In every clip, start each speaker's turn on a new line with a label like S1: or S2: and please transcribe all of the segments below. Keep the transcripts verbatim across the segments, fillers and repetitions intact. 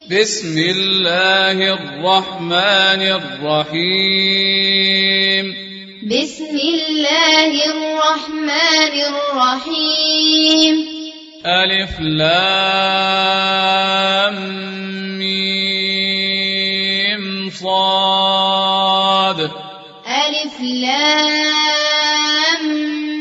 S1: بسم الله الرحمن الرحيم
S2: بسم الله الرحمن الرحيم
S1: ألف لام ميم صاد
S2: ألف لام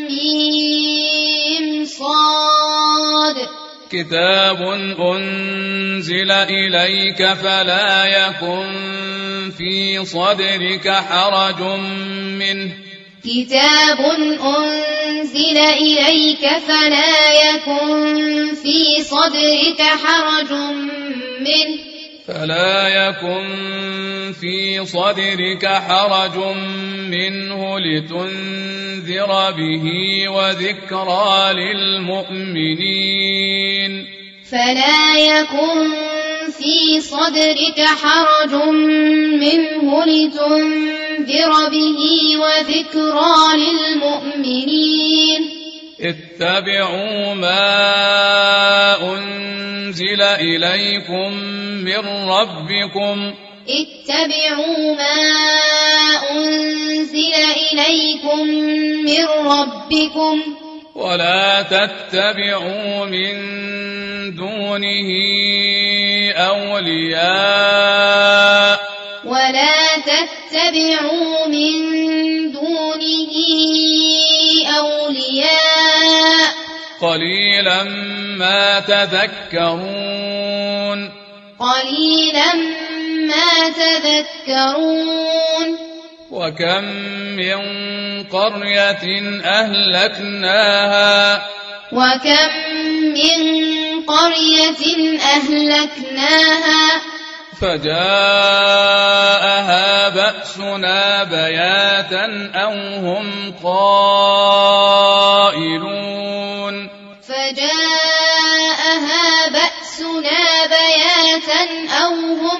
S2: ميم صاد
S1: كتاب أنزل إليك فلا يكن في صدرك حرج منه
S2: كتاب أنزل إليك فلا يكن في صدرك حرج منه
S1: فلا يكن في صدرك حرج منه لتنذر به وذكرى للمؤمنين
S2: فلا يكن في صدرك حرج منه لتنذر به وذكرى للمؤمنين
S1: اتبعوا ما أنزل إليكم من ربكم
S2: اتبعوا ما أنزل إليكم من ربكم
S1: ولا تتبعوا من دونه أولياء
S2: ولا تتبعوا من دونه أولياء
S1: قليلا ما تذكرون
S2: قليلا ما تذكرون
S1: وكم من قرية أهلكناها
S2: وكم من قرية أهلكناها
S1: فجاءها بأسنا بياتا أو هم قائلون
S2: فجاءها بأسنا بياتا أو هم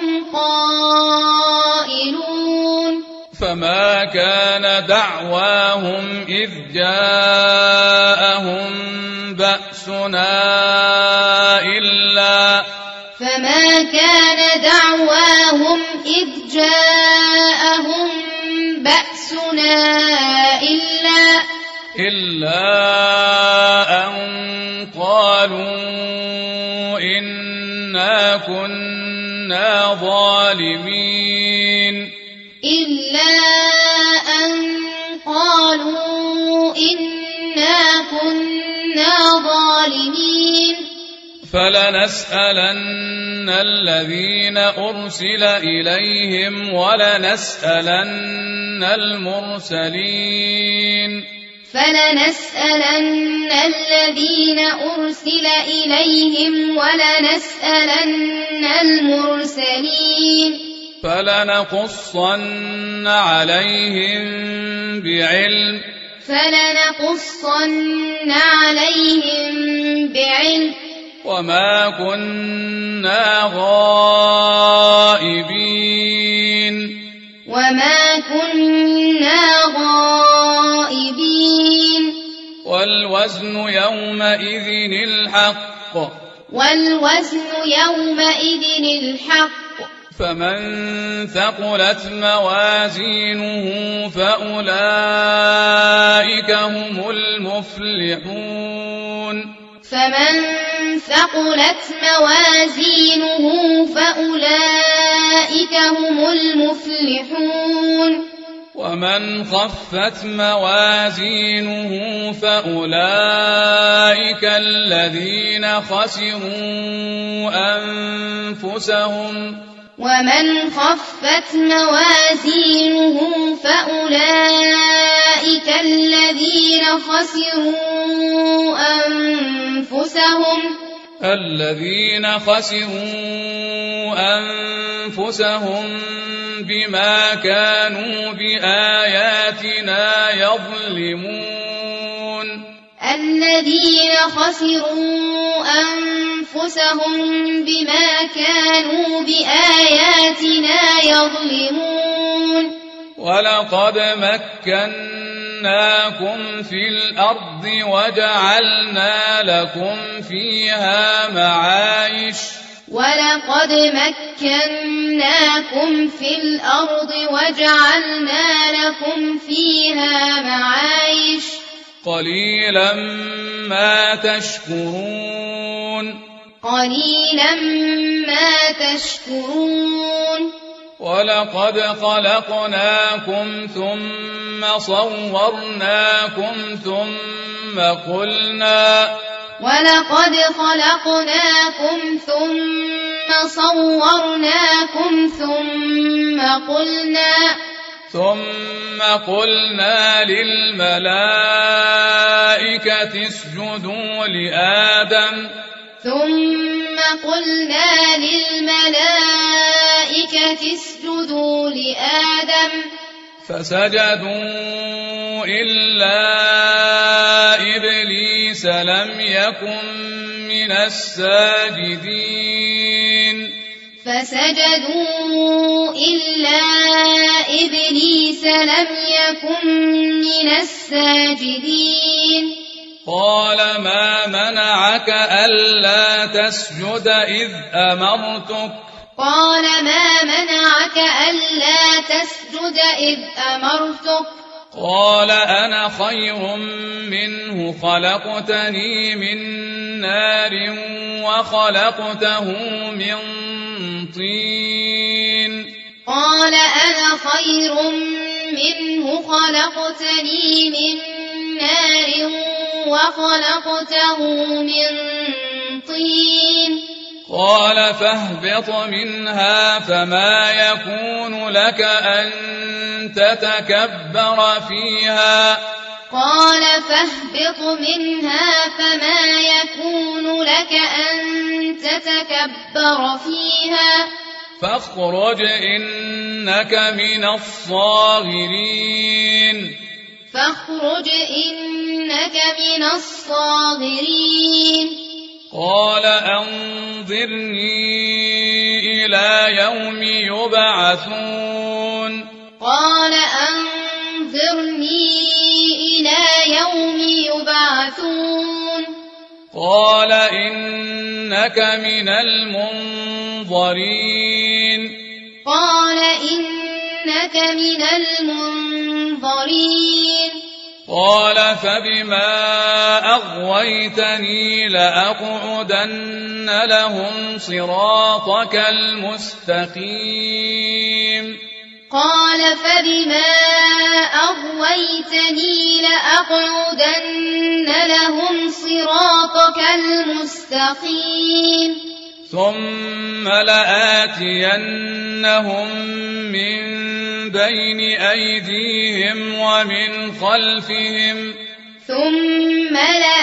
S2: قائلون
S1: فما كان دعواهم إذ جاءهم بأسنا إلا
S2: فما كان دعواهم إذ جاءهم بأسنا إلا
S1: إلا أن قالوا إنا كنا ظالمين
S2: إلا أن قالوا إنا كنا ظالمين
S1: فلنسألن الذين أرسل إليهم ولنسألن المرسلين
S2: فلنسألن الذين أرسل إليهم ولنسألن المرسلين
S1: فلنقصن عليهم بعلم
S2: فلنقصن عليهم بعلم
S1: وما كنا غائبين
S2: وما كنا غائبين
S1: والوزن يومئذ الحق
S2: والوزن يومئذ الحق
S1: فمن ثقلت موازينه فأولئك هم المفلحون
S2: فمن ثقلت موازينه فأولئك هم المفلحون
S1: ومن خفت موازينه فأولئك الذين خسروا أنفسهم
S2: ومن خفت موازينه فأولئك الذين خسروا أنفسهم
S1: الذين خسروا أنفسهم بما كانوا بآياتنا يظلمون
S2: الذين خسروا أنفسهم بما كانوا بآياتنا يظلمون
S1: ولقد مكناكم في الأرض وجعلنا لكم فيها معايش
S2: ولقد مكناكم في الأرض وجعلنا لكم فيها معايش
S1: قليلا ما تشكرون
S2: قليلا ما تشكرون
S1: ولقد خلقناكم ثم صورناكم ثم قلنا
S2: ولقد خلقناكم ثم صورناكم ثم قلنا
S1: ثم قلنا للملائكة اسجدوا لآدم
S2: ثم قلنا للملائكة اسجدوا لآدم
S1: فسجدوا إلا إبليس لم يكن من الساجدين
S2: فسجدوا إلا إبليس لم يكن من الساجدين
S1: قال ما منعك ألا تسجد إذ أمرتك
S2: قال ما منعك ألا تسجد إذ أمرتك
S1: قال أنا خير منه خلقتني من نار وخلقته من طين
S2: قال أنا خير منه خلقتني من نار وخلقته من طين
S1: قال فاهبط منها فما يكون لك أن تتكبر فيها
S2: قال فاهبط منها فما يكون لك أن تتكبر فيها
S1: فاخرج إنك من الصاغرين
S2: فاخرج إنك من الصاغرين
S1: قال أنظرني إلى يوم يبعثون
S2: قال أنظرني إلى يوم يبعثون
S1: قال إنك من المنظرين
S2: قال إنك من المنظرين
S1: قال فبما أغويتني لأقعدن لهم صراطك المستقيم
S2: قال فبما أغويتني لأقعدن لهم صراطك المستقيم
S1: ثم لآتينهم من بين أيديهم ومن خلفهم
S2: ثم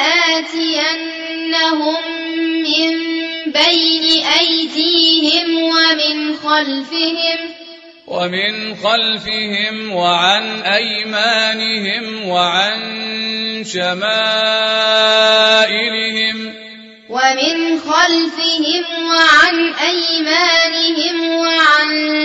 S2: لآتينهم من بين أيديهم ومن خلفهم
S1: ومن خلفهم وعن أيمانهم وعن شمائلهم
S2: ومن خلفهم وعن أيمانهم وعن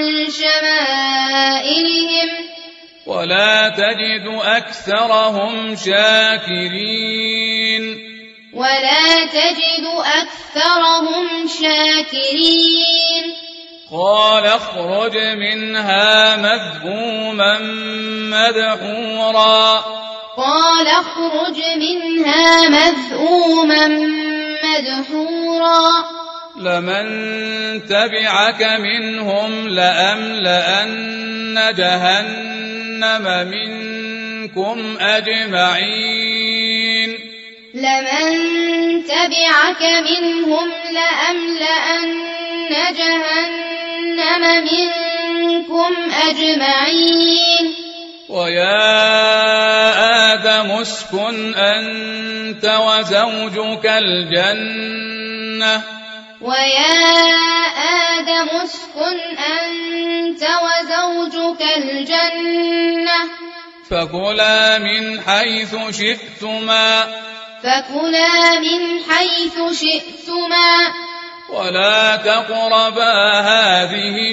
S2: شمائلهم
S1: ولا تجد أكثرهم شاكرين
S2: ولا تجد أكثرهم شاكرين
S1: قال اخرج منها مذءوما مدحورا
S2: قال اخرج منها مذءوما مدحورا
S1: لمن تبعك منهم لأملأن جهنم منكم أجمعين
S2: لمن تبعك منهم لأملأن جهنم منكم أجمعين
S1: ويا آدم اسكن أنت وزوجك الجنة
S2: ويا آدم اسكن أنت وزوجك الجنة
S1: فكلا من حيث شئتما
S2: فكلا من حيث شئتما
S1: ولا تقربا هذه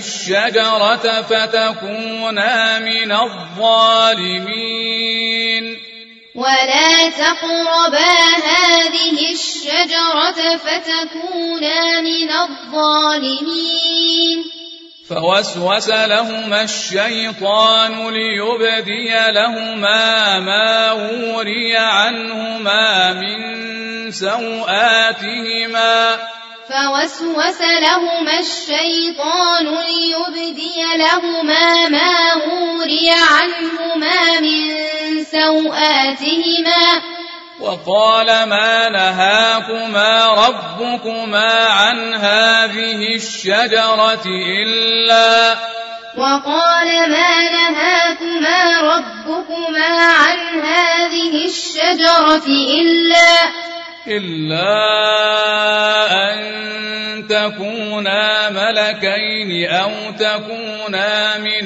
S1: الشجرة فتكونا من الظالمين
S2: ولا تقربا هذه الشجرة فتكونا من الظالمين
S1: فوسوس لهما الشيطان ليبدي لهما ما وري عنهما من سوآتهما
S2: فوسوس لهما الشيطان ليبدي لهما ما وري عنهما من سوآتهما
S1: وقال ما نهاكما ربكما عن هذه الشجرة إلا
S2: وقال ما نهاكما ربكما عن هذه الشجرة إلا
S1: إلا أن تكونا ملكين أو تكونا من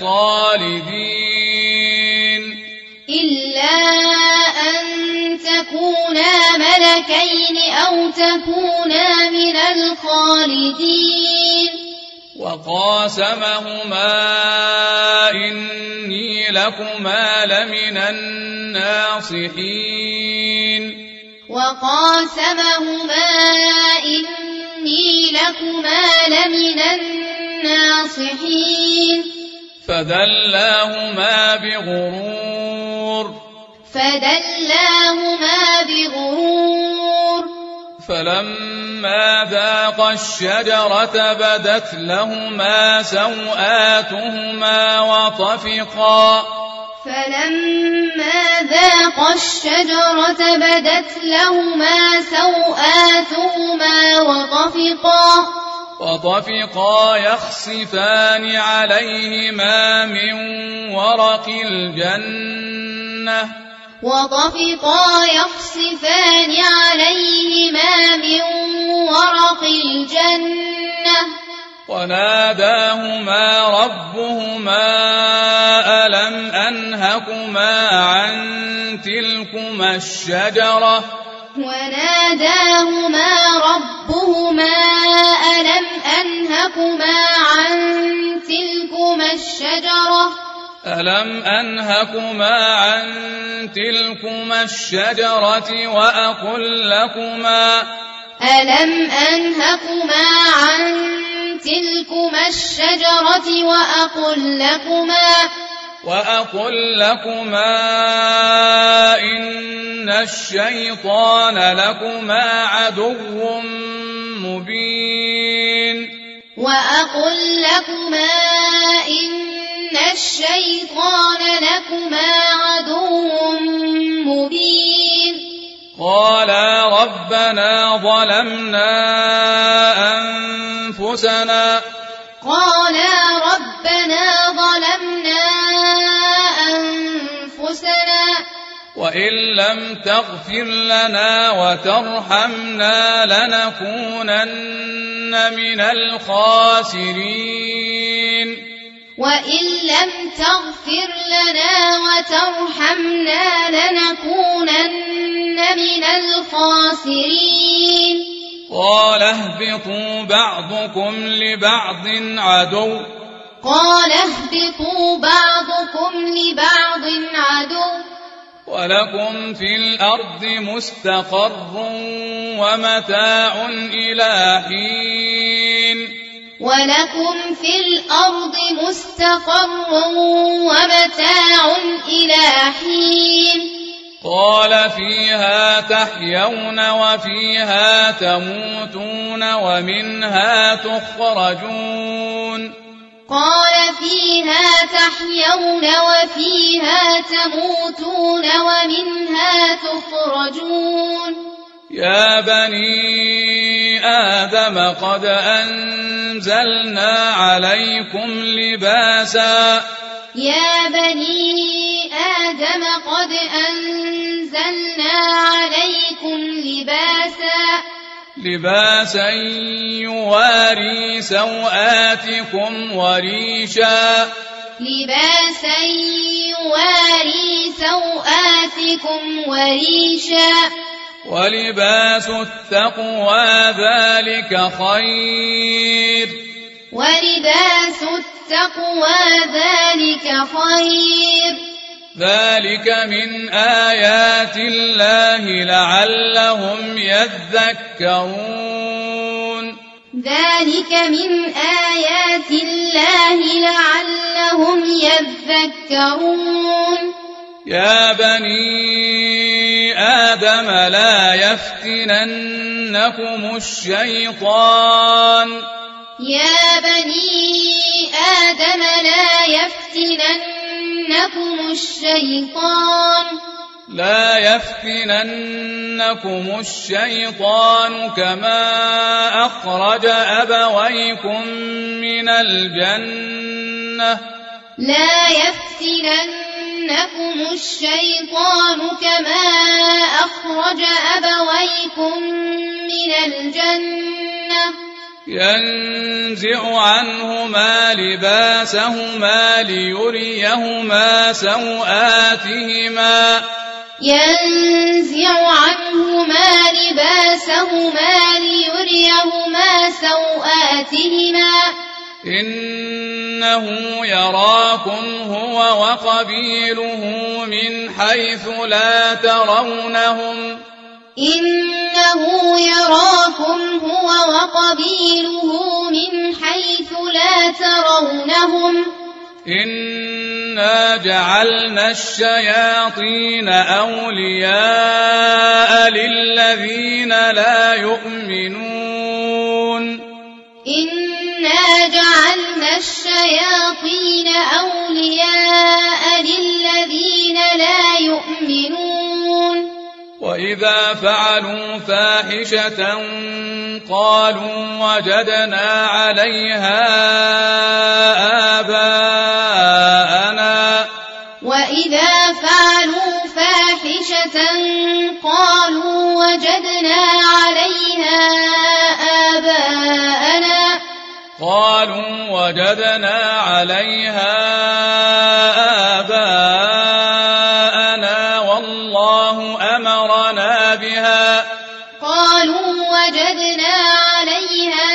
S1: الخالدين
S2: إلا أن تكونا ملكين أو تكونا من الخالدين
S1: وقاسمهما إني لكما لمن الناصحين
S2: وقاسمهما إني لكما لمن الناصحين
S1: فدلاهما بغرور
S2: فدلاهما بغرور
S1: فلما ذاقا الشجرة بدت لهما سوآتهما وطفقا
S2: فلما ذاقا الشجرة بدت لهما سوآتهما وطفقا
S1: وطفقا يخصفان عليهما من ورق الجنة
S2: وطفقا يخصفان عليهما من ورق الجنة
S1: وناداهما ربهما ألم أنهكما عن تلكما الشجرة
S2: وناداهما ربهما ألم أنهكما عن تلكما الشجرة
S1: ألم أنهكما عن تلكما الشجرة وأقل لكما
S2: ألم أنهكما عن تلكما الشجرة وأقل لكما
S1: وأقل لكما إن الشيطان لكما عدو مبين
S2: وأقل لكما إن الشيطان لكما عدو مبين
S1: قالا ربنا ظلمنا أنفسنا
S2: قالا ربنا ظلمنا أنفسنا
S1: وإن لم تغفر لنا وترحمنا لنكونن من الخاسرين
S2: وإن لم تغفر لنا وترحمنا لنكونن من الخاسرين
S1: قال اهبطوا بعضكم لبعض عدو
S2: قال اهبطوا بعضكم لبعض عدو
S1: ولكم في الأرض مستقر ومتاع إلى حين
S2: ولكم في الأرض مستقر ومتاع إلى حين
S1: قال فيها تحيون وفيها تموتون ومنها تخرجون
S2: قال فيها تحيون وفيها تموتون ومنها تخرجون
S1: يا بني آدم قد أنزلنا عليكم لباسا
S2: يا بني آدم قد أنزلنا عليكم لباسا
S1: لباسا يواري سوآتكم وريشا
S2: لباسا يواري سوآتكم وريشا
S1: ولباس التقوى ذلك خير
S2: ولباس التقوى ذلك خير
S1: ذلك من آيات الله لعلهم يذكرون
S2: ذلك من آيات الله لعلهم يذكرون
S1: يا بني آدم لا يفتننكم الشيطان
S2: يا بني آدم لا يفتننكم الشيطان
S1: لا يفتننكم الشيطان كما أخرج أبويكم من الجنة
S2: لا يفتننكم الشيطان كما أخرج أبويكم من الجنة
S1: ينزع عنهما لباسهما ليريهما سوآتهما
S2: ينزع عنهما لباسهما ليريهما سوآتهما
S1: إنه يراكم هو وقبيله من حيث لا ترونهم
S2: إنه يراكم هو وقبيله من حيث لا ترونهم
S1: إنا جعلنا الشياطين أولياء للذين لا يؤمنون
S2: إنا جعلنا الشياطين أولياء للذين لا يؤمنون
S1: وإذا فعلوا فاحشة قالوا وجدنا عليها آباءنا
S2: وإذا فعلوا فاحشة قالوا وجدنا عليها آباءنا
S1: قالوا وجدنا عليها آباءنا والله أمرنا بها
S2: قالوا وجدنا عليها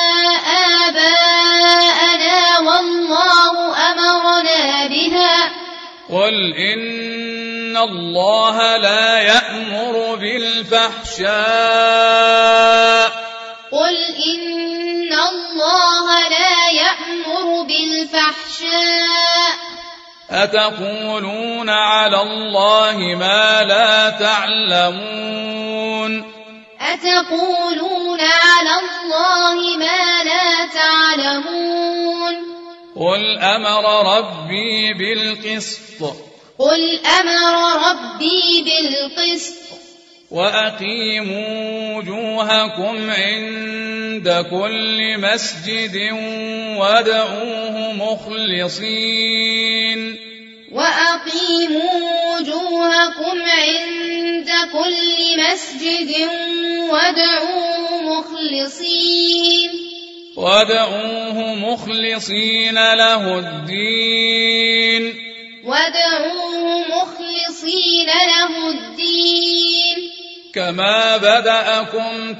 S2: آباءنا والله أمرنا بها
S1: قل إن الله لا يأمر بالفحشاء
S2: قل إن الله لا يأمر بالفحشاء
S1: أتقولون على الله ما لا تعلمون
S2: أتقولون على الله ما لا تعلمون
S1: قل أمر ربي بالقسط
S2: قل أمر ربي بالقسط
S1: وأقيموا وجوهكم عند كل مسجد وادعوه مخلصين
S2: وأقيموا وجوهكم عند كل مسجد وادعوه مخلصين
S1: وادعوه مخلصين له الدين
S2: وادعوه مخلصين له الدين
S1: كما بدأكم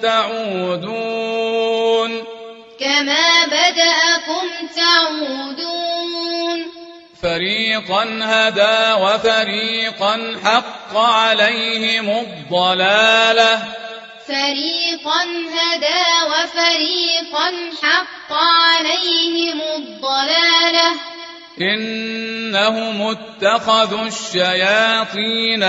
S1: تعودون
S2: كما بدأكم تعودون
S1: فريقا هدى وفريقا حق عليهم الضلالة
S2: فريقا هدى وفريقا حق عليهم الضلالة
S1: إنهم اتخذوا الشياطين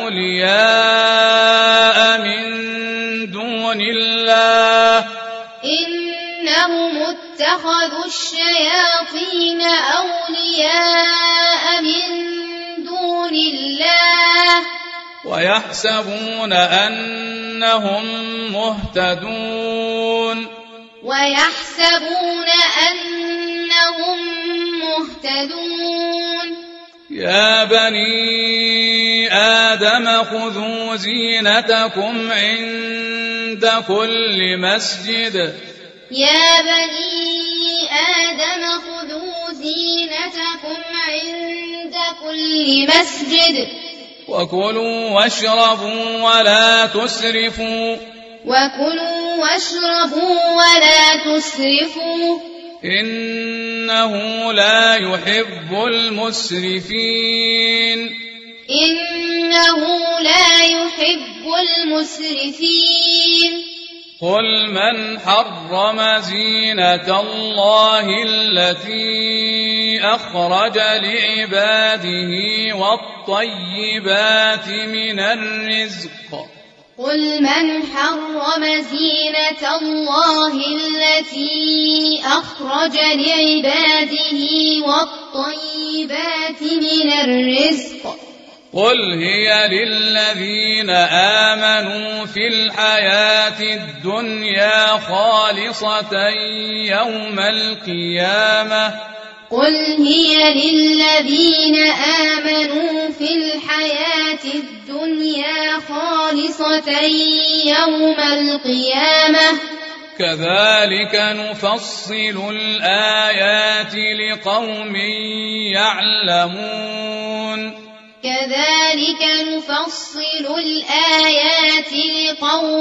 S1: أولياء من دون الله
S2: إنهم اتخذوا الشياطين أولياء من دون الله
S1: ويحسبون أنهم مهتدون
S2: ويحسبون أنهم مهتدون
S1: يا بني آدم خذوا زينتكم عند كل مسجد
S2: يا بني آدم خذوا زينتكم عند كل مسجد
S1: وكلوا واشربوا ولا تسرفوا
S2: وكلوا واشربوا ولا تسرفوا
S1: إنه لا يحب المسرفين
S2: إنه لا يحب المسرفين
S1: قل من حرم زينة الله التي أخرج لعباده والطيبات من الرزق
S2: قل من حرم زينة الله التي أخرج لعباده والطيبات من الرزق
S1: قل هي للذين آمنوا في الحياة الدنيا خالصة يوم القيامة
S2: قل هي للذين آمنوا في الحياة الدنيا خالصة يوم القيامة
S1: كذلك نفصل الآيات لقوم يعلمون
S2: كذلك نفصل الآيات لقوم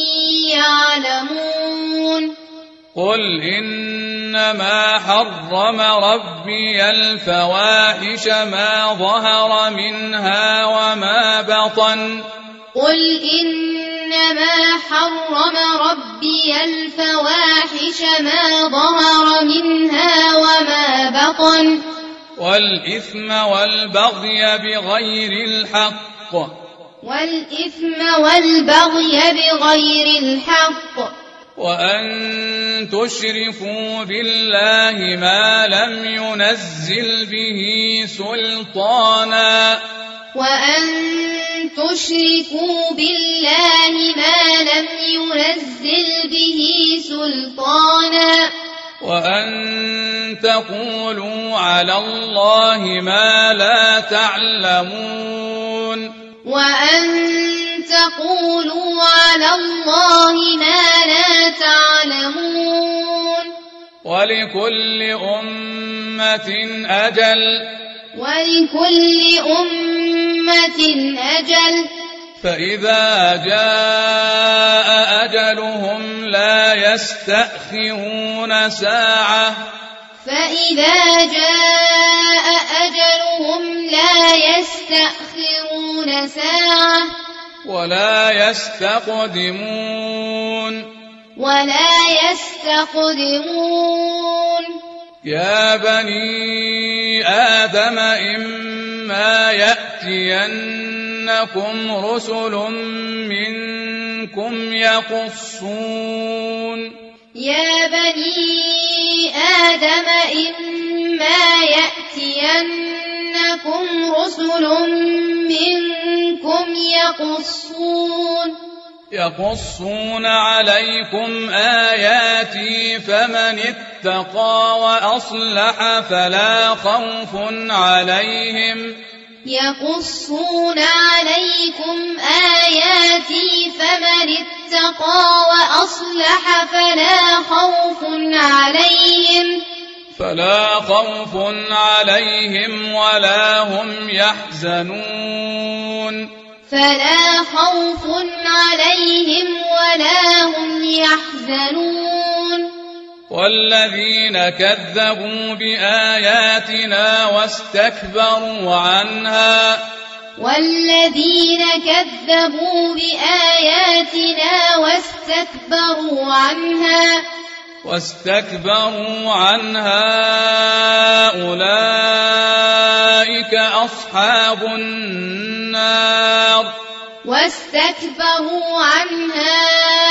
S2: يعلمون
S1: قل إنما حرم ربي الفواحش ما ظهر منها وما بطن
S2: قل إنما حرم ربي الفواحش ما ظهر منها وما بطن
S1: والإثم والبغي بغير الحق
S2: والإثم والبغي بغير الحق
S1: وأن تشركوا بالله ما لم ينزل به سلطانا
S2: وأن تشركوا بالله ما لم ينزل به سلطانا
S1: وأن تقولوا على الله ما لا تعلمون
S2: وأن تقولوا على الله ما لا تعلمون
S1: ولكل أمة أجل
S2: ولكل أمة أجل
S1: فإذا جاء أجلهم لا يستأخرون ساعة
S2: فإذا جاء أجلهم لا يستأخرون ساعة
S1: ولا يستقدمون
S2: ولا يستقدمون
S1: يا بني آدم إما يأتينكم رسل منكم يقصون
S2: يا بني آدم إما يأتينكم رسل منكم يقصون
S1: يقصون عليكم آياتي فمن اتقى وأصلح فلا خوف عليهم
S2: يقصون عليكم آياتي فمن اتقى وأصلح فلا خوف عليهم
S1: فلا خوف عليهم ولا هم يحزنون
S2: فلا خوف عليهم ولا هم يحزنون
S1: والذين كذبوا بآياتنا واستكبروا عنها
S2: والذين كذبوا بآياتنا واستكبروا عنها
S1: واستكبروا عنها أولئك أصحاب النار
S2: واستكبروا عنها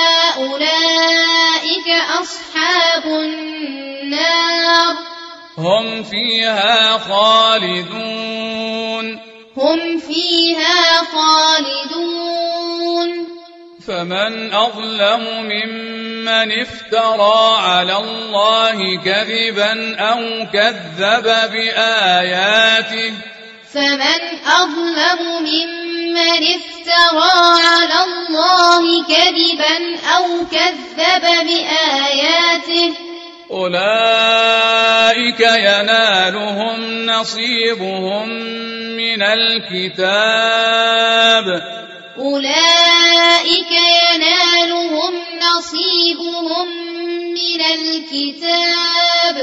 S2: أولئك أصحاب النار
S1: هم فيها خالدون
S2: هم فيها خالدون
S1: فمن أظلم ممن افترى على الله كذبا أو كذب بآياته
S2: فمن أظلم ممن افترى على الله كذبا أو كذب بآياته
S1: أولئك ينالهم نصيبهم من الكتاب
S2: أولئك ينالهم نصيبهم من الكتاب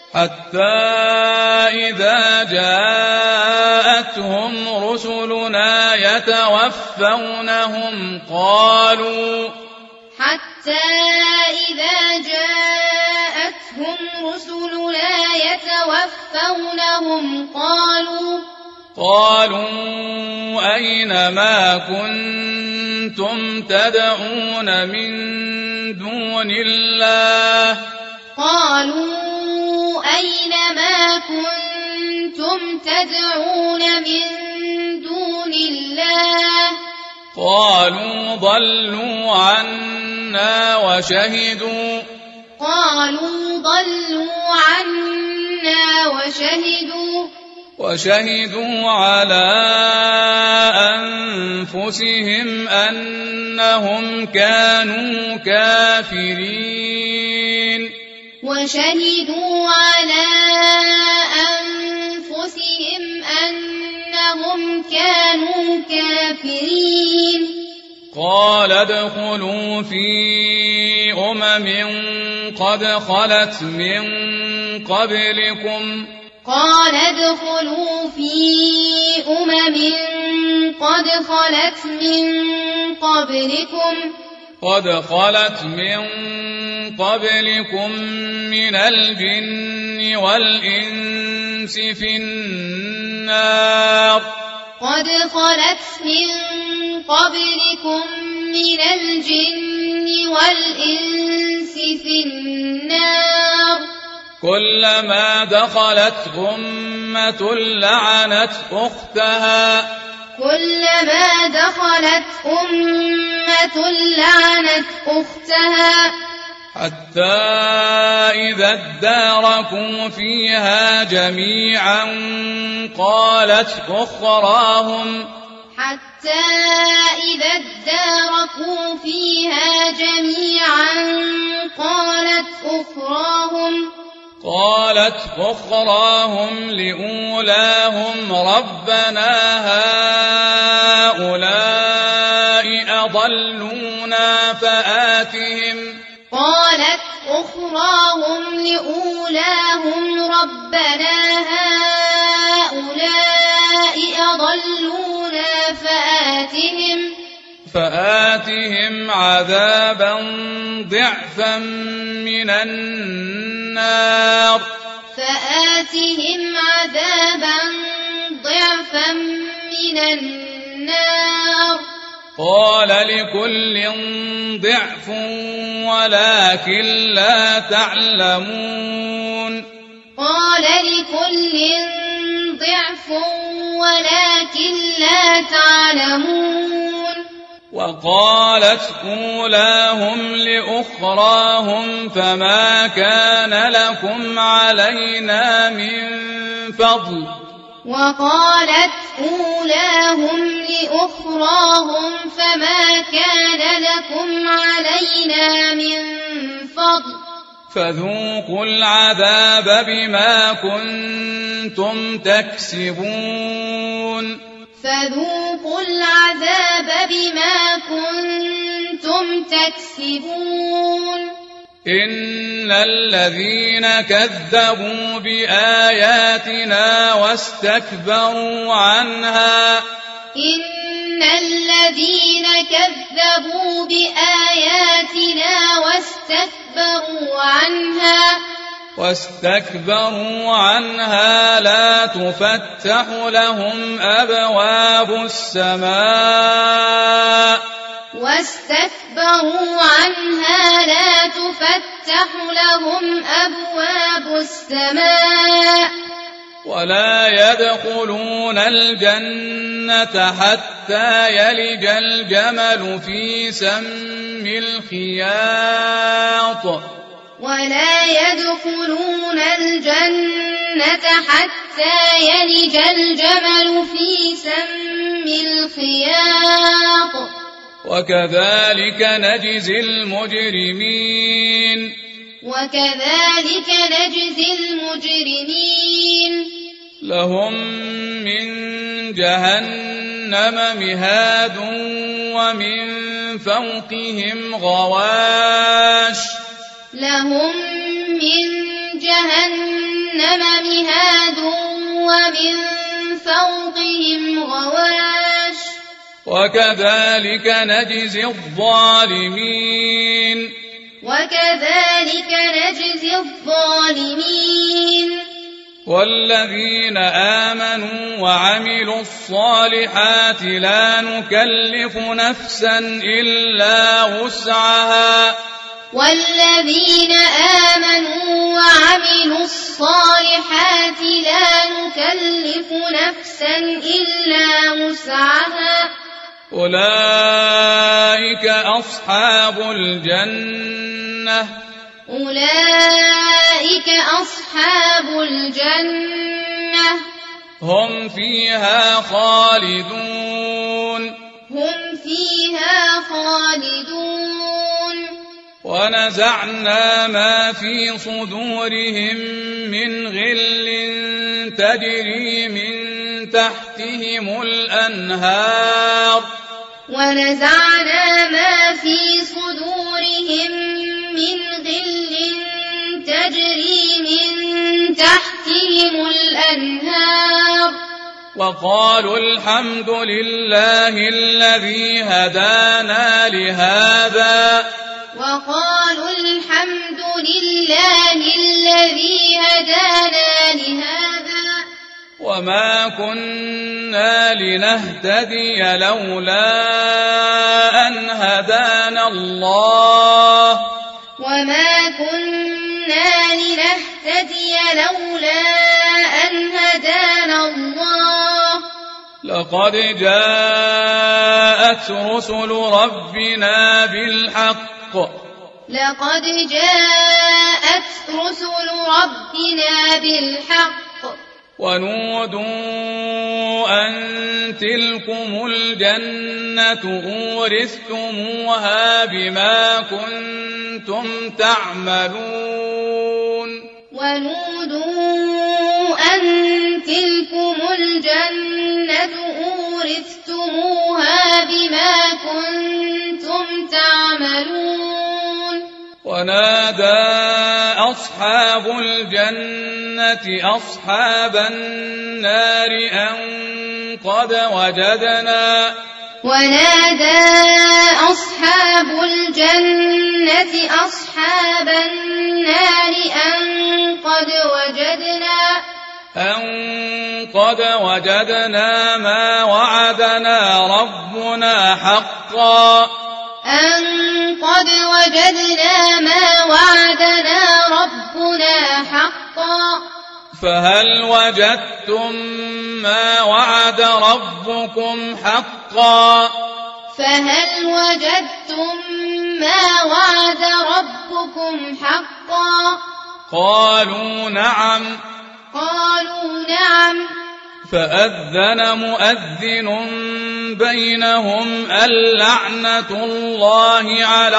S1: حتى إذا جاءتهم رسلنا يتوفونهم قالوا
S2: حتى إذا جاءتهم رسلنا يتوفونهم قالوا
S1: قالوا أين ما كنتم تدعون من دون الله
S2: قالوا أين ما كنتم تدعون من دون الله
S1: قالوا ضلوا عنا وشهدوا
S2: قالوا ضلوا عنا وشهدوا
S1: وشهدوا على أنفسهم أنهم كانوا كافرين
S2: وشهدوا على أنفسهم أنهم كانوا كافرين
S1: قال ادخلوا في أمم قد خلت من قبلكم
S2: قال ادخلوا في أمم قد خلت من قبلكم
S1: قد خلت من قبلكم من الجن والإنس في النار
S2: قد خلت من قبلكم من الجن والإنس في النار
S1: كلما دخلت أمة لعنت أختها
S2: كلما دخلت أمة لعنت أختها
S1: حتى إذا اداركوا فيها جميعا قالت أخراهم
S2: حتى إذا اداركوا فيها جميعا قالت أخراهم
S1: قالت أخراهم لأولاهم ربنا هؤلاء أضلونا فآتهم
S2: قالت أخراهم لأولاهم ربنا هؤلاء أضلونا فآتهم
S1: فآتهم عذابا ضعفا من النار
S2: فآتهم عذابا ضعفا من النار
S1: قال لكل ضعف ولكن لا تعلمون
S2: قال لكل ضعف ولكن لا تعلمون
S1: وقالت أولاهم لأخراهم فما كان لكم علينا من فضل
S2: وقالت أولاهم لأخراهم فما كان لكم علينا من فضل
S1: فذوقوا العذاب بما كنتم تكسبون
S2: فذوقوا العذاب بما كنتم تكسبون
S1: إن الذين كذبوا بآياتنا واستكبروا عنها
S2: إن الذين كذبوا بآياتنا واستكبروا عنها
S1: واستكبروا عنها لا تفتح لهم أبواب السماء
S2: واستكبروا عنها لا تفتح لهم أبواب السماء
S1: ولا يدخلون الجنة حتى يلج الجمل في سم الخياط
S2: ولا يدخلون الجنة حتى يلج الجمل في سم الخياط
S1: وكذلك نجزي المجرمين
S2: وكذلك نجزي المجرمين
S1: لهم من جهنم مهاد ومن فوقهم غواش
S2: لهم من جهنم ومن فوقهم غواش
S1: وكذلك نجزي الظالمين
S2: وكذلك نجزي الظالمين
S1: والذين آمنوا وعملوا الصالحات لا نكلف نفسا إلا وسعها
S2: والذين آمنوا وعملوا الصالحات لا نكلف نفسا إلا وسعها
S1: أولئك أصحاب الجنة
S2: أولئك أصحاب الجنة
S1: هم فيها خالدون
S2: هم فيها خالدون
S1: ونزعنا ما في صدورهم من غل تجري من تحتهم الأنهار
S2: ونزعنا ما في صدورهم من غل تجري من تحتهم الأنهار
S1: وقالوا الحمد لله الذي هدانا لهذا
S2: وقالوا الحمد لله الذي هدانا لهذا
S1: وما كنا لنهتدي لولا أن هدانا الله
S2: وما كنا لنهتدي لولا أن هدانا الله
S1: لقد جاءت رسل ربنا بالحق
S2: لقد جاءت رسل ربنا بالحق
S1: ونودوا أن تلكم الجنة أورثتموها بما كنتم تعملون
S2: ونودوا أن تلكم الجنة أورثتموها بما كنتم تعملون
S1: ونادى أصحاب الجنة أصحاب النار أن قد وجدنا
S2: ونادى أصحاب الجنة أصحاب النار أن قد وجدنا
S1: أن قد وجدنا ما وعدنا ربنا حقا
S2: أن قد وجدنا ما وعدنا ربنا حقا
S1: فهل وجدتم ما وعد ربكم حقا
S2: فهل وجدتم ما وعد ربكم حقا
S1: قالوا نعم
S2: قالوا نعم
S1: فأذن مؤذن بينهم اللعنة الله على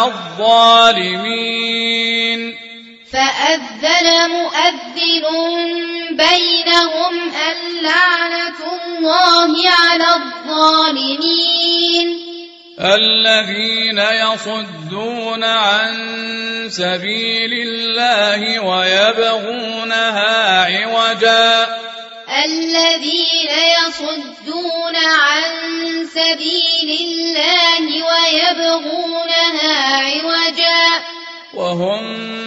S1: الظالمين
S2: فأذن مؤذن بينهم اللعنة الله على الظالمين
S1: الذين يصدون عن سبيل الله ويبغونها عوجا
S2: الذين يصدون عن سبيل الله ويبغونها عوجا
S1: وهم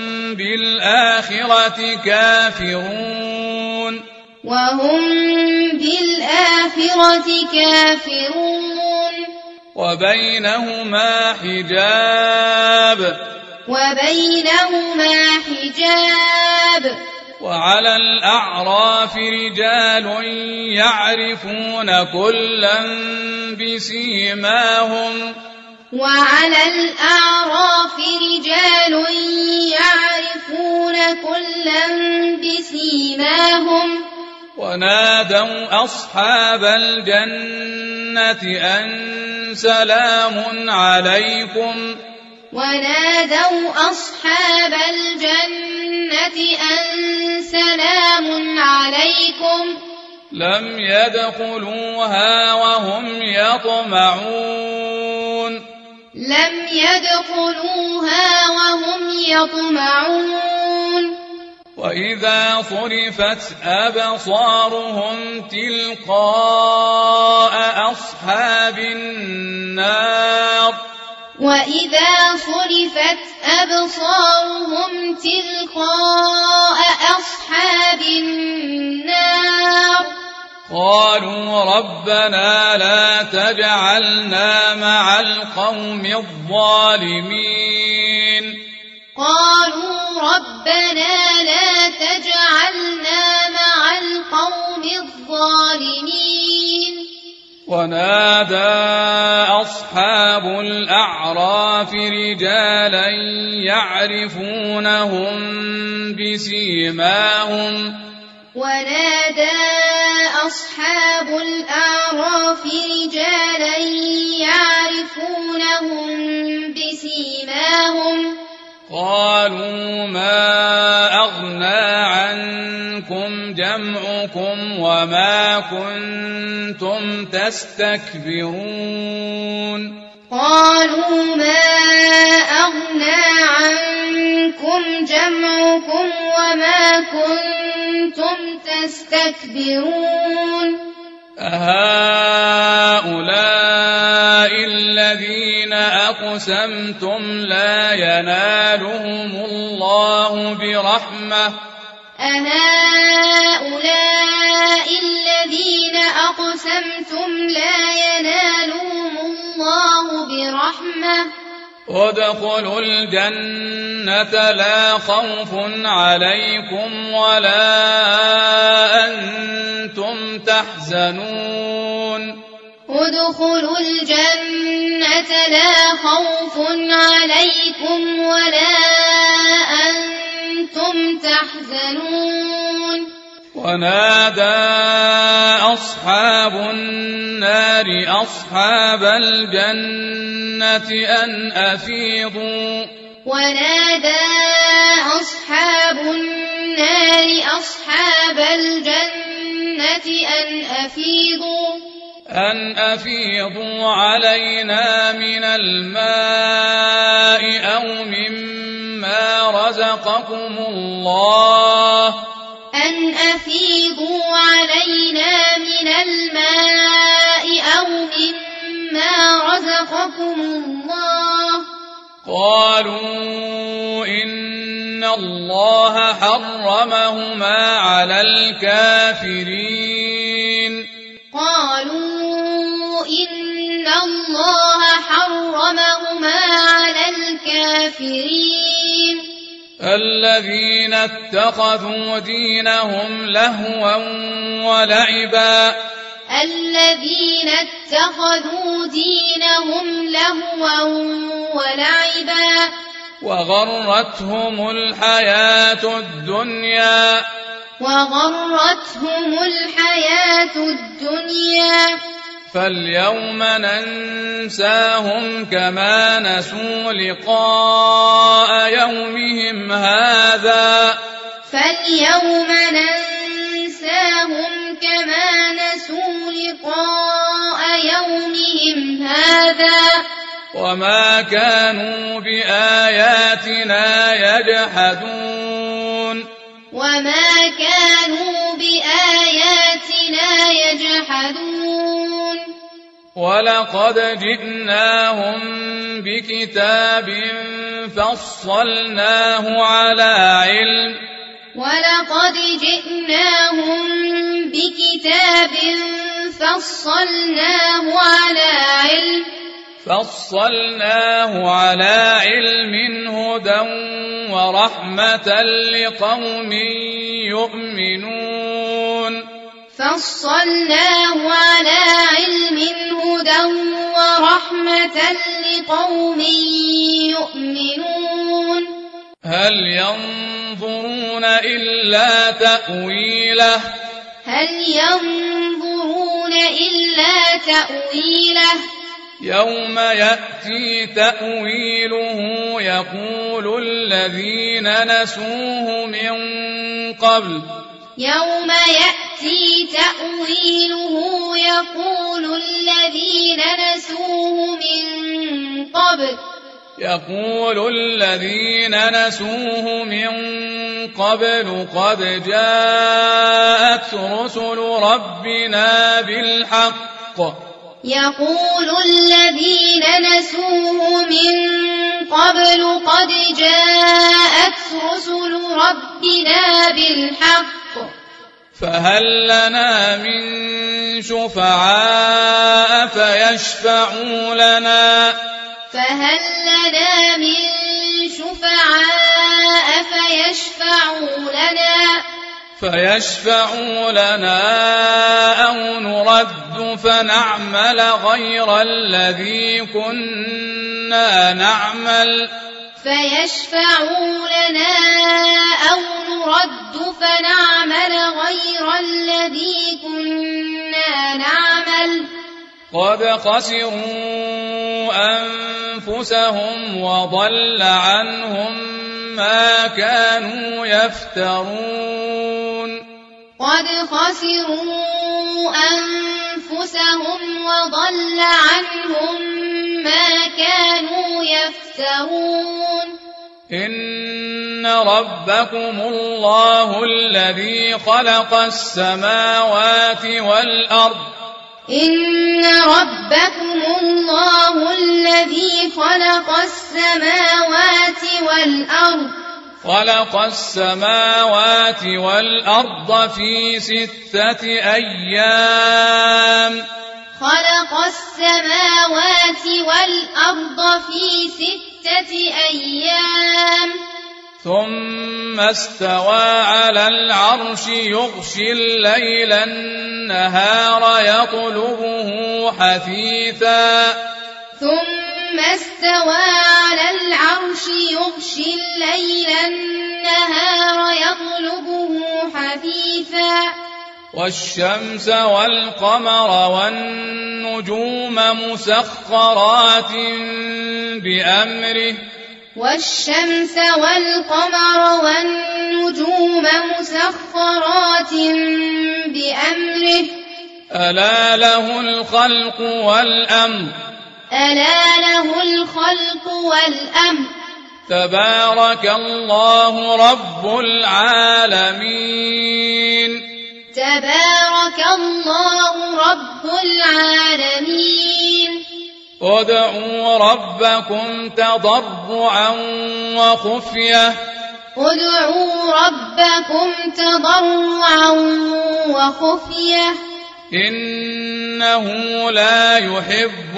S1: بالآخرة كافرون
S2: وهم بالآخرة كافرون
S1: وبينهما حجاب
S2: وبينهما حجاب
S1: وعلى الأعراف رجال يعرفون كلا بسيماهم
S2: وعلى الأعراف رجال يعرفون كلا بسيماهم
S1: ونادوا أصحاب الجنة أن سلام عليكم
S2: ونادوا أصحاب الجنة أن سلام عليكم
S1: لم يدخلوها وهم يطمعون
S2: لم يدخلوها وهم يطمعون
S1: وإذا صرفت أبصارهم تلقاء أصحاب النار
S2: وإذا صرفت أبصارهم تلقاء أصحاب النار
S1: قالوا ربنا لا تجعلنا مع القوم الظالمين
S2: قالوا ربنا لا تجعلنا مع القوم الظالمين
S1: ونادى أصحاب الأعراف رجالا يعرفونهم بسيماهم
S2: ونادى أصحاب الأعراف رجالا يعرفونهم بسيماهم
S1: قالوا ما أغنى عنكم جمعكم وما كنتم تستكبرون
S2: قالوا ما أغنى عنكم جمعكم وما كنتم تستكبرون
S1: أهؤلاء الذين أقسمتم لا ينالهم الله برحمة
S2: أهؤلاء الذين أقسمتم لا ينالهم الله برحمة
S1: ادخلوا الجنة لا خوف عليكم ولا أنتم تحزنون
S2: ادخلوا الجنة لا خوف عليكم ولا أنتم تحزنون
S1: ونادى أصحاب النار أصحاب الجنة أن أفيضوا
S2: ونادى أصحاب النار أصحاب الجنة أن أفيضوا
S1: أن أفيضوا علينا من الماء أو مما رزقكم الله
S2: أن أفيضوا علينا من الماء أو مما رزقكم الله
S1: قالوا إن الله حرمهما على الكافرين
S2: قالوا إن الله حرمهما على الكافرين
S1: الذين اتخذوا دينهم لهوا ولعبا
S2: الذين اتخذوا دينهم لهوا ولعبا
S1: وغرتهم الحياة الدنيا
S2: وغرتهم الحياة الدنيا
S1: فاليوم ننساهم كما نسوا لقاء يومهم هذا
S2: فاليوم ننساهم كما نسوا لقاء يومهم هذا
S1: وما كانوا بآياتنا يجحدون
S2: وما كانوا بآياتنا يجحدون
S1: ولقد جئناهم بكتاب فصلناه على علم
S2: ولقد جئناهم بكتاب فصلناه على علم
S1: فصلناه على علم هدى ورحمة لقوم يؤمنون
S2: فصلناه على علم هدى ورحمة لقوم يؤمنون
S1: هل ينظرون إلا تأويله
S2: هل ينظرون إلا تأويله
S1: يوم يأتي تأويله يقول الذين نسوه من قبل
S2: يوم يأتي تأويله يقول الذين نسوه من قبل
S1: يقول الذين نسوه من قبل قد جاءت رسل ربنا بالحق
S2: يقول الذين نسوه من قبل قد جاءت رسل ربنا بالحق
S1: فهل لنا من شفعاء فيشفعوا لنا
S2: فهل لنا من شفعاء فيشفعوا لنا
S1: فيشفعوا لنا أو نرد فنعمل غير الذي كنا نعمل
S2: فيشفعوا لنا أو نرد فنعمل غير الذي كنا نعمل
S1: قد خسروا أنفسهم وضل عنهم ما كانوا يفترون
S2: قد خسروا أنفسهم وضل عنهم ما كانوا يفترون
S1: إن ربكم الله الذي خلق السماوات والأرض
S2: إن ربكم الله الذي خلق السماوات والأرض
S1: خلق السماوات والأرض في ستة أيام
S2: خلق السماوات والأرض في ستة أيام
S1: ثم استوى على العرش يغشي الليل النهار يطلبه حثيثا
S2: ثم استوى على العرش يغشي الليل النهار يطلبه حثيثا
S1: والشمس والقمر والنجوم مسخرات بأمره
S2: والشمس والقمر والنجوم مسخرات بأمره
S1: ألا له الخلق والأمر
S2: ألا له الخلق والأمر
S1: تبارك الله رب العالمين
S2: تبارك الله رب العالمين
S1: ادعوا ربكم تضرعا وخفية
S2: ادعوا ربكم تضرعا وخفية
S1: إنه لا يحب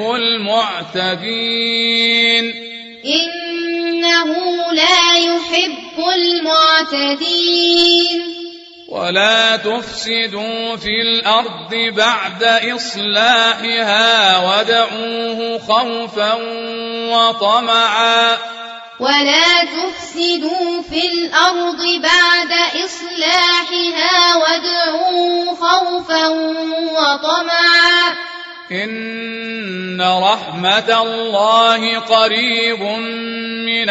S1: المعتدين
S2: إنه لا يحب المعتدين
S1: ولا تفسدوا في الأرض بعد إصلاحها وادعوه خوفا وطمعا
S2: ولا تفسدوا في الأرض بعد إصلاحها وادعوه خوفا وطمعا
S1: إن رحمة الله قريب من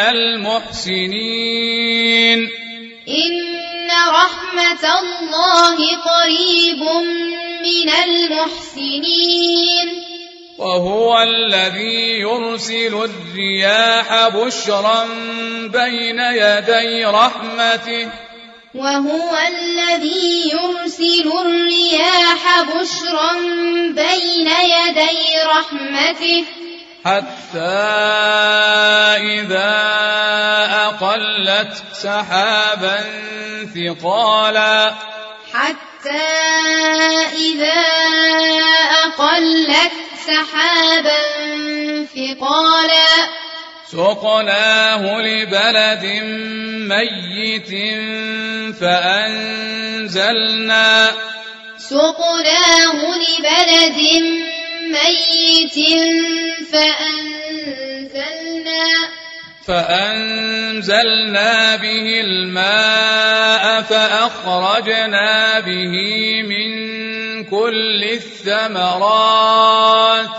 S1: المحسنين
S2: إن رحمة الله قريب من المحسنين
S1: وهو الذي يرسل الرياح بشرا بين يدي رحمته
S2: وهو الذي يرسل الرياح بشرا بين يدي رحمته
S1: حتى إذا أقلت سحابا ثقالا
S2: حتى إذا أقلت سحابا ثقالا
S1: سقناه لبلد ميت فأنزلنا
S2: سقناه لبلد ميت فأنزلنا
S1: فأنزلنا به الماء فأخرجنا به من كل الثمرات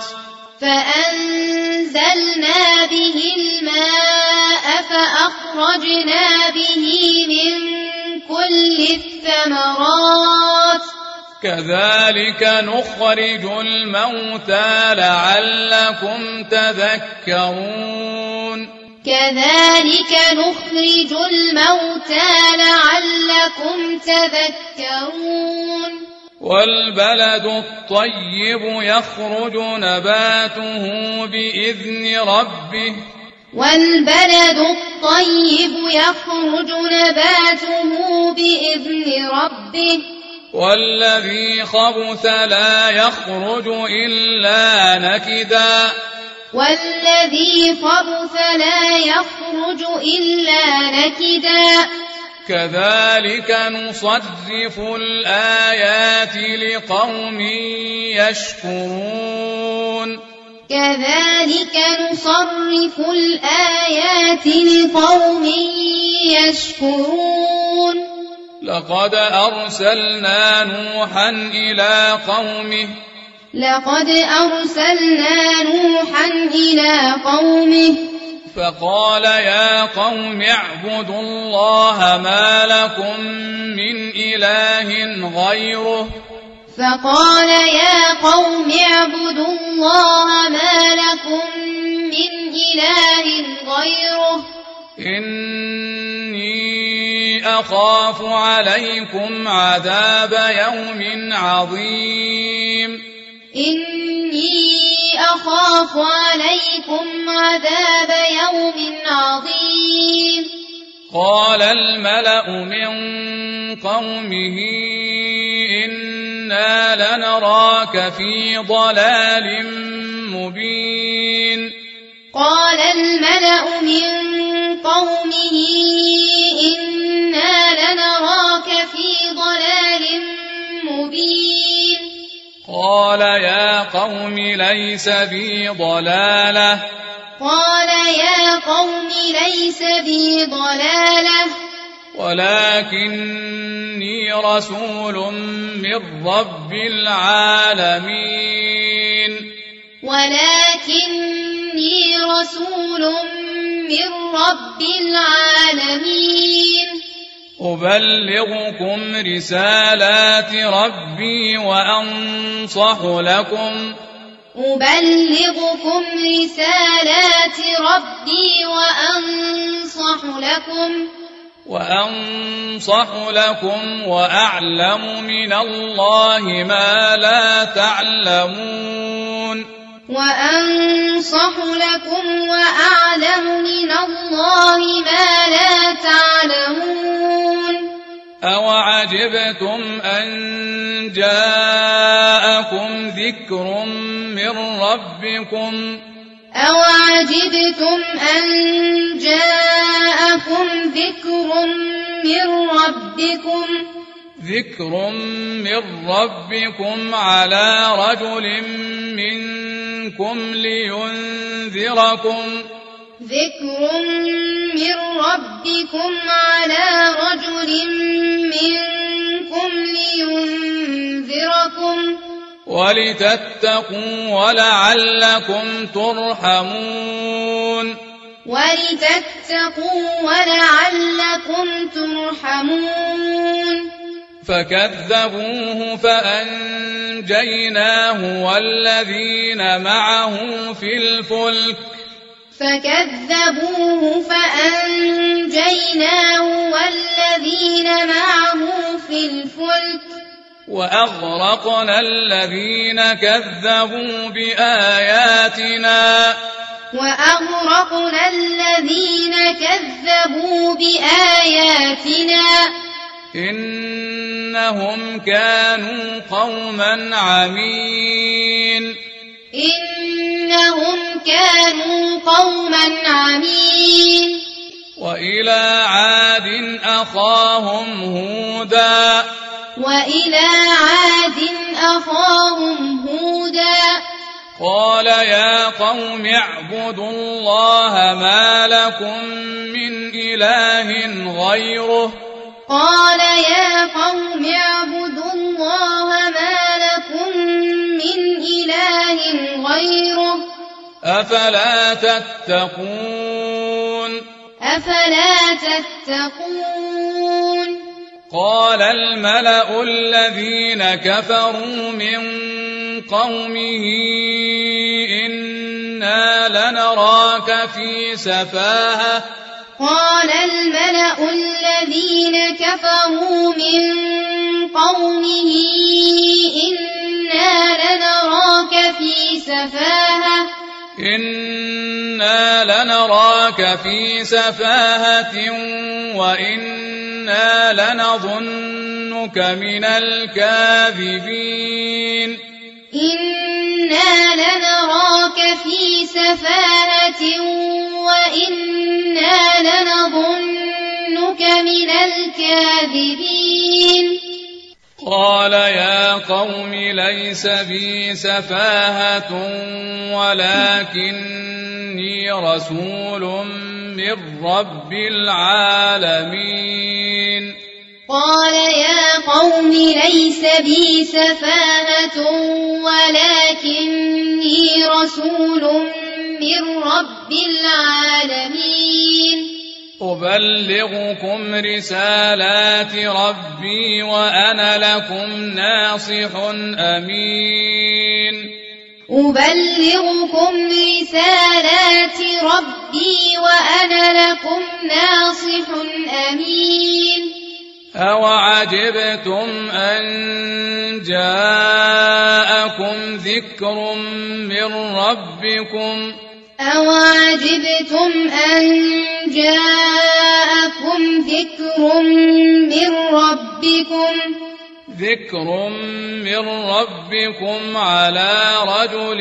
S2: فأنزلنا به الماء فأخرجنا به من كل الثمرات
S1: كذلك نخرج الموتى لعلكم تذكرون
S2: كذلك نخرج الموتى لعلكم تذكرون
S1: والبلد الطيب يخرج نباته بإذن ربه
S2: والبلد الطيب يخرج نباته بإذن ربه
S1: والذي خبث لا يخرج إلا نكدا
S2: والذي خبث لا يخرج إلا نكدا
S1: كذلك نصرف الآيات لقوم يشكرون
S2: كذلك نصرف الآيات لقوم يشكرون
S1: لقد أرسلنا نوحا إلى قومه
S2: لقد أرسلنا نوحا إلى قومه
S1: فقال يا قوم اعبدوا الله ما لكم من إله غيره
S2: فقال يا قوم اعبدوا الله ما لكم من إله غيره
S1: إني أخاف عليكم عذاب يوم عظيم
S2: إني أخاف عليكم عذاب يوم عظيم
S1: قال الملأ من قومه إنا لنراك في ضلال مبين
S2: قال الملأ من قومه إنا لنراك في ضلال مبين
S1: قال يا قوم ليس بي ضلالة
S2: قال يا قوم ليس بي ضلالة
S1: ولكني رسول من رب العالمين
S2: ولكني رسول من رب العالمين
S1: أبلغكم رسالات ربي وأنصح لكم
S2: أبلغكم رسالات ربي وأنصح لكم
S1: وأنصح لكم وأعلم من الله ما لا تعلمون
S2: وأنصح لكم وأعلم من الله ما لا تعلمون
S1: أوعجبتم أن جاءكم ذكر من ربكم
S2: أوعجبتم أن جاءكم ذكر من ربكم
S1: ذكر من ربكم على رجل منكم لينذركم
S2: ذكر من ربكم على رجل منكم لينذركم
S1: ولتتقوا ولعلكم ترحمون
S2: ولتتقوا ولعلكم ترحمون
S1: فكذبوه فأنجيناه والذين معه في الفلك
S2: فكذبوه فأنجيناه والذين معه في الفلك
S1: وأغرقنا الذين كذبوا بآياتنا
S2: وأغرقنا الذين كذبوا بآياتنا
S1: إنهم كانوا قوما عمين
S2: إنهم كانوا قوما عمين
S1: وإلى عاد أخاهم هودا
S2: وإلى عاد أخاهم هودا
S1: قال يا قوم اعبدوا الله ما لكم من إله غيره
S2: قال يا قوم اعبدوا الله ما لكم من إله غيره
S1: أفلا تتقون
S2: أفلا تتقون
S1: قال الملأ الذين كفروا من قومه إنا إنا لنراك في سفاهة
S2: قال الملأ الذين كفروا من قومه إنا لنراك في سفاهة
S1: إنا لنراك في سفاهة وإنا لنظنك من الكاذبين
S2: إنا لنراك في سفاهة وإنا لنظنك من الكاذبين
S1: قال يا قوم ليس بي سفاهة ولكني رسول من رب العالمين
S2: قال يا قوم ليس بي سفاهة ولكني رسول من رب العالمين
S1: أبلغكم رسالات ربي وأنا لكم ناصح أمين
S2: أبلغكم رسالات ربي وأنا لكم ناصح أمين
S1: أوعجبتم أن جاءكم ذكر من ربكم
S2: أوعجبتم أن جاءكم ذكر من ربكم
S1: ذكر من ربكم على رجل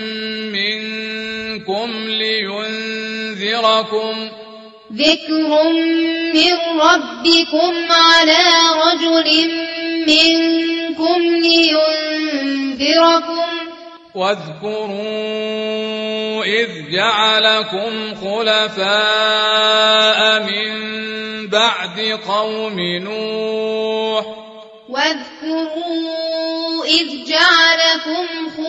S1: منكم لينذركم
S2: ذكر من ربكم على رجل منكم لينذركم
S1: واذكروا إذ جعلكم خلفاء من بعد قوم نوح
S2: واذكروا إذ جعلكم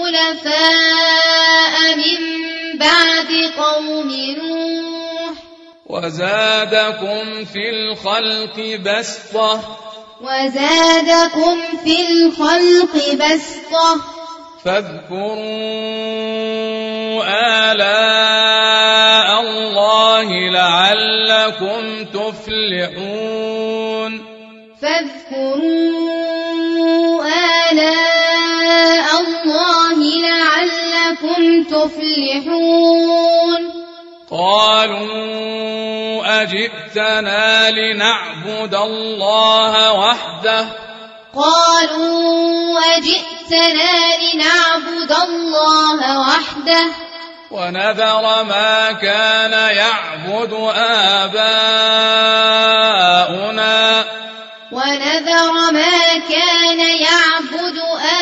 S2: خلفاء من بعد قوم نوح
S1: وزادكم في الخلق بسطة
S2: وزادكم في الخلق بسطة
S1: فاذكروا آلاء الله لعلكم تفلحون
S2: فاذكروا آلاء الله لعلكم تفلحون
S1: قالوا أجئتنا لنعبد الله وحده
S2: قالوا أجئتنا لنعبد الله وحده
S1: ونذر ما كان يعبد آباؤنا
S2: ونذر ما كان يعبد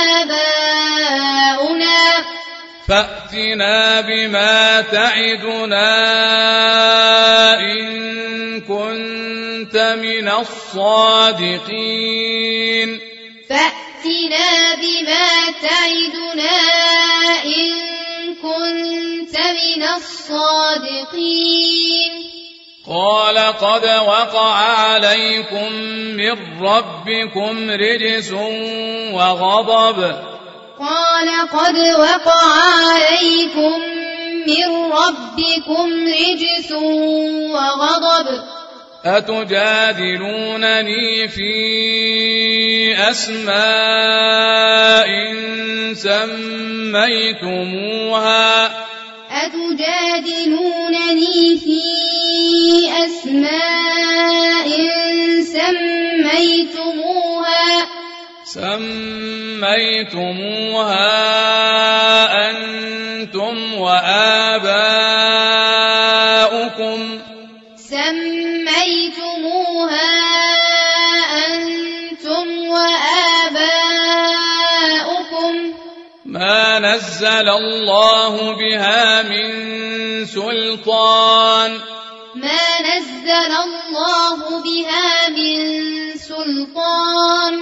S2: آباؤنا
S1: فأتنا بما تعدنا إن كنت من الصادقين
S2: فأتنا بما تعدنا إن كنت من الصادقين
S1: قال قد وقع عليكم من ربكم رجس وغضب
S2: قال قد وقع عليكم من ربكم رجس وغضب
S1: أتجادلونني في أسماء سميتموها
S2: أتجادلونني في أسماء سميتموها
S1: سميتموها أنتم وآباؤكم
S2: سميتموها أنتم وآباؤكم
S1: ما نزل الله بها من سلطان
S2: ما نزل الله بها من سلطان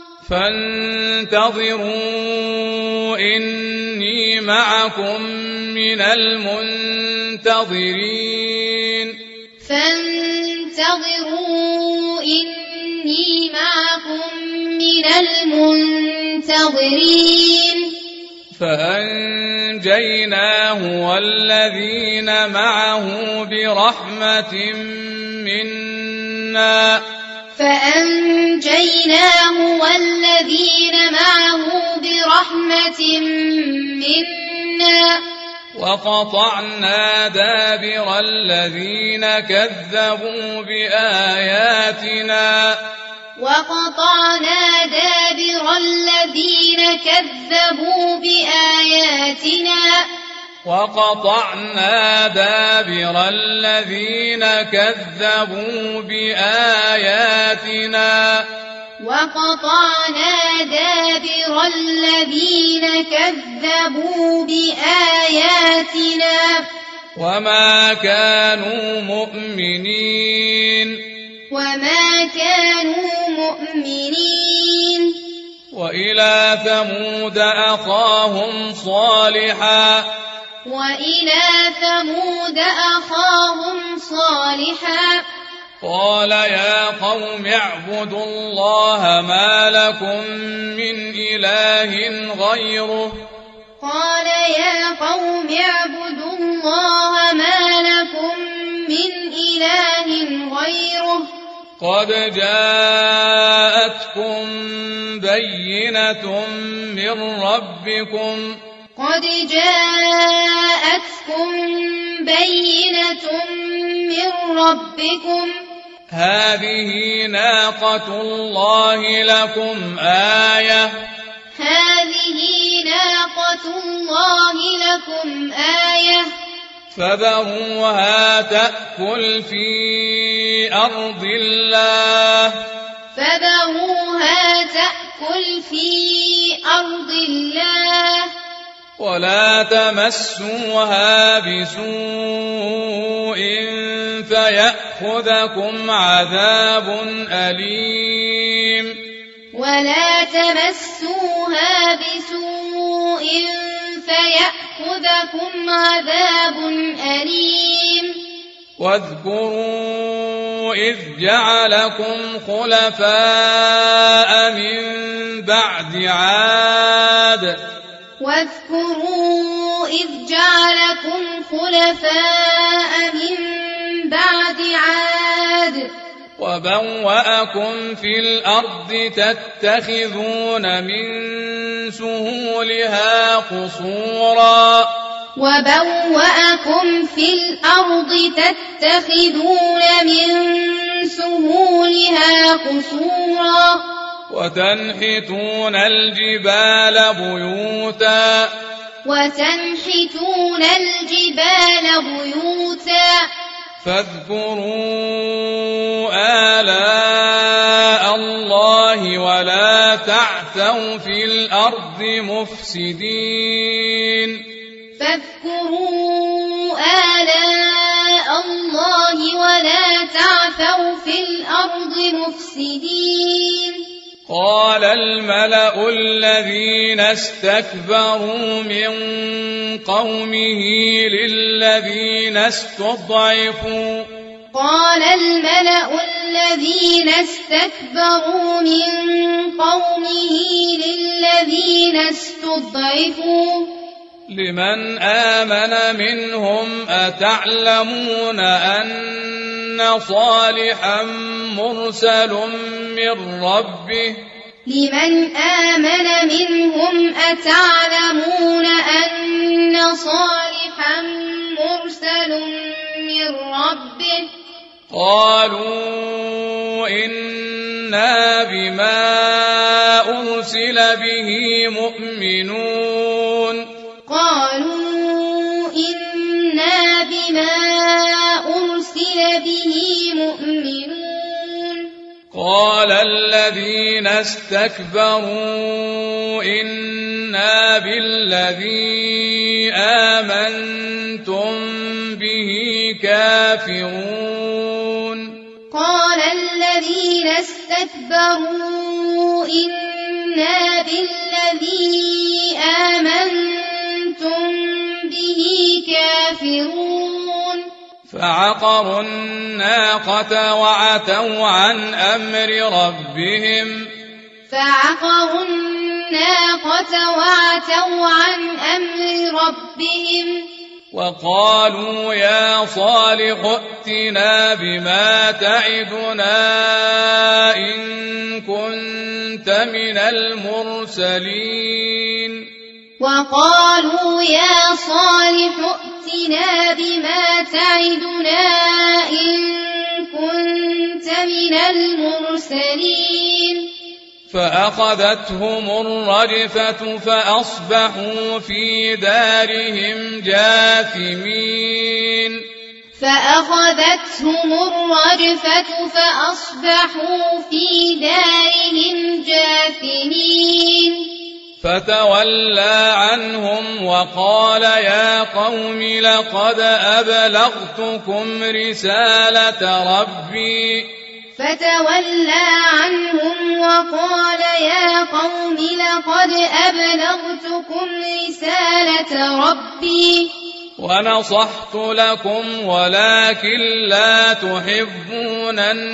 S1: فانتظروا إني معكم من المنتظرين
S2: فانتظروا إني معكم من المنتظرين
S1: فأنجيناه والذين معه برحمة منا
S2: فأنجيناه والذين معه برحمة منا
S1: وقطعنا دابر الذين كذبوا بآياتنا
S2: وقطعنا دابر الذين كذبوا بآياتنا
S1: وقطعنا دابر الذين كذبوا بآياتنا
S2: وقطعنا دابر الذين كذبوا بآياتنا
S1: وما كانوا مؤمنين
S2: وما كانوا مؤمنين
S1: وإلى ثمود أخاهم صالحا
S2: وإلى ثمود أخاهم صالحا
S1: قال يا قوم اعبدوا الله ما لكم من إله غيره
S2: قال يا قوم اعبدوا الله ما لكم من إله غيره
S1: قد جاءتكم بينة من ربكم
S2: قد جاءتكم بينة من ربكم
S1: هذه ناقة الله لكم آية
S2: هذه ناقة الله لكم آية
S1: فذروها تأكل في أرض الله
S2: فذروها تأكل في أرض الله
S1: ولا تمسوها بسوء فيأخذكم عذاب أليم
S2: ولا تمسوها بسوء فيأخذكم عذاب أليم
S1: واذكروا إذ جعلكم خلفاء من بعد عاد
S2: واذكروا إذ جعلكم خلفاء من بعد عاد
S1: وبوأكم في الأرض تتخذون من سهولها قصورا
S2: وبوأكم في الأرض تتخذون من سهولها قصورا
S1: وتنحتون الجبال بيوتا
S2: وتنحتون الجبال بيوتا
S1: فاذكروا آلاء الله ولا تعثوا في الأرض مفسدين
S2: فاذكروا آلاء الله ولا تعثوا في الأرض مفسدين
S1: قال الملأ الذين استكبروا من قومه للذين استضعفوا
S2: قال الملأ الذين استكبروا من قومه للذين استضعفوا
S1: لمن آمن منهم أتعلمون أن صالحا مرسل من ربه
S2: لمن آمن منهم أتعلمون أن صالحا مرسل من ربه
S1: قالوا إنا بما أرسل به مؤمنون
S2: قالوا إنا بما أرسل به مؤمنون
S1: قال الذين استكبروا إنا بالذي آمنتم به كافرون
S2: قال الذين استكبروا إنا بالذي آمنتم به كافرون
S1: فعقروا الناقة وعتوا عن أمر ربهم
S2: فعقروا الناقة وعتوا عن أمر ربهم
S1: وقالوا يا صالح ائتنا بما تعدنا إن كنت من المرسلين
S2: وقالوا يا صالح ائتنا بما تعدنا إن كنت من المرسلين
S1: فأخذتهم الرجفة فأصبحوا في دارهم جاثمين
S2: فأخذتهم الرجفة فأصبحوا في دارهم جاثمين
S1: فتولى عنهم وقال يا قوم لقد أبلغتكم رسالة ربي
S2: فتولى عنهم وقال يا قوم لقد أبلغتكم رسالة ربي
S1: ونصحت لكم ولكن لا تحبون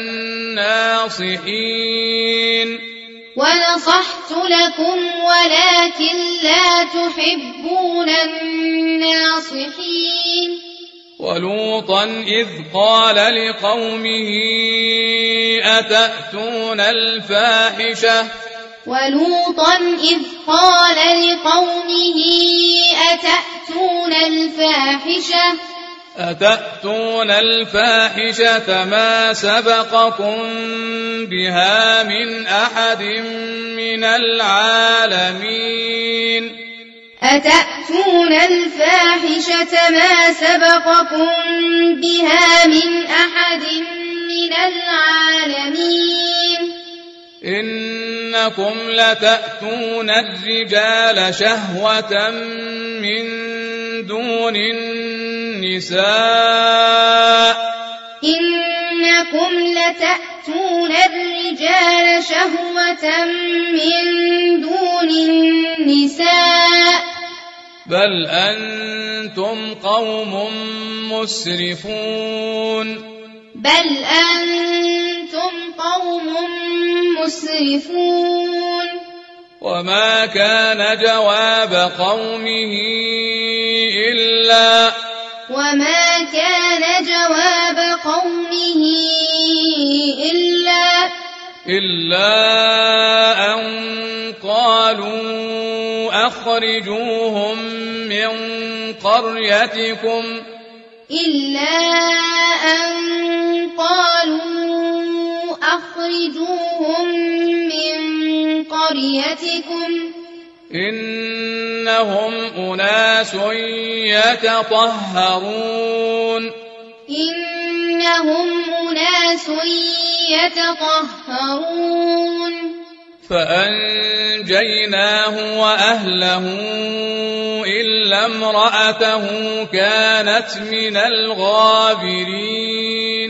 S1: الناصحين
S2: ونصحت لكم ولكن لا تحبون الناصحين
S1: ولوطا إذ قال لقومه أتأتون الفاحشة
S2: ولوطا إذ قال لقومه أتأتون الفاحشة
S1: أتأتون الفاحشة ما سبقكم بها من أحد من العالمين
S2: أتأتون الفاحشة ما سبقكم بها من أحد من العالمين
S1: إنكم لتأتون الرجال شهوة من دون النساء
S2: إنكم لتأتون الرجال شهوة من دون النساء
S1: بل أنتم قوم مسرفون
S2: بل أنتم قوم مسرفون
S1: وما كان جواب قومه إلا
S2: وما كان جواب قومه إلا
S1: إلا أن قالوا أخرجوهم من قريتكم
S2: إلا أن قالوا أخرجوهم من قريتكم
S1: إنهم أناس يتطهرون
S2: إنهم أناس يتطهرون
S1: فأنجيناه وأهله إلا امرأته كانت من الغابرين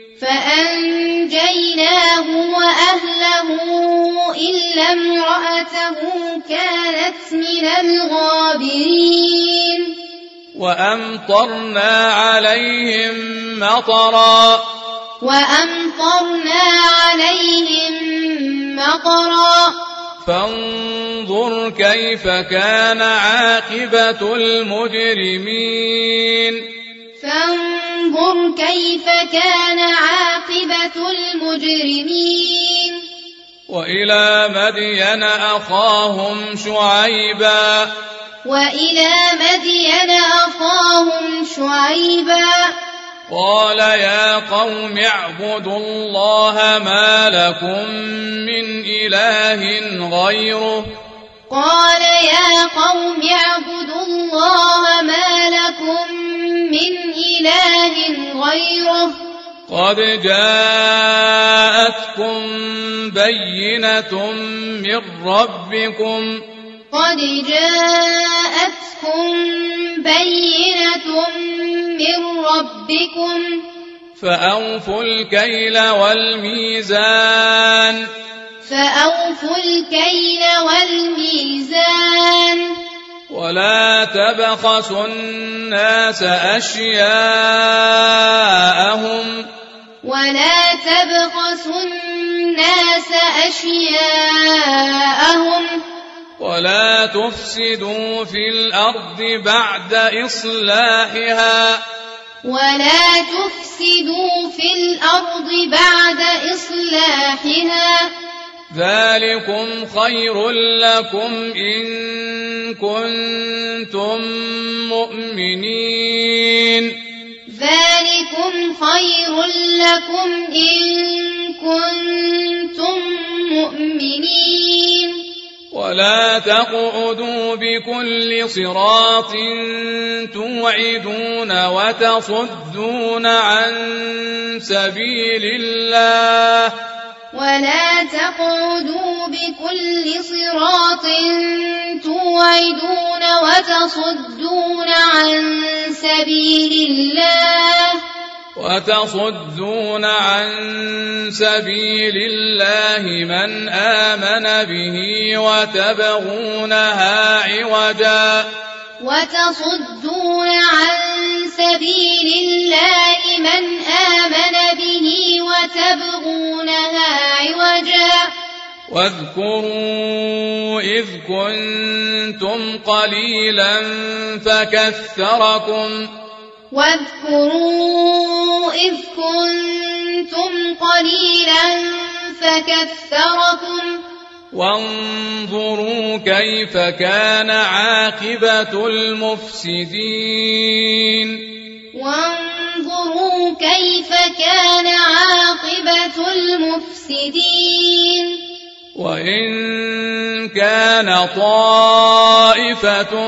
S2: فأنجيناه وأهله إلا امرأته كانت من الغابرين
S1: وأمطرنا عليهم مطرا
S2: وأمطرنا عليهم مطرا
S1: فانظر كيف كان عاقبة المجرمين
S2: فانظر كيف كان عاقبة المجرمين
S1: وإلى مدين أخاهم شعيبا
S2: وإلى مدين أخاهم شعيبا
S1: قال يا قوم اعبدوا الله ما لكم من إله غيره
S2: قال يا قوم اعبدوا الله ما لكم من إله غيره
S1: قد جاءتكم بينة من ربكم
S2: قد جاءتكم بينة من ربكم
S1: فأوفوا الكيل والميزان
S2: فأوفوا الكيل والميزان
S1: ولا تبخسوا الناس أشياءهم
S2: ولا تبخسوا الناس أشياءهم
S1: ولا تفسدوا في الأرض بعد إصلاحها
S2: ولا تفسدوا في الأرض بعد إصلاحها
S1: ذلكم خير لكم إن كنتم مؤمنين
S2: ذلكم خير لكم إن كنتم مؤمنين
S1: ولا تقعدوا بكل صراط توعدون وتصدون عن سبيل الله
S2: ولا تقعدوا بكل صراط توعدون وتصدون عن سبيل الله
S1: وتصدون عن سبيل الله من آمن به وتبغونها عوجا
S2: وتصدون عن سبيل الله من آمن به وتبغونها عوجا
S1: واذكروا إذ كنتم قليلا فكثركم
S2: واذكروا إذ كنتم قليلا فكثركم
S1: وانظروا كيف كان عاقبة المفسدين
S2: وانظروا كيف كان عاقبة المفسدين
S1: وإن كان طائفة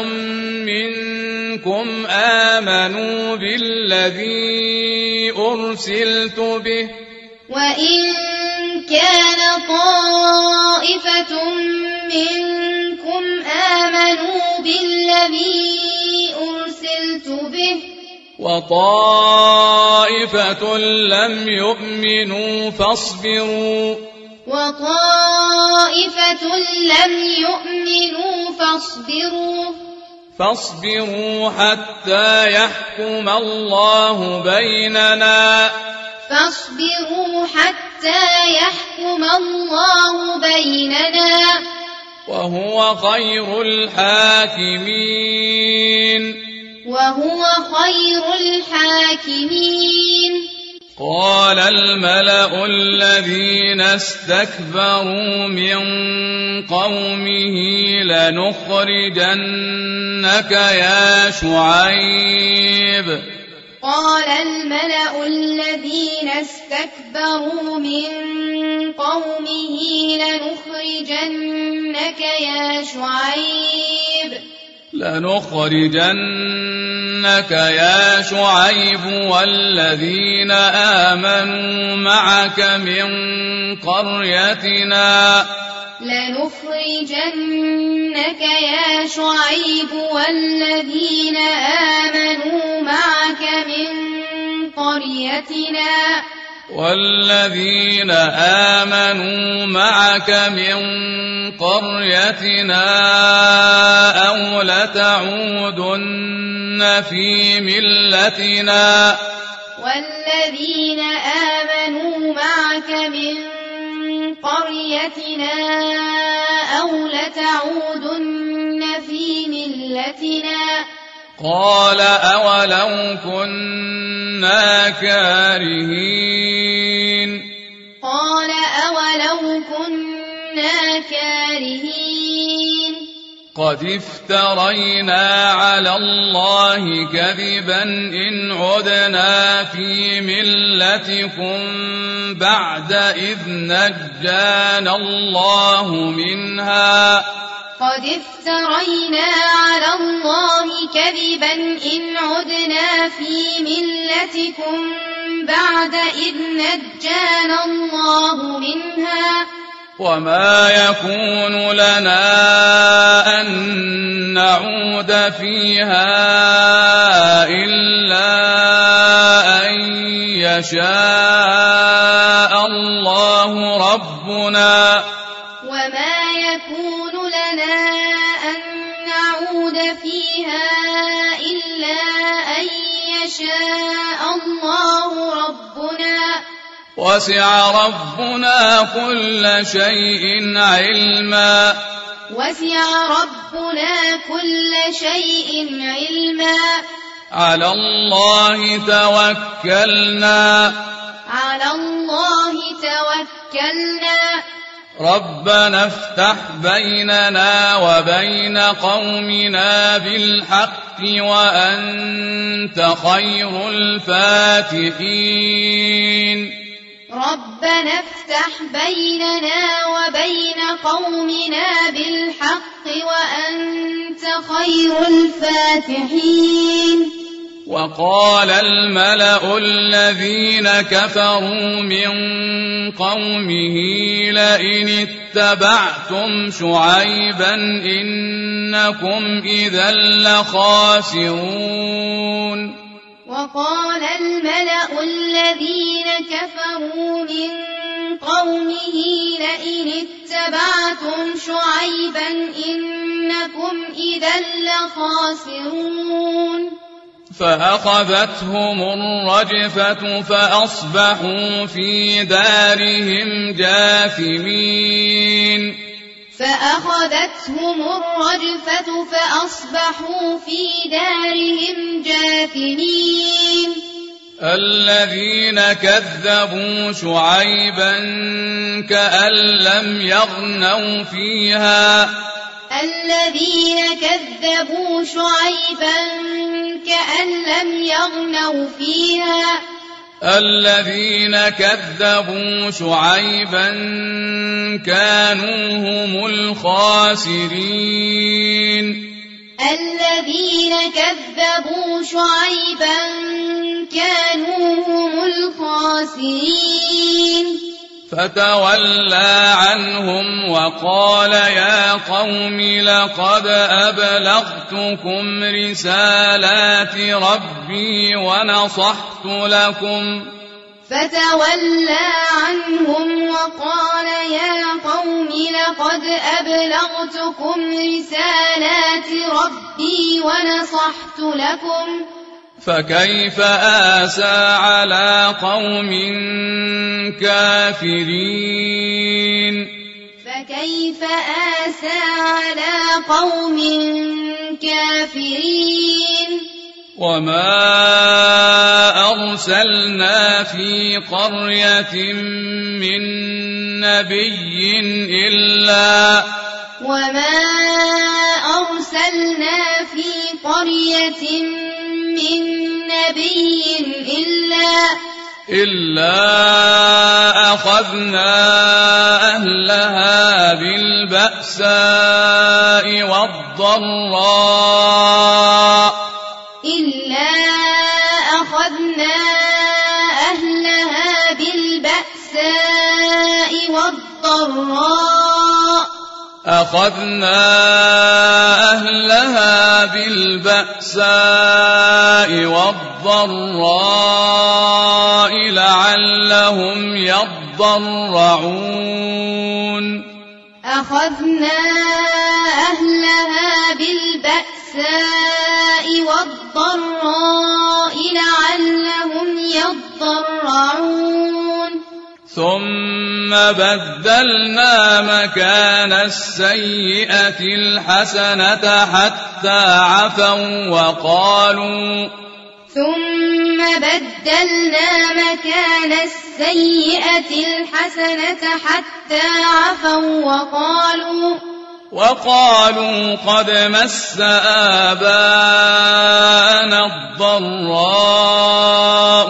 S1: منكم آمنوا بالذي أرسلت به
S2: وإن كان طائفة منكم آمنوا بالذي أرسلت به
S1: وطائفة لم يؤمنوا فاصبروا
S2: وطائفة لم يؤمنوا فاصبروا
S1: فاصبروا حتى يحكم الله بيننا
S2: فاصبروا حتى يحكم الله بيننا
S1: وهو خير الحاكمين
S2: وهو خير الحاكمين
S1: قال الملأ الذين استكبروا من قومه لنخرجنك يا شعيب
S2: قال الملأ الذين استكبروا من قومه لنخرجنك يا شعيب
S1: لنخرجنك يا شعيب والذين آمنوا معك من قريتنا
S2: لنخرجنك يا شعيب والذين آمنوا معك من قريتنا
S1: والذين آمنوا معك من قريتنا أو لتعودن في ملتنا
S2: والذين آمنوا معك من قريتنا أو لتعودن في ملتنا
S1: قال أولو كنا كارهين
S2: قال أولو كنا كارهين
S1: قد افترينا على الله كذبا إن عدنا في ملتكم بعد إذ نجانا الله منها
S2: قد افترينا على الله كذبا إن عدنا في ملتكم بعد إذ نجانا الله منها
S1: وما يكون لنا أن نعود فيها إلا أن يشاء الله ربنا
S2: وما يكون لنا أن نعود فيها إلا أن يشاء الله ربنا
S1: وسع ربنا كل شيء علما
S2: وسع ربنا كل شيء علما
S1: على الله توكلنا
S2: على الله توكلنا
S1: ربنا افتح بيننا وبين قومنا بالحق وأنت خير الفاتحين
S2: ربنا افتح بيننا وبين قومنا بالحق وأنت خير الفاتحين
S1: وقال الملأ الذين كفروا من قومه لئن اتبعتم شعيبا إنكم إذا لخاسرون
S2: وقال الملأ الذين كفروا من قومه لئن اتبعتم شعيبا إنكم إذا لخاسرون
S1: فأخذتهم الرجفة فأصبحوا في دارهم جاثمين
S2: فأخذتهم الرجفة فأصبحوا في دارهم جاثمين
S1: الذين كذبوا شعيبا كأن لم يغنوا فيها
S2: الذين كذبوا شعيبا كأن لم يغنوا فيها
S1: الذين كذبوا شعيبا كانوا هم الخاسرين
S2: الذين كذبوا شعيبا كانوا هم الخاسرين
S1: فتولى عنهم وقال يا قوم لقد أبلغتكم رسالات ربي ونصحت لكم
S2: فتولى عنهم وقال يا قوم لقد أبلغتكم رسالات ربي ونصحت لكم
S1: فكيف آسى على قوم كافرين
S2: فكيف آسى على قوم كافرين
S1: وما أرسلنا في قرية من نبي إلا
S2: وما أرسلنا في قرية من نبي إلا
S1: إلا أخذنا أهلها بالبأساء والضراء
S2: إلا أخذنا أهلها بالبأساء والضراء
S1: أخذنا أهلها بالبأساء والضراء لعلهم يضرعون
S2: أخذنا أهلها بالبأساء والضراء لعلهم يضرعون
S1: ثم بدلنا مكان السيئة الحسنة حتى عفوا وقالوا
S2: ثم بدلنا مكان السيئة الحسنة حتى عفوا وقالوا
S1: وقالوا قد مس آباءنا الضراء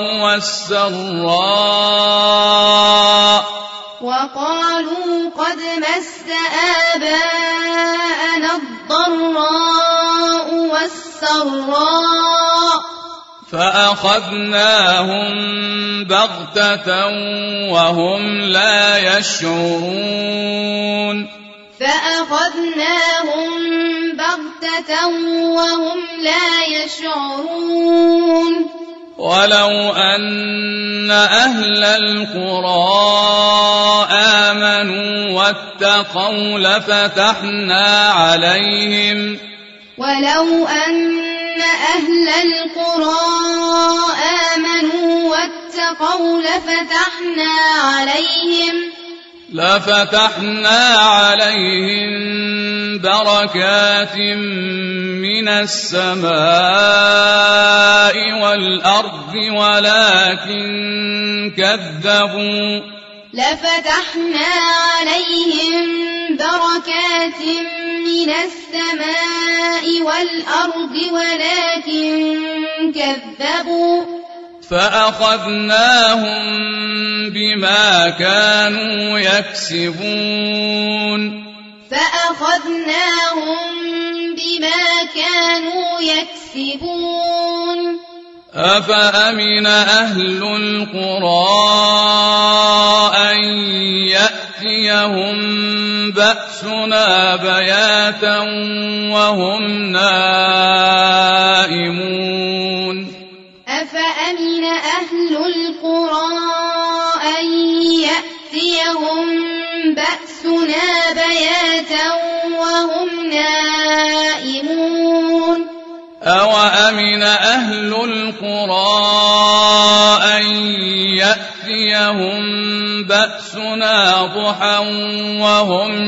S1: والسراء
S2: وقالوا قد مس آباءنا الضراء والسراء
S1: فأخذناهم بغتة وهم لا يشعرون
S2: فأخذناهم بغتة وهم لا يشعرون
S1: ولو أن أهل القرى آمنوا واتقوا لفتحنا عليهم
S2: ولو أن أهل القرى آمنوا واتقوا لفتحنا عليهم
S1: لفتحنا عليهم بركات من السماء والأرض ولكن كذبوا
S2: لفتحنا عليهم بركات من السماء والأرض ولكن كذبوا
S1: فأخذناهم بما كانوا يكسبون
S2: فأخذناهم بما كانوا يكسبون
S1: أفأمن أهل القرى أن يأتيهم بأسنا بياتا وهم نائمون
S2: أفأمن أهل القرى أن يأتيهم بأسنا بياتا وهم نائمون
S1: أوأمن أهل القرى أن يأتيهم بأسنا ضحى وهم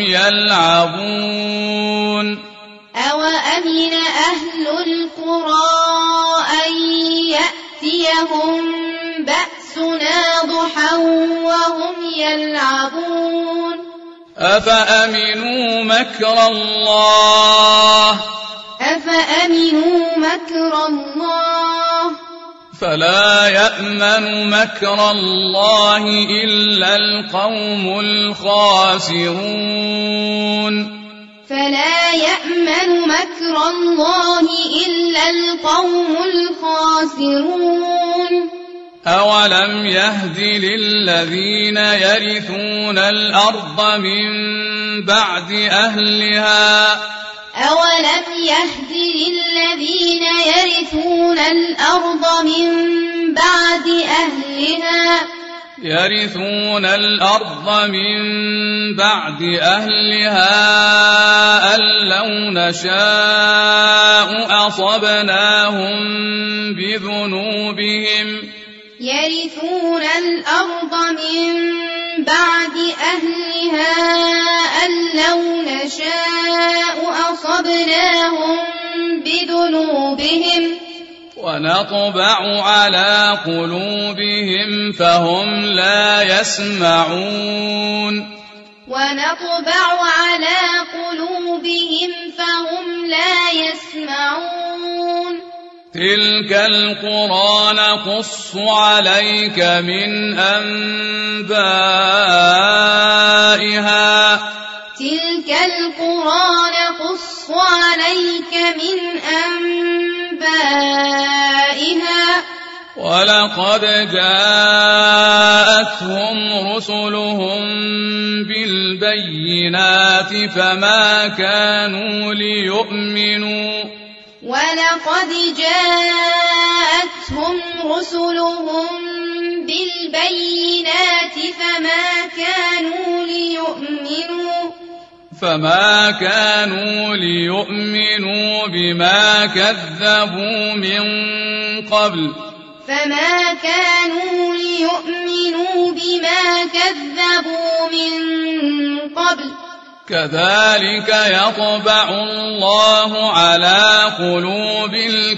S1: يلعبون
S2: أوأمن أهل القرى أن يأتيهم بأسنا ضحى وهم يلعبون
S1: أفأمنوا مكر الله
S2: أفأمنوا مكر الله
S1: فلا يأمن مكر الله إلا القوم الخاسرون
S2: فلا يأمن مكر الله إلا القوم الخاسرون
S1: أولم يهد للذين يرثون الأرض من بعد أهلها
S2: أولم يهد للذين يرثون الأرض من بعد أهلها
S1: يرثون الأرض من بعد أهلها أن لو نشاء أصبناهم بذنوبهم
S2: يرثون الأرض من بعد أهلها أن لو نشاء أصبناهم بذنوبهم
S1: ونطبع على قلوبهم فهم لا يسمعون
S2: ونطبع على قلوبهم فهم لا يسمعون
S1: تلك القرى نقص عليك من أنبائها
S2: تلك القرى نقص عليك من أنبائها
S1: ولقد جاءتهم رسلهم بالبينات فما كانوا ليؤمنوا
S2: ولقد جاءتهم رسلهم بالبينات فما كانوا ليؤمنوا
S1: فما كانوا ليؤمنوا بما كذبوا من قبل
S2: فما كانوا ليؤمنوا بما كذبوا من قبل
S1: كذلك يطبع الله على قلوب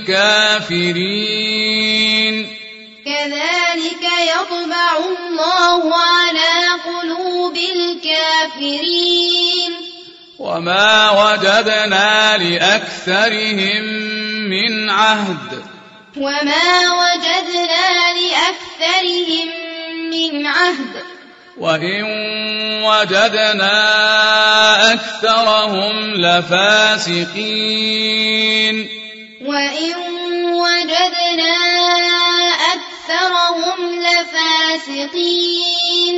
S1: الكافرين
S2: كذلك يطبع الله على قلوب الكافرين
S1: وما وجدنا لأكثرهم من عهد
S2: وما وجدنا لأكثرهم من عهد
S1: وإن وجدنا أكثرهم لفاسقين
S2: وإن وجدنا أكثرهم لفاسقين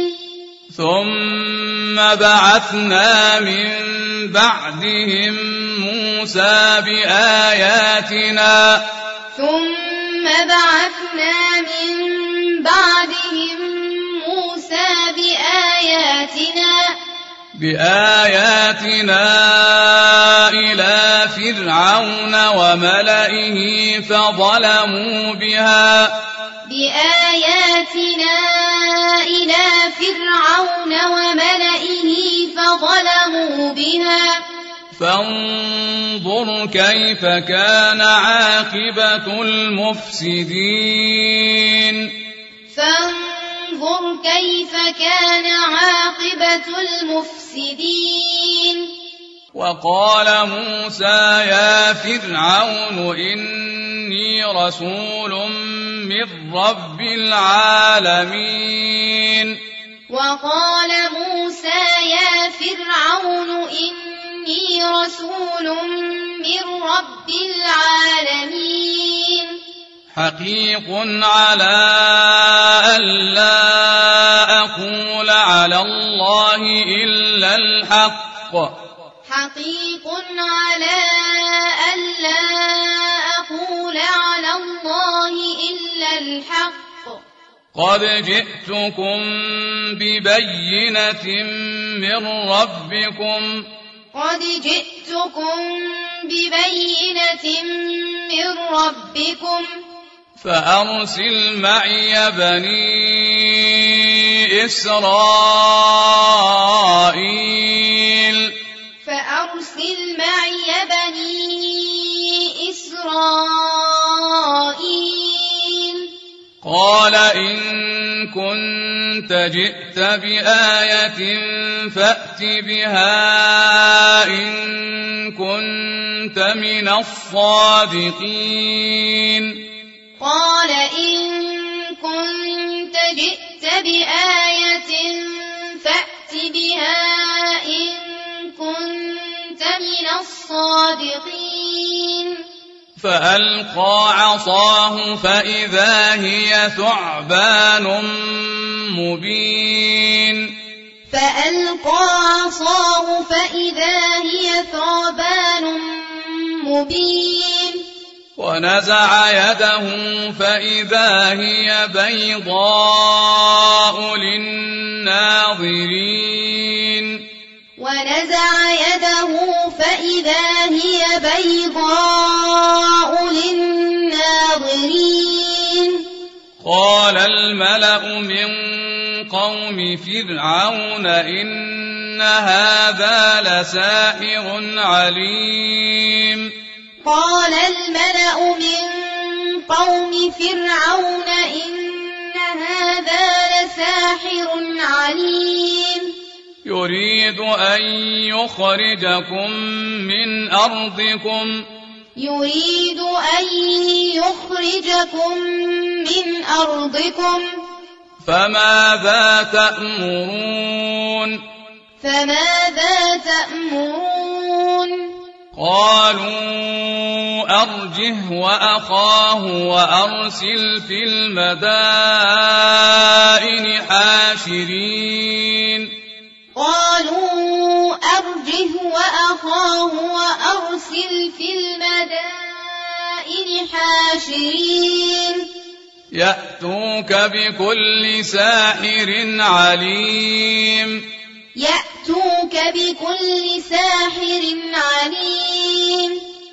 S1: ثم بعثنا من بعدهم موسى بآياتنا
S2: ثم بعثنا من بعدهم موسى بآياتنا
S1: بآياتنا إلى فرعون وملئه فظلموا بها
S2: بآياتنا إلى فرعون وملئه ظلموا بها
S1: فانظر كيف كان عاقبة المفسدين
S2: فانظر كيف كان عاقبة المفسدين
S1: وقال موسى يا فرعون إني رسول من رب العالمين
S2: وقال موسى يا فرعون إني رسول من رب العالمين
S1: حقيق على ألا أقول على الله إلا الحق
S2: حقيق على ألا أقول على الله إلا الحق
S1: قد جئتكم ببينة من ربكم
S2: قد جئتكم ببينة من ربكم
S1: فأرسل معي بني إسرائيل
S2: فأرسل معي بني إسرائيل
S1: قال إن كنت جئت بآية فأت بها إن كنت من الصادقين
S2: قال إن كنت جئت بآية فأت بها إن كنت من الصادقين
S1: فألقى عصاه فإذا هي ثعبان مبين
S2: فألقى عصاه فإذا هي ثعبان مبين
S1: ونزع يده فإذا هي بيضاء للناظرين
S2: ونزع يده فإذا هي بيضاء للناظرين
S1: قال الملأ من قوم فرعون إن هذا لساحر عليم
S2: قال الملأ من قوم فرعون إن هذا لساحر عليم
S1: يريد أن يخرجكم من أرضكم
S2: يريد أن يخرجكم من أرضكم
S1: فماذا تأمرون
S2: فماذا تأمرون
S1: قالوا أرجه وأخاه وأرسل في المدائن حاشرين
S2: قالوا أرجه وأخاه وأرسل في المدائن حاشرين
S1: يأتوك بكل ساحر عليم
S2: يأتوك بكل ساحر عليم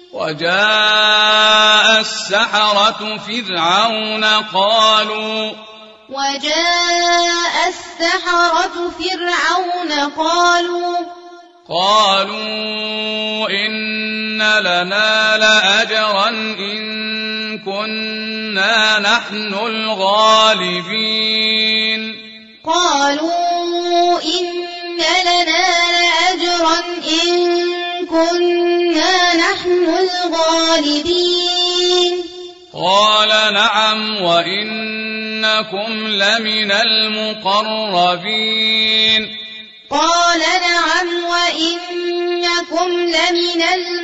S1: وجاء السحرة فرعون قالوا
S2: وجاء السحرة فرعون قالوا
S1: قالوا إن لنا لأجرا إن كنا نحن الغالبين
S2: قالوا إن لنا لأجرا إن كنا نحن الغالبين
S1: قال نعم وإنكم لمن المقربين
S2: قال نعم وإنكم لمن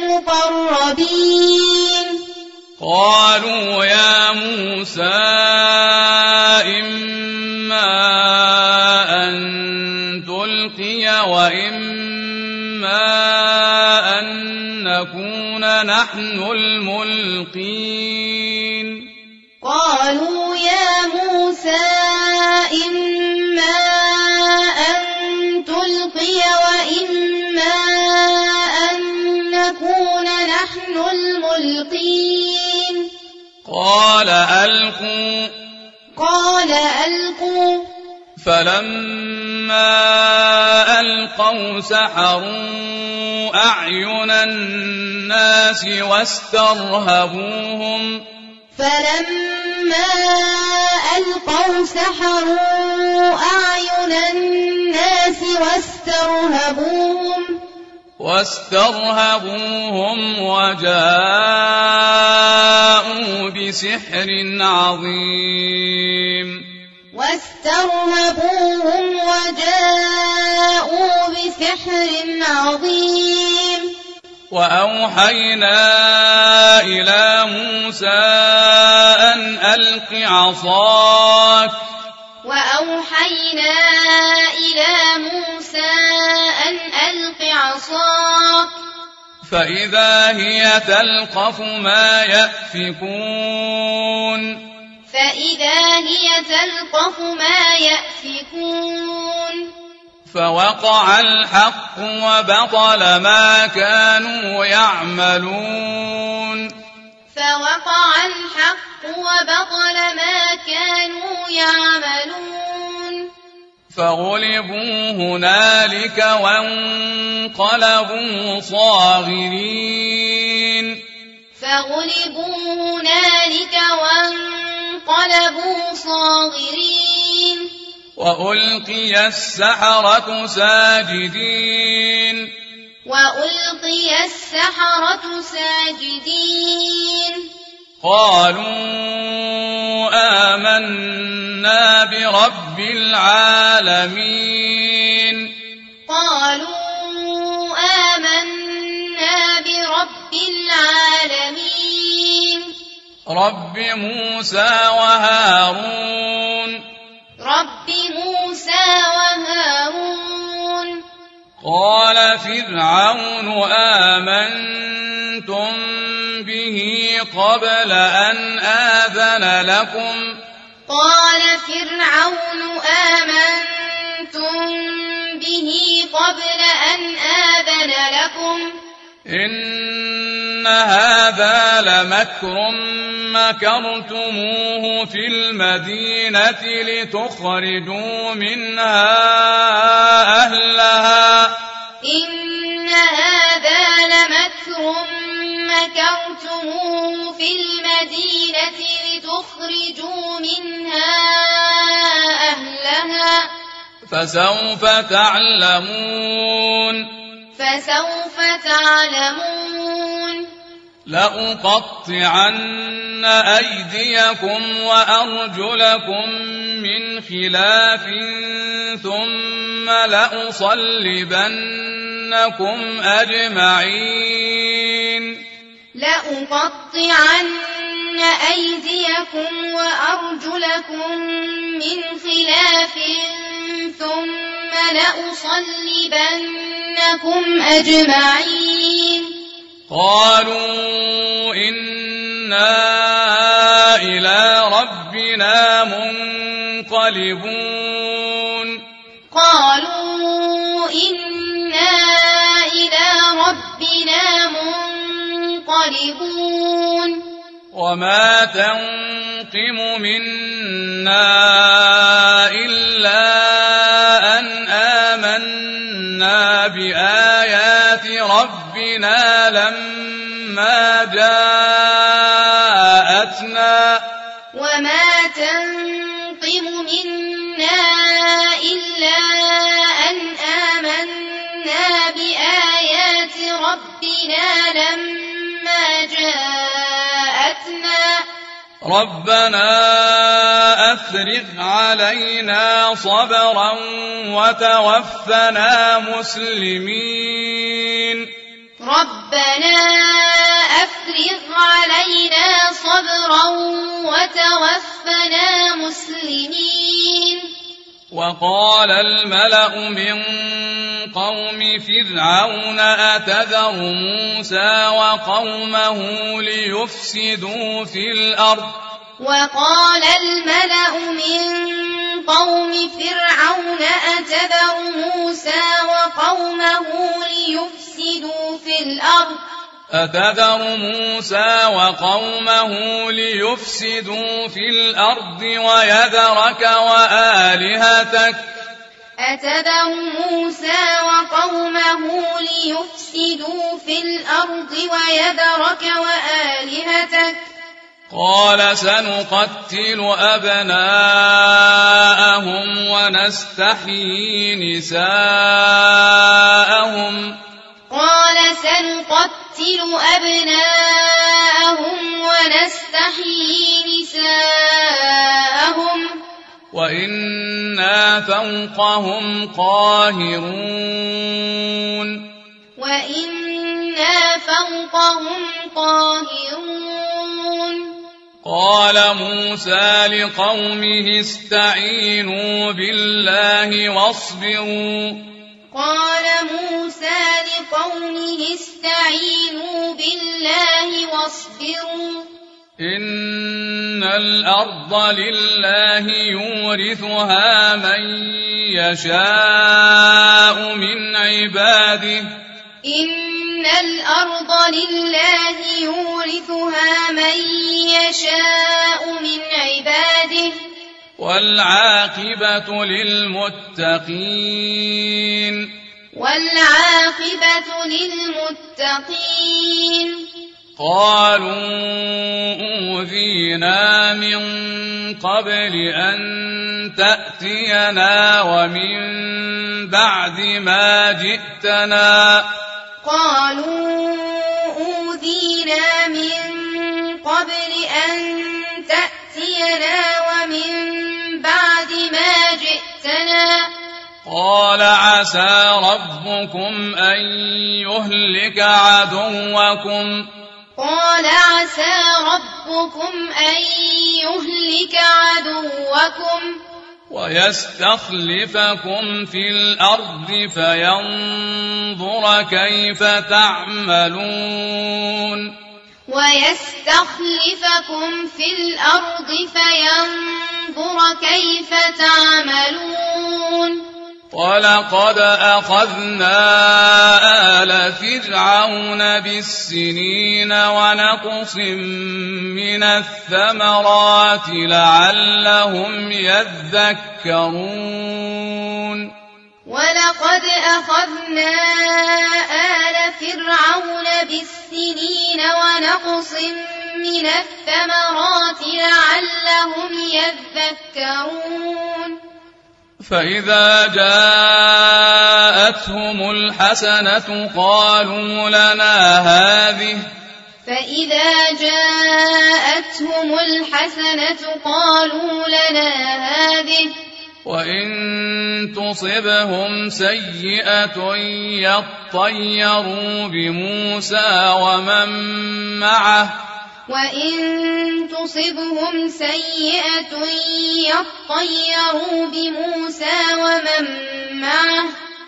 S2: المقربين
S1: قالوا يا موسى إما أن تلقي وإما أن نكون نحن الملقين
S2: قالوا يا موسى إما أن تلقي وإما أن نكون نحن الملقين
S1: قال ألقوا
S2: قال ألقوا
S1: فلما ألقوا سحروا أعين الناس واسترهبوهم
S2: فلما ألقوا سحروا أعين الناس واسترهبوهم
S1: واسترهبوهم وجاءوا بسحر عظيم
S2: واسترهبوهم وجاءوا بسحر عظيم
S1: وأوحينا إلى موسى أن ألق عصاك
S2: وأوحينا إلى موسى أن ألق عصاك
S1: فإذا هي تلقف ما يأفكون
S2: فإذا هي تلقف ما يأفكون
S1: فوقع الحق وبطل ما كانوا يعملون
S2: فوقع الحق وبطل ما كانوا يعملون
S1: فغلبوا هنالك وانقلبوا صاغرين
S2: فغلبوا هنالك وانقلبوا صاغرين
S1: وألقي السحرة ساجدين
S2: وألقي السحرة ساجدين
S1: قالوا آمنا برب العالمين
S2: قالوا آمنا برب العالمين
S1: رب موسى وهارون
S2: رب موسى وهارون
S1: قال فرعون آمنتم به قبل أن آذن لكم
S2: قال فرعون آمنتم به قبل أن آذن لكم
S1: إن هذا لمكر مكرتموه في المدينة لتخرجوا منها أهلها
S2: إن هذا لمكر مكرتموه في المدينة لتخرجوا منها أهلها
S1: فسوف تعلمون
S2: فسوف تعلمون
S1: لأقطعن أيديكم وأرجلكم من خلاف ثم لأصلبنكم أجمعين
S2: لأقطعن أيديكم وأرجلكم من خلاف ثم لأصلبنكم أجمعين
S1: قالوا إنا إلى ربنا منقلبون
S2: قالوا إنا إلى ربنا منقلبون
S1: وما تنقم منا إلا أن آمنا بآيات ربنا لما جاءتنا
S2: وما تنقم منا إلا أن آمنا بآيات ربنا لما جاءتنا
S1: ربنا أفرغ علينا صبرا وتوفنا مسلمين
S2: ربنا أفرغ علينا صبرا وتوفنا مسلمين
S1: وقال الملأ من قوم فرعون أتذر موسى وقومه ليفسدوا في الأرض
S2: وقال الملأ من قوم فرعون أتذر موسى وقومه ليفسدوا في الأرض
S1: أتذر موسى وقومه ليفسدوا في الأرض ويذرك وآلهتك
S2: أتذر موسى وقومه ليفسدوا في الأرض ويذرك وآلهتك
S1: قال سنقتل أبناءهم ونستحيي نساءهم
S2: قال سنقتل أبناءهم ونستحيي نساءهم
S1: وإنا فوقهم قاهرون
S2: وإنا فوقهم قاهرون
S1: قال موسى لقومه استعينوا بالله واصبروا
S2: قال موسى لقومه استعينوا بالله واصبروا
S1: إن الأرض لله يورثها من يشاء من عباده
S2: إن الأرض لله يورثها من يشاء من عباده
S1: والعاقبة للمتقين
S2: والعاقبة للمتقين
S1: قالوا أوذينا من قبل أن تأتينا ومن بعد ما جئتنا
S2: قالوا أوذينا من قبل أن تأتينا ومن بعد ما جئتنا
S1: قال عسى ربكم أن يهلك عدوكم
S2: قال عسى ربكم أن يهلك عدوكم
S1: ويستخلفكم في الأرض فينظر كيف تعملون
S2: ويستخلفكم في الأرض فينظر كيف تعملون
S1: ولقد أخذنا آل فرعون بالسنين ونقص من الثمرات لعلهم يذكرون
S2: ولقد أخذنا آل فرعون بالسنين ونقص من الثمرات لعلهم يذكرون
S1: فإذا جاءتهم الحسنة قالوا لنا هذه
S2: فإذا جاءتهم الحسنة قالوا لنا هذه
S1: وإن تصبهم سيئة يطيروا بموسى ومن معه
S2: وإن تصبهم سيئة يطيروا بموسى ومن معه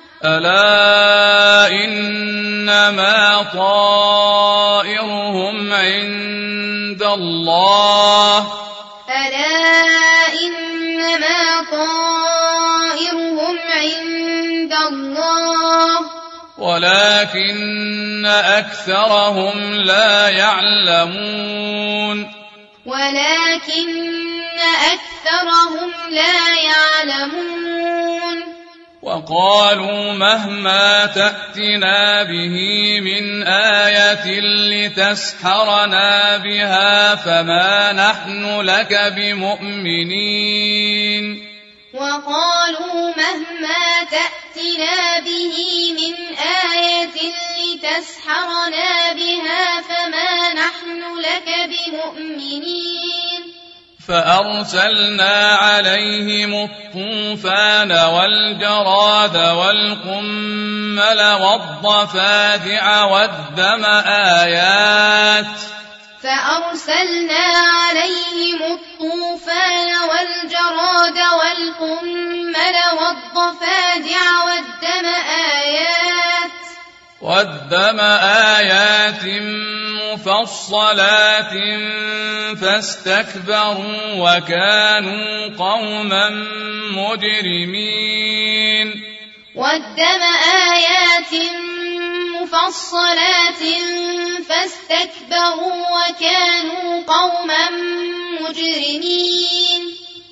S1: ألا إنما طائرهم عند الله
S2: ألا إنما طائرهم عند الله
S1: ولكن أكثرهم لا يعلمون
S2: ولكن أكثرهم لا يعلمون
S1: وقالوا مهما تأتنا به من آية لتسحرنا بها فما نحن لك بمؤمنين
S2: وقالوا مهما تأتنا به من آية لتسحرنا بها فما نحن لك بمؤمنين
S1: فأرسلنا عليهم الطوفان والجراد والقمل والضفادع والدم آيات
S2: فأرسلنا عليهم الطوفان والجراد والقمل والضفادع والدم آيات
S1: والدم آيات مفصلات فاستكبروا وكانوا قوما مجرمين
S2: والدم آيات مفصلات فاستكبروا فاستكبروا وكانوا قوما مجرمين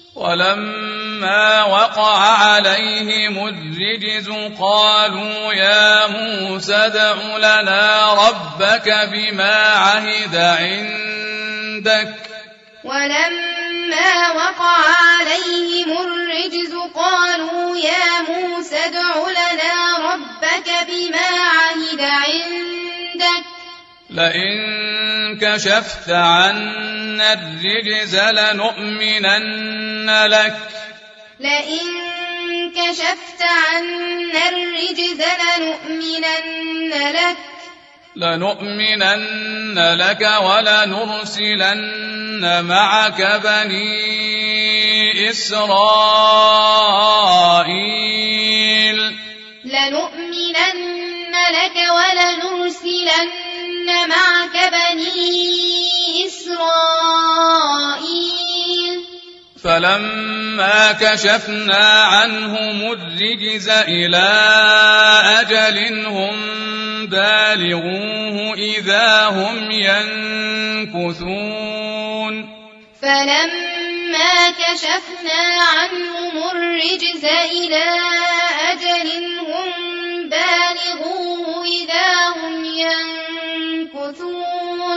S1: ولما وقع عليهم الرجز قالوا يا موسى ادع لنا ربك بما عهد عندك
S2: ولما وقع عليهم الرجز قالوا يا موسى ادع لنا ربك بما عهد عندك
S1: لئن كشفت عنا الرجز لنؤمنن لك
S2: لئن كشفت عنا الرجز لنؤمنن لك
S1: لنؤمنن لك ولنرسلن معك بني إسرائيل
S2: لنؤمنن لك ولنرسلن معك بني إسرائيل
S1: فلما كشفنا عنهم الرجز إلى أجل هم بالغوه إذا هم ينكثون
S2: فلما كشفنا عنهم الرجز إلى أجل هم بالغوه إذا هم ينكثون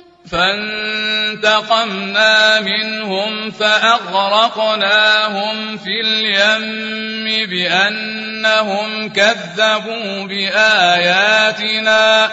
S1: فانتقمنا منهم فأغرقناهم في اليم بأنهم كذبوا بآياتنا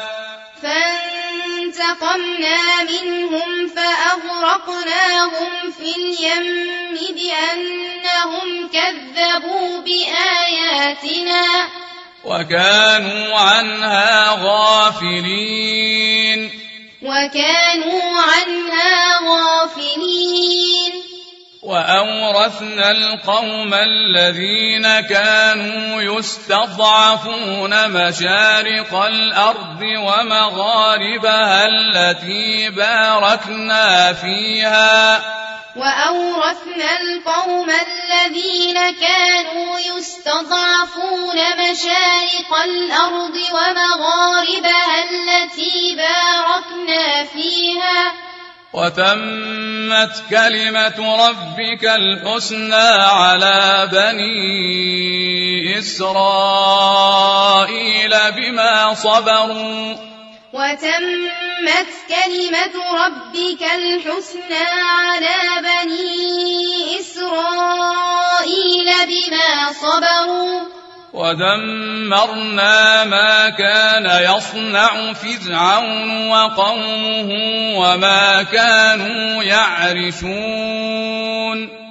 S2: فانتقمنا منهم فأغرقناهم في اليم بأنهم كذبوا بآياتنا
S1: وكانوا عنها غافلين
S2: وكانوا عنها غافلين
S1: وأورثنا القوم الذين كانوا يستضعفون مشارق الأرض ومغاربها التي باركنا فيها
S2: وأورثنا القوم الذين كانوا يستضعفون مشارق الأرض ومغاربها التي باركنا فيها
S1: وتمت كلمة ربك الحسنى على بني إسرائيل بما صبروا
S2: وتمت كلمة ربك الحسنى على بني إسرائيل بما صبروا
S1: ودمرنا ما كان يصنع فرعون وقومه وما كانوا يعرشون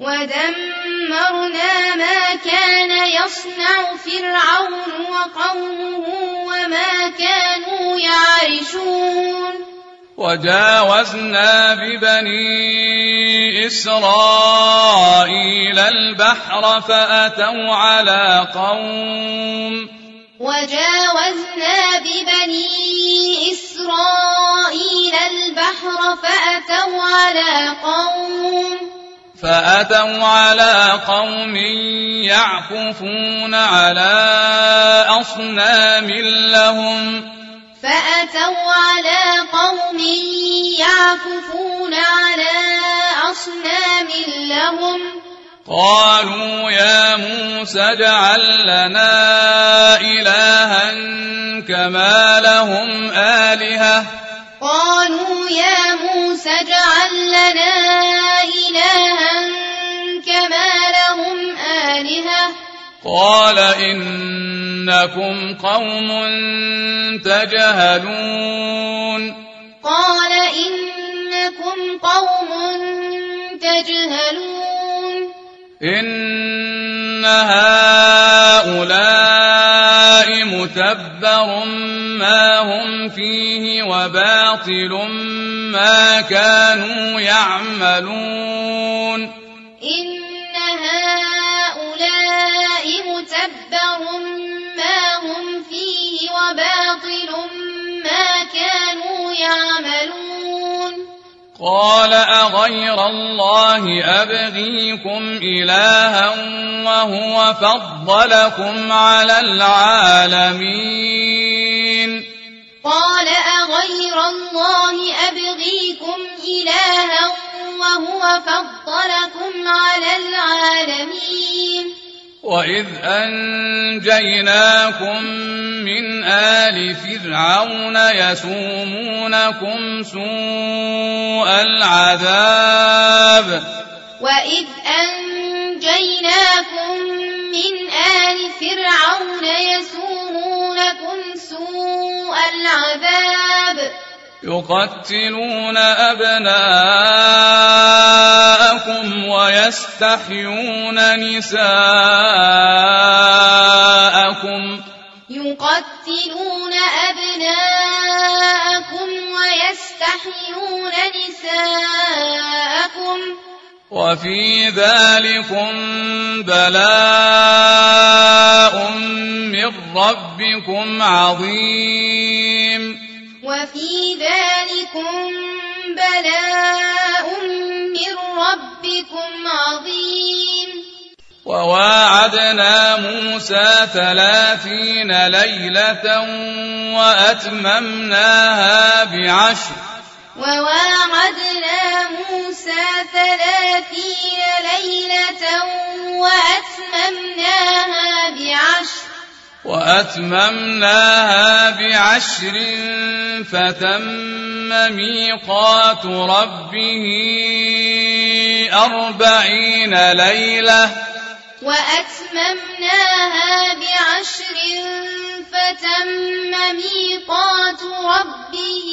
S2: ودمرنا ما كان يصنع فرعون وقومه وما كانوا يعرشون
S1: وجاوزنا ببني إسرائيل البحر فأتوا على قوم
S2: وجاوزنا ببني إسرائيل البحر فأتوا على قوم
S1: فأتوا على قوم يعكفون على أصنام لهم
S2: فأتوا على قوم يعكفون على أصنام لهم
S1: قالوا يا موسى اجعل لنا إلها كما لهم آلهة
S2: قالوا يا موسى اجعل لنا إلها كما لهم آلهة
S1: قال إنكم قوم تجهلون
S2: قال إنكم قوم تجهلون
S1: إن هؤلاء متبر ما هم فيه وباطل ما كانوا يعملون
S2: إن هؤلاء متبر ما هم فيه وباطل ما كانوا يعملون
S1: قال أغير الله أبغيكم إلها وهو فضلكم على العالمين
S2: قال أغير الله وفضلكم على العالمين
S1: وإذ أنجيناكم من آل فرعون يسومونكم سوء العذاب
S2: وإذ أنجيناكم من آل فرعون يسومونكم سوء العذاب
S1: يقتلون أبناءكم ويستحيون نساءكم
S2: يقتلون أبناءكم ويستحيون نساءكم
S1: وفي ذلكم بلاء من ربكم عظيم
S2: وفي ذلكم بلاء من ربكم عظيم
S1: وواعدنا موسى ثلاثين ليلة وأتممناها بعشر
S2: وواعدنا موسى ثلاثين ليلة وأتممناها بعشر
S1: وأتممناها بعشر فتم ميقات ربه أربعين ليلة
S2: وأتممناها بعشر فتم ميقات ربه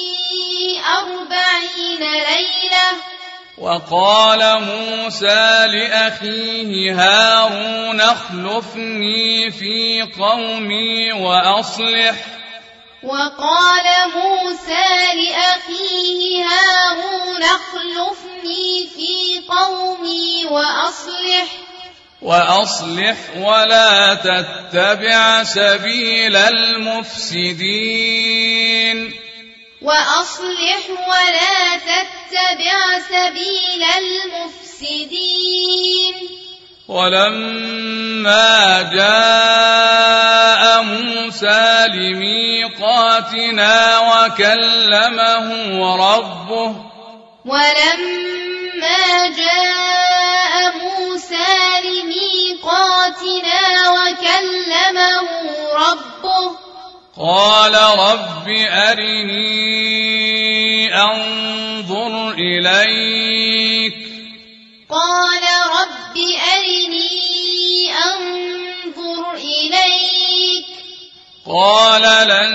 S2: أربعين ليلة
S1: وقال موسى لأخيه هارون اخلفني في قومي وأصلح
S2: وقال موسى لأخيه هارون اخلفني في قومي وأصلح
S1: وأصلح ولا تتبع سبيل المفسدين
S2: وأصلح ولا تتبع سبيل المفسدين
S1: ولما جاء موسى لميقاتنا وكلمه ربه
S2: ولما جاء موسى لميقاتنا وكلمه ربه
S1: قال رب أرني أنظر إليك
S2: قال رب أرني أنظر إليك
S1: قال لن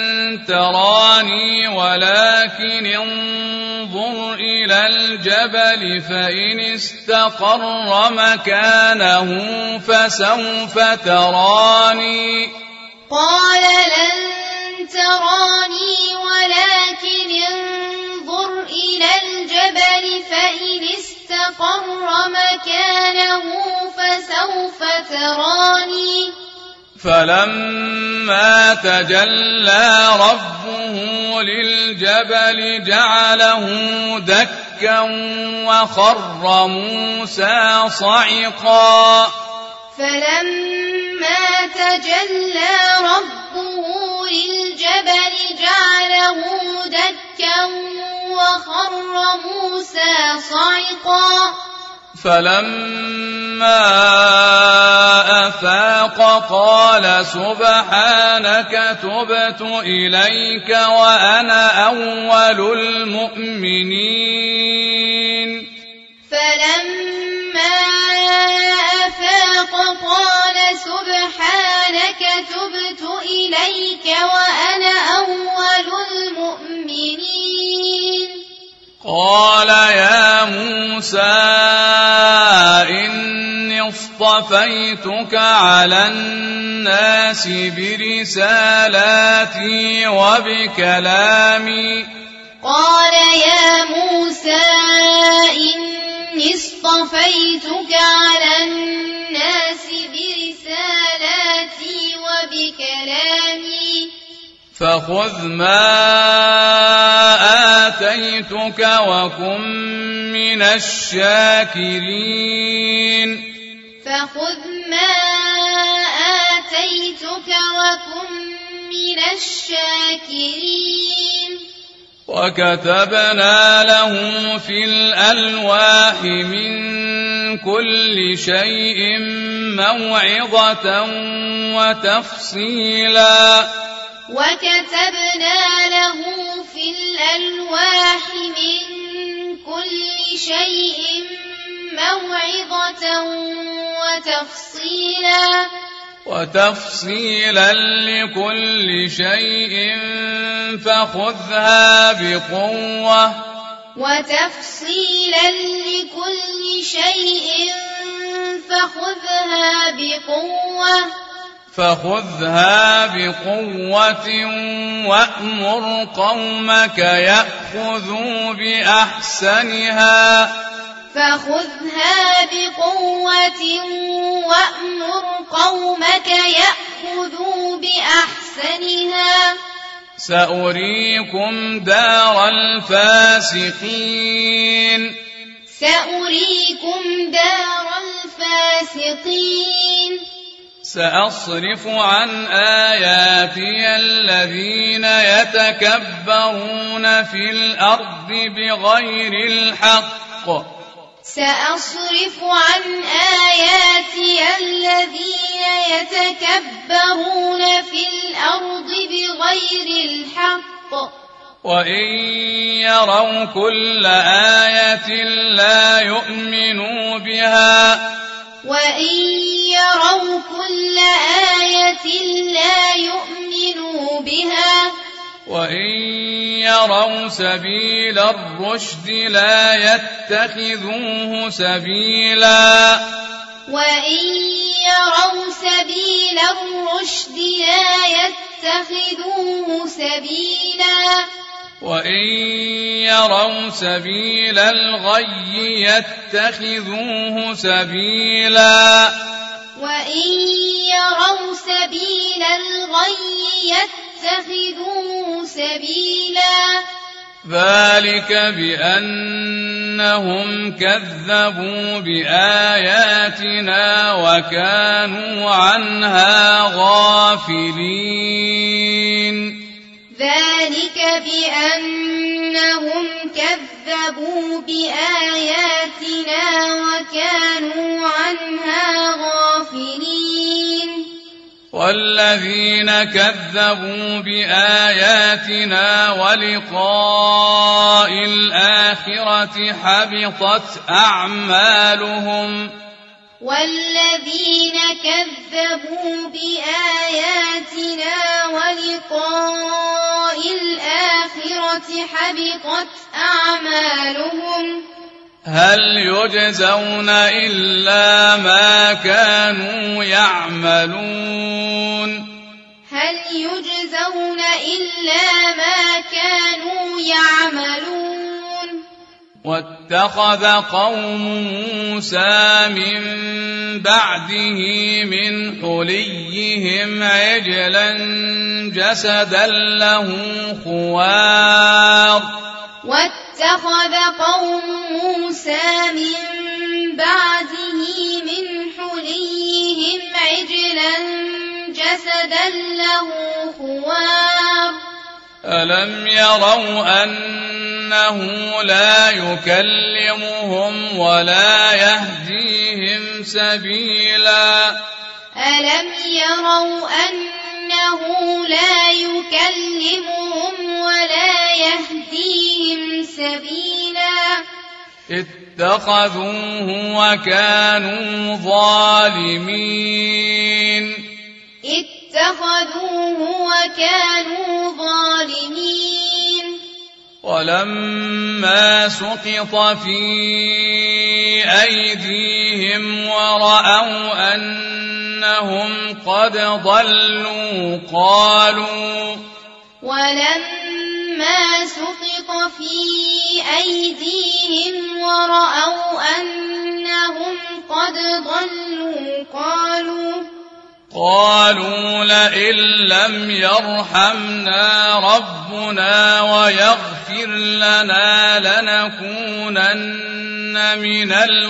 S1: تراني ولكن انظر إلى الجبل فإن استقر مكانه فسوف تراني
S2: قال لن تراني ولكن انظر إلى الجبل فإن استقر مكانه فسوف تراني
S1: فلما تجلى ربه للجبل جعله دكا وخر موسى صعقا
S2: فلما تجلى ربه للجبل جعله دكا وخر موسى صعقا
S1: فلما أفاق قال سبحانك تبت إليك وأنا أول المؤمنين
S2: فلما أفاق قال سبحانك تبت إليك وأنا أول المؤمنين
S1: قال يا موسى إني اصطفيتك على الناس برسالاتي وبكلامي
S2: قال يا موسى إني اصطفيتك على الناس برسالاتي وبكلامي
S1: فخذ ما آتيتك وكن من الشاكرين
S2: فخذ ما آتيتك وكن من الشاكرين
S1: وكتبنا له في الألواح من كل شيء موعظة وتفصيلا
S2: وكتبنا له في الألواح من كل شيء موعظة وتفصيلا
S1: وتفصيلا لكل شيء فخذها بقوة
S2: وتفصيلا لكل شيء فخذها بقوة
S1: فخذها بقوة وأمر قومك يأخذوا بأحسنها
S2: فخذها بقوة وأمر قومك يأخذوا بأحسنها
S1: سأريكم دار الفاسقين
S2: سأريكم دار الفاسقين
S1: سأصرف عن آياتي الذين يتكبرون في الأرض بغير الحق
S2: سأصرف عن آياتي الذين يتكبرون في الأرض بغير الحق
S1: وإن يروا كل آية لا يؤمنوا بها
S2: وإن يروا كل آية لا يؤمنوا بها
S1: وإن يروا سبيل الرشد لا يتخذوه سبيلا
S2: وإن يروا سبيل الرشد لا يتخذوه سبيلا
S1: وإن يروا سبيل الغي يتخذوه سبيلا
S2: وإن يروا سبيل الغي يتخذوه سبيلا
S1: ذلك بأنهم كذبوا بآياتنا وكانوا عنها غافلين
S2: ذلك بأنهم كذبوا بآياتنا وكانوا عنها غافلين
S1: والذين كذبوا بآياتنا ولقاء الآخرة حبطت أعمالهم
S2: والذين كذبوا بآياتنا ولقاء الآخرة حبطت أعمالهم
S1: هل يجزون إلا ما كانوا يعملون
S2: هل يجزون إلا ما كانوا يعملون
S1: واتخذ قوم موسى من بعده من حليهم عجلا جسدا له خوار
S2: واتخذ قوم موسى من بعده من حليهم عجلا جسدا له خوار
S1: ألم يروا أنه لا يكلمهم ولا يهديهم سبيلا
S2: ألم يروا أنه لا يكلمهم ولا يهديهم سبيلا
S1: اتخذوه وكانوا ظالمين
S2: اتخذوه وكانوا ظالمين
S1: ولما سقط في أيديهم ورأوا أنهم قد ضلوا قالوا
S2: ولما سقط في أيديهم ورأوا أنهم قد ضلوا قالوا
S1: قالوا لئن لم يرحمنا ربنا ويغفر لنا لنكونن من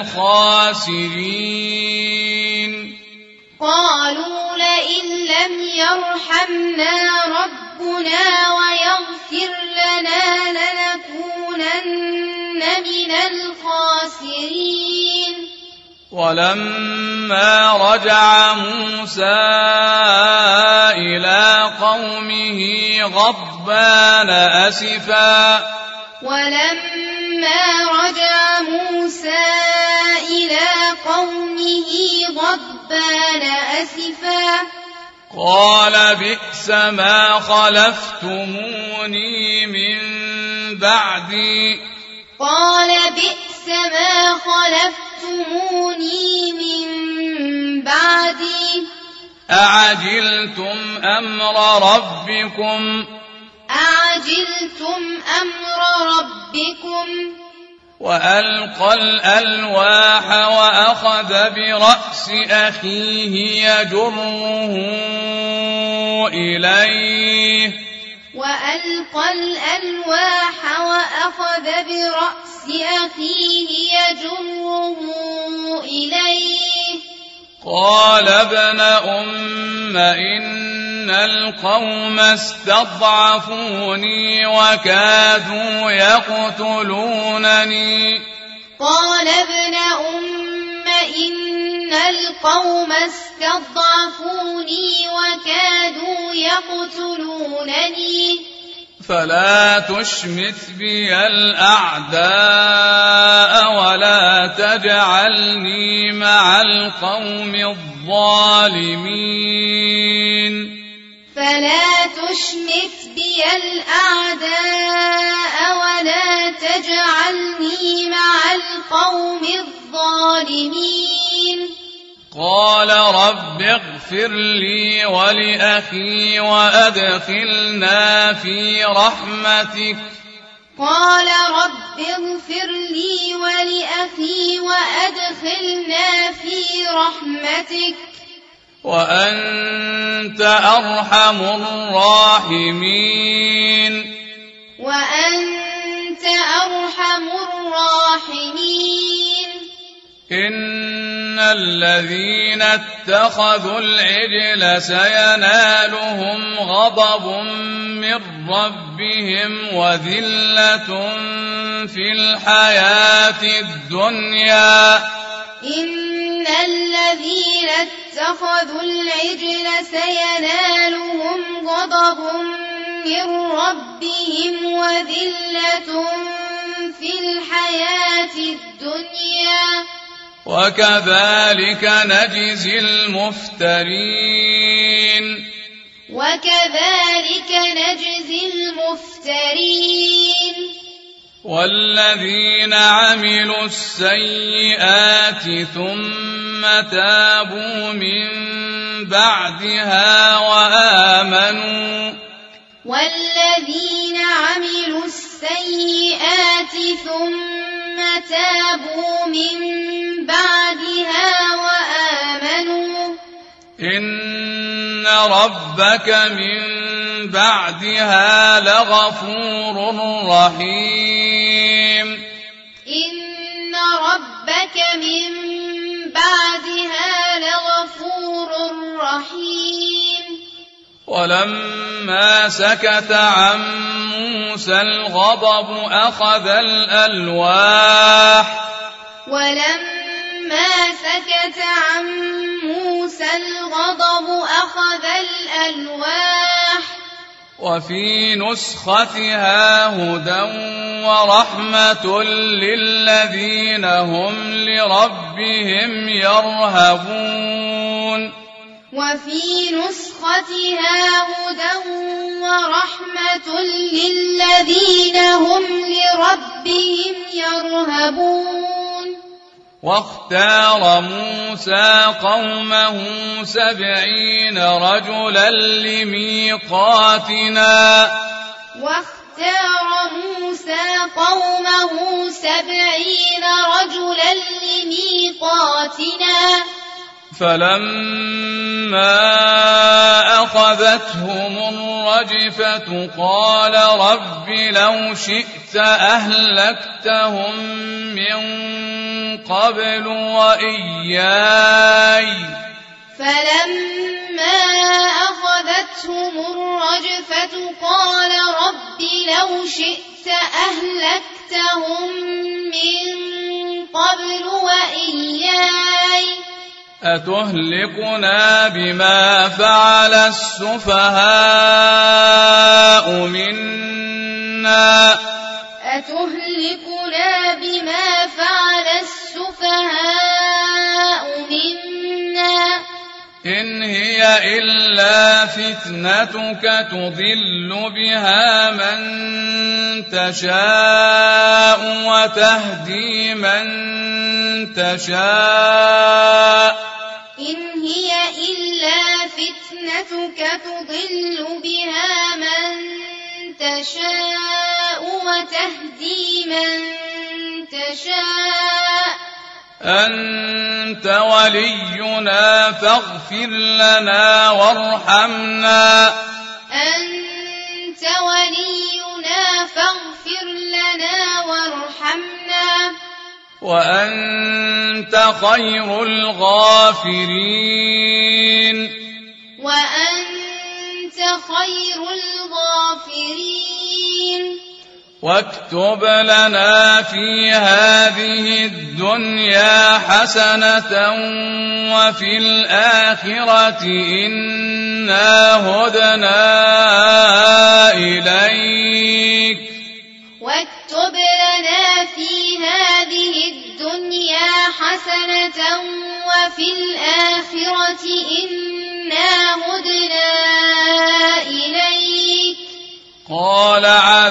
S1: الخاسرين
S2: قالوا لئن لم يرحمنا ربنا ويغفر لنا لنكونن من الخاسرين.
S1: ولما رجع موسى إلى قومه غضبان أسفا
S2: ولما رجع موسى إلى قومه غضبان أسفا
S1: قال بئس ما خلفتموني من بعدي
S2: قال بئس ما خلفتموني من بعدي
S1: أعجلتم أمر ربكم
S2: أعجلتم أمر ربكم
S1: وألقى الألواح وأخذ برأس أخيه يجره إليه
S2: وألقى الألواح وأخذ برأس أخيه يجره إليه
S1: قال ابن أم إن القوم استضعفوني وكادوا يقتلونني
S2: قال ابن أم إن القوم استضعفوني وكادوا يقتلونني
S1: فلا تشمت بي الأعداء ولا تجعلني مع القوم الظالمين
S2: فلا تشمت بي الأعداء ولا تجعلني مع القوم الظالمين.
S1: قال رب اغفر لي ولأخي وأدخلنا في رحمتك
S2: قال رب اغفر لي ولأخي وأدخلنا في رحمتك
S1: وأنت أرحم الراحمين
S2: وأنت أرحم الراحمين.
S1: إن الذين اتخذوا العجل سينالهم غضب من ربهم وذلة في الحياة الدنيا
S2: إن الذين اتخذوا العجل سينالهم غضب من ربهم وذلة في الحياة الدنيا
S1: وكذلك نجزي المفترين
S2: وكذلك نجزي المفترين.
S1: والذين عملوا السيئات ثم تابوا من بعدها وآمنوا
S2: والذين عملوا السيئات ثم تابوا من بعدها وآمنوا
S1: إن ربك من بعدها لغفور رحيم
S2: إن ربك من بعدها لغفور رحيم.
S1: ولما سكت عن موسى الغضب أخذ الألواح
S2: ولما سكت عن موسى الغضب أخذ الألواح
S1: وفي نسختها هدى ورحمة للذين هم لربهم يرهبون
S2: وفي نسختها هدى ورحمة للذين هم لربهم يرهبون.
S1: واختار موسى قومه سبعين رجلا لميقاتنا
S2: واختار موسى قومه سبعين رجلا لميقاتنا
S1: فلما أخذتهم الرجفة قال رب لو شئت أهلكتهم من قبل وإياي
S2: فلما أخذتهم الرجفة قال رب لو شئت أهلكتهم من قبل وإياي
S1: أتهلكنا بما فعل السفهاء منا
S2: أتهلكنا بما فعل السفهاء منا
S1: إن هي إلا فتنتك تضل بها من تشاء وتهدي من تشاء
S2: إن هي إلا فتنتك تضل بها من تشاء وتهدي من تشاء
S1: أنت ولينا فاغفر لنا وارحمنا
S2: أنت ولينا فاغفر لنا وارحمنا
S1: وأنت خير الغافرين
S2: وأنت خير الغافرين
S1: واكتب لنا في هذه الدنيا حسنة وفي الآخرة إنا هدنا إليك
S2: واكتب لنا في هذه الدنيا حسنة وفي الآخرة إنا هدنا إليك
S1: قال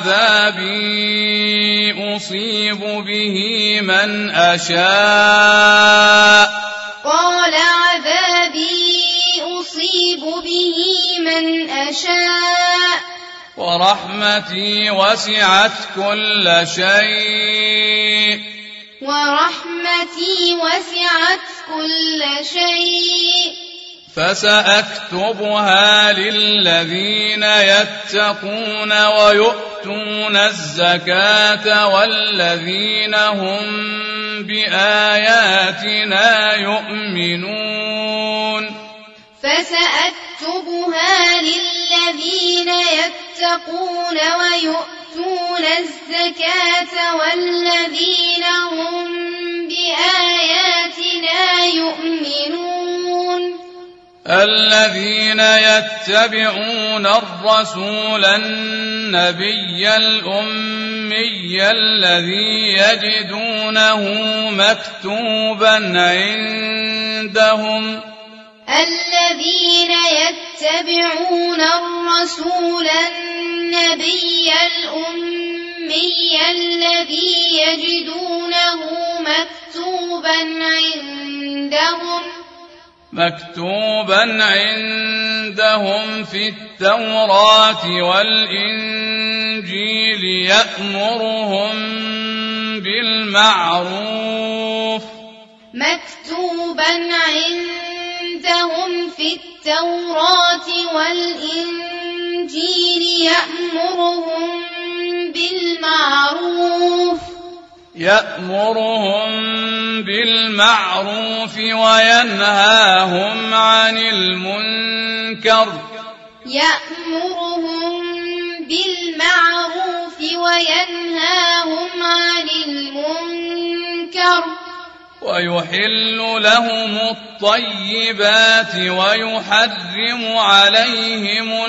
S1: عذابي أصيب به من أشاء
S2: قال عذابي أصيب به من أشاء
S1: ورحمتي وسعت كل شيء
S2: ورحمتي وسعت كل شيء
S1: فسأكتبها للذين يتقون ويؤتون الزكاة والذين هم بآياتنا يؤمنون
S2: فسأكتبها للذين يتقون ويؤتون الزكاة والذين هم بآياتنا يؤمنون
S1: الذين يتبعون الرسول النبي الأمي الذي يجدونه مكتوبا عندهم
S2: الذين يتبعون الرسول النبي الأمي الذي يجدونه مكتوبا عندهم
S1: مكتوبا عندهم في التوراة والإنجيل يأمرهم بالمعروف
S2: مكتوبا عندهم في التوراة والإنجيل يأمرهم بالمعروف
S1: يأمرهم بالمعروف وينهاهم عن المنكر
S2: يأمرهم بالمعروف وينهاهم عن المنكر
S1: ويحل لهم الطيبات ويحرم عليهم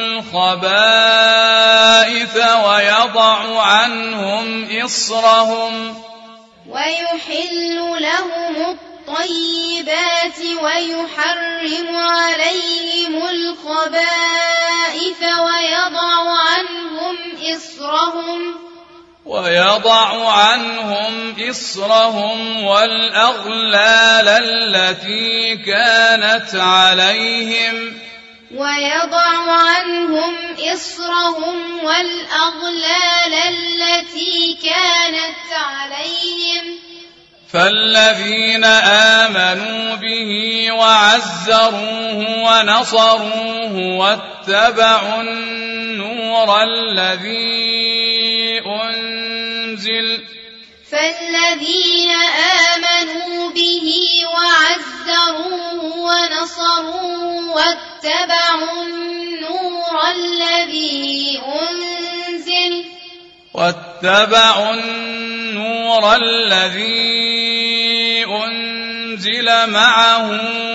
S1: الخبائث ويضع عنهم إصرهم
S2: ويحل لهم الطيبات ويحرم عليهم الخبائث ويضع عنهم إصرهم
S1: ويضع عنهم إصرهم والأغلال التي كانت عليهم
S2: ويضع عنهم إصرهم والأغلال التي كانت عليهم
S1: فالذين آمنوا به وعزروه ونصروه واتبعوا النور الذي أنزل
S2: فالذين آمنوا به وعزروه عزروه ونصروه واتبعوا النور الذي أنزل
S1: واتبعوا النور الذي أنزل معه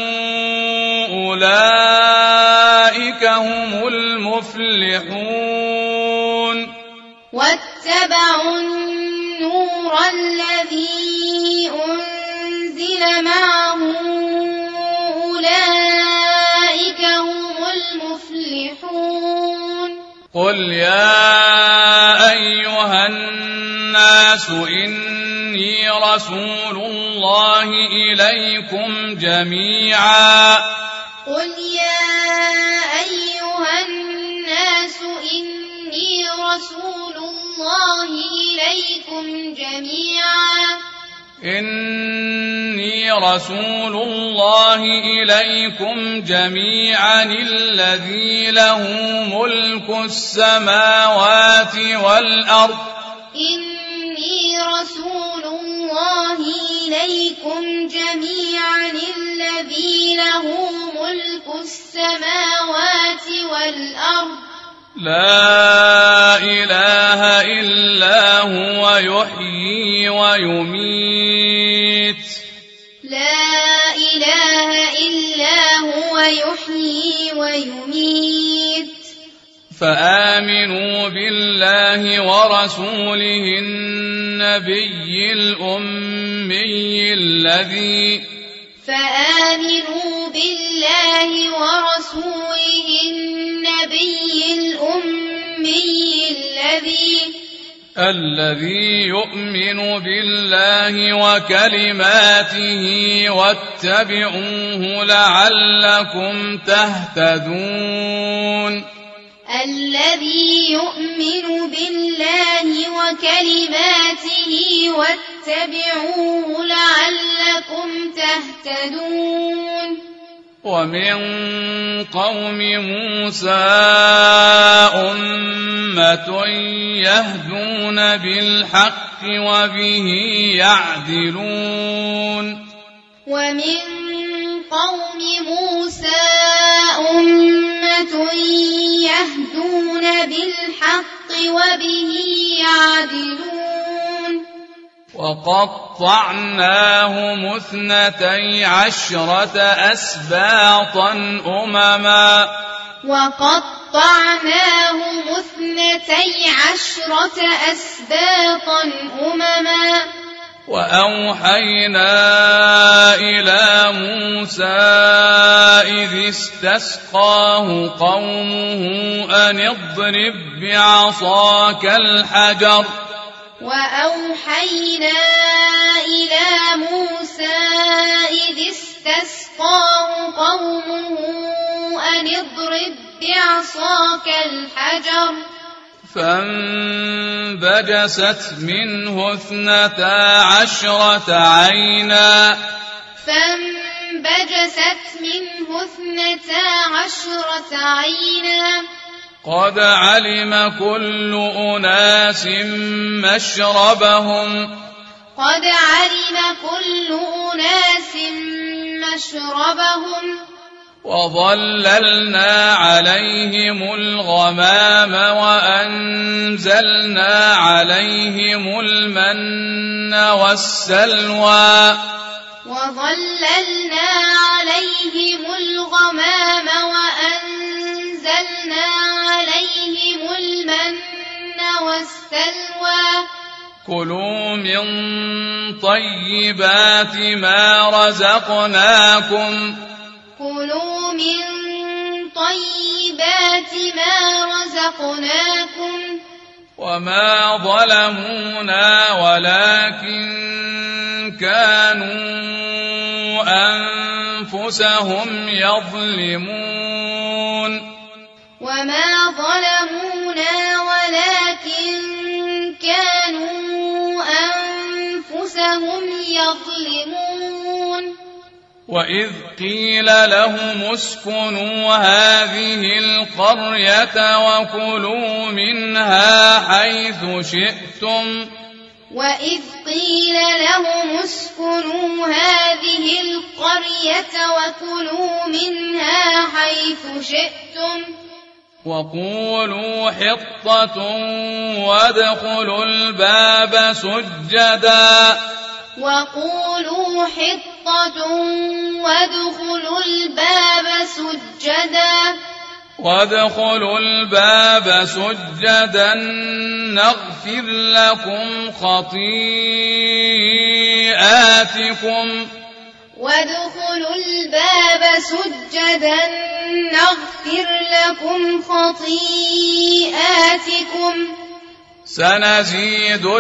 S1: أولئك هم المفلحون
S2: واتبعوا النور الذي أنزل معه أولئك هم المفلحون
S1: قل يا أيها الناس إني رسول الله إليكم جميعا
S2: قل يا أيها الناس إني رسول الله إليكم جميعا
S1: إني رسول الله إليكم جميعا الذي له ملك السماوات والأرض
S2: إني رسول الله إليكم جميعا الذي له ملك السماوات والأرض
S1: لا إله إلا هو يحيي ويميت
S2: لا إله إلا هو يحيي ويميت
S1: فآمنوا بالله ورسوله النبي الأمي الذي
S2: فآمنوا بالله ورسوله النبي الأمي الذي
S1: الذي يؤمن بالله وكلماته واتبعوه لعلكم تهتدون
S2: الذي يؤمن بالله وكلماته واتبعوه لعلكم تهتدون
S1: ومن قوم موسى أمة يهدون بالحق وبه يعدلون
S2: ومن قوم موسى أمة يهدون بالحق وبه يعدلون
S1: وقطعناهم اثنتي عشرة أسباطا أمما
S2: وقطعناهم اثنتي عشرة أسباطا أمما
S1: وأوحينا إلى موسى إذ استسقاه قومه أن اضرب بعصاك الحجر
S2: وأوحينا إلى موسى إذ استسقاه قومه أن اضرب بعصاك الحجر
S1: فانبجست منه اثنتا عشرة عينا
S2: فانبجست منه اثنتا عشرة عينا
S1: قد علم كل أناس مشربهم
S2: قد علم كل أناس مشربهم
S1: وظللنا عليهم الغمام وأنزلنا عليهم المن والسلوى
S2: وظللنا عليهم الغمام وأنزلنا عليهم المن والسلوى
S1: كلوا من طيبات ما رزقناكم
S2: كلوا من طيبات ما رزقناكم
S1: وما ظلمونا ولكن كانوا أنفسهم يظلمون
S2: وما ظلمونا ولكن كانوا أنفسهم يظلمون
S1: وإذ قيل لهم اسكنوا هذه القرية وكلوا منها حيث شئتم
S2: وإذ قيل لهم اسكنوا هذه القرية وكلوا منها حيث شئتم
S1: وقولوا حطة وادخلوا الباب سجدا
S2: وقولوا حطة وادخلوا الباب سجدا
S1: وادخلوا الباب سجدا نغفر لكم خطيئاتكم
S2: وادخلوا الباب سجدا نغفر لكم خطيئاتكم
S1: سنزيد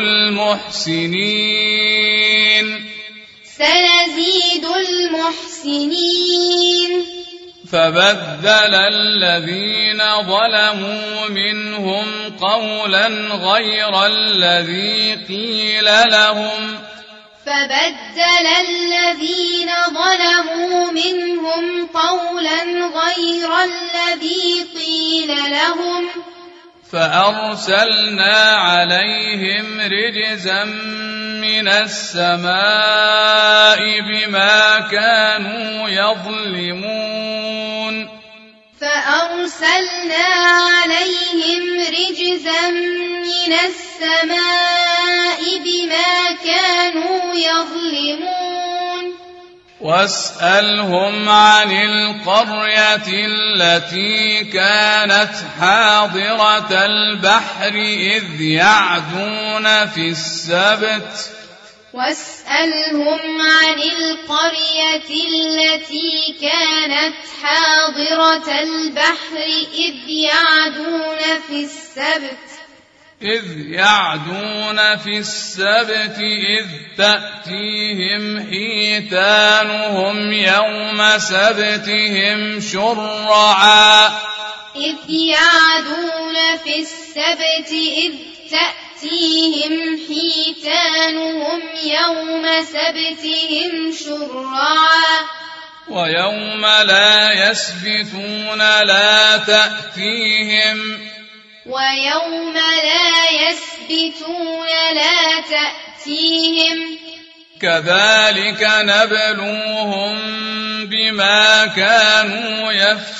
S1: المحسنين
S2: سنزيد المحسنين
S1: فبدل الذين ظلموا منهم قولا غير الذي قيل لهم
S2: فبدل الذين ظلموا منهم قولا غير الذي قيل لهم
S1: فأرسلنا عليهم رجزا من السماء بما كانوا يظلمون
S2: فأرسلنا عليهم رجزا من السماء بما كانوا يظلمون
S1: واسألهم عن القرية التي كانت حاضرة البحر إذ يعدون في السبت
S2: واسألهم عن القرية التي كانت حاضرة البحر إذ يعدون في السبت
S1: إذ يعدون في السبت إذ تأتيهم حيتانهم يوم سبتهم شرعا
S2: إذ يعدون في السبت إذ تأتيهم حيتانهم يوم سبتهم شرعا
S1: ويوم لا يسبتون لا تأتيهم
S2: ويوم لا يسبتون لا تأتيهم
S1: كذلك نبلوهم بما كانوا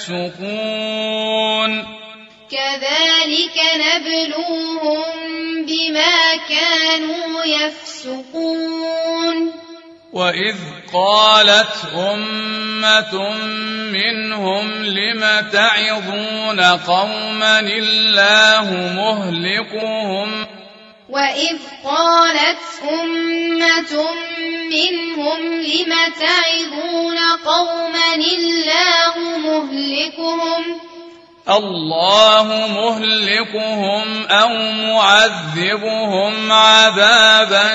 S1: يفسقون
S2: كذلك نبلوهم بما كانوا يفسقون
S1: وإذ قالت أمة منهم لم تعظون قوما الله مهلكهم
S2: وإذ قالت أمة منهم لم تعظون قوما الله مهلكهم
S1: الله مهلكهم أو معذبهم عذابا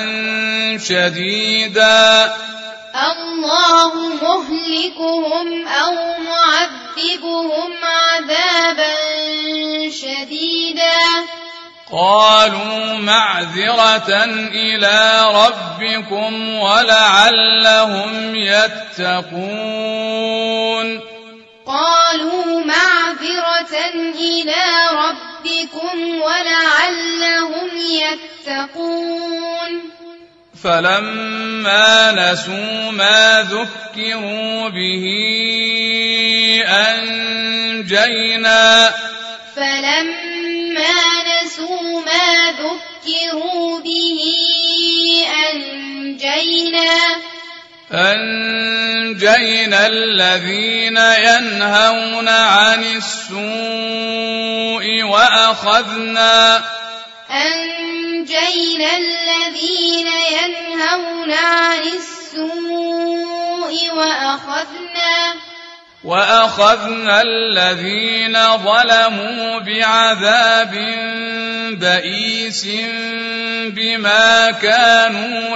S1: شديدا
S2: الله مهلكهم أو معذبهم عذابا شديدا
S1: قالوا معذرة إلى ربكم ولعلهم يتقون
S2: قالوا معذرة إلى ربكم ولعلهم يتقون
S1: فلما نسوا ما ذكروا به أنجينا
S2: فلما نسوا ما ذكروا به أنجينا
S1: أنجينا الذين ينهون عن السوء وأخذنا
S2: أنجينا الذين ينهون عن السوء وأخذنا
S1: وأخذنا الذين ظلموا بعذاب بئيس بما كانوا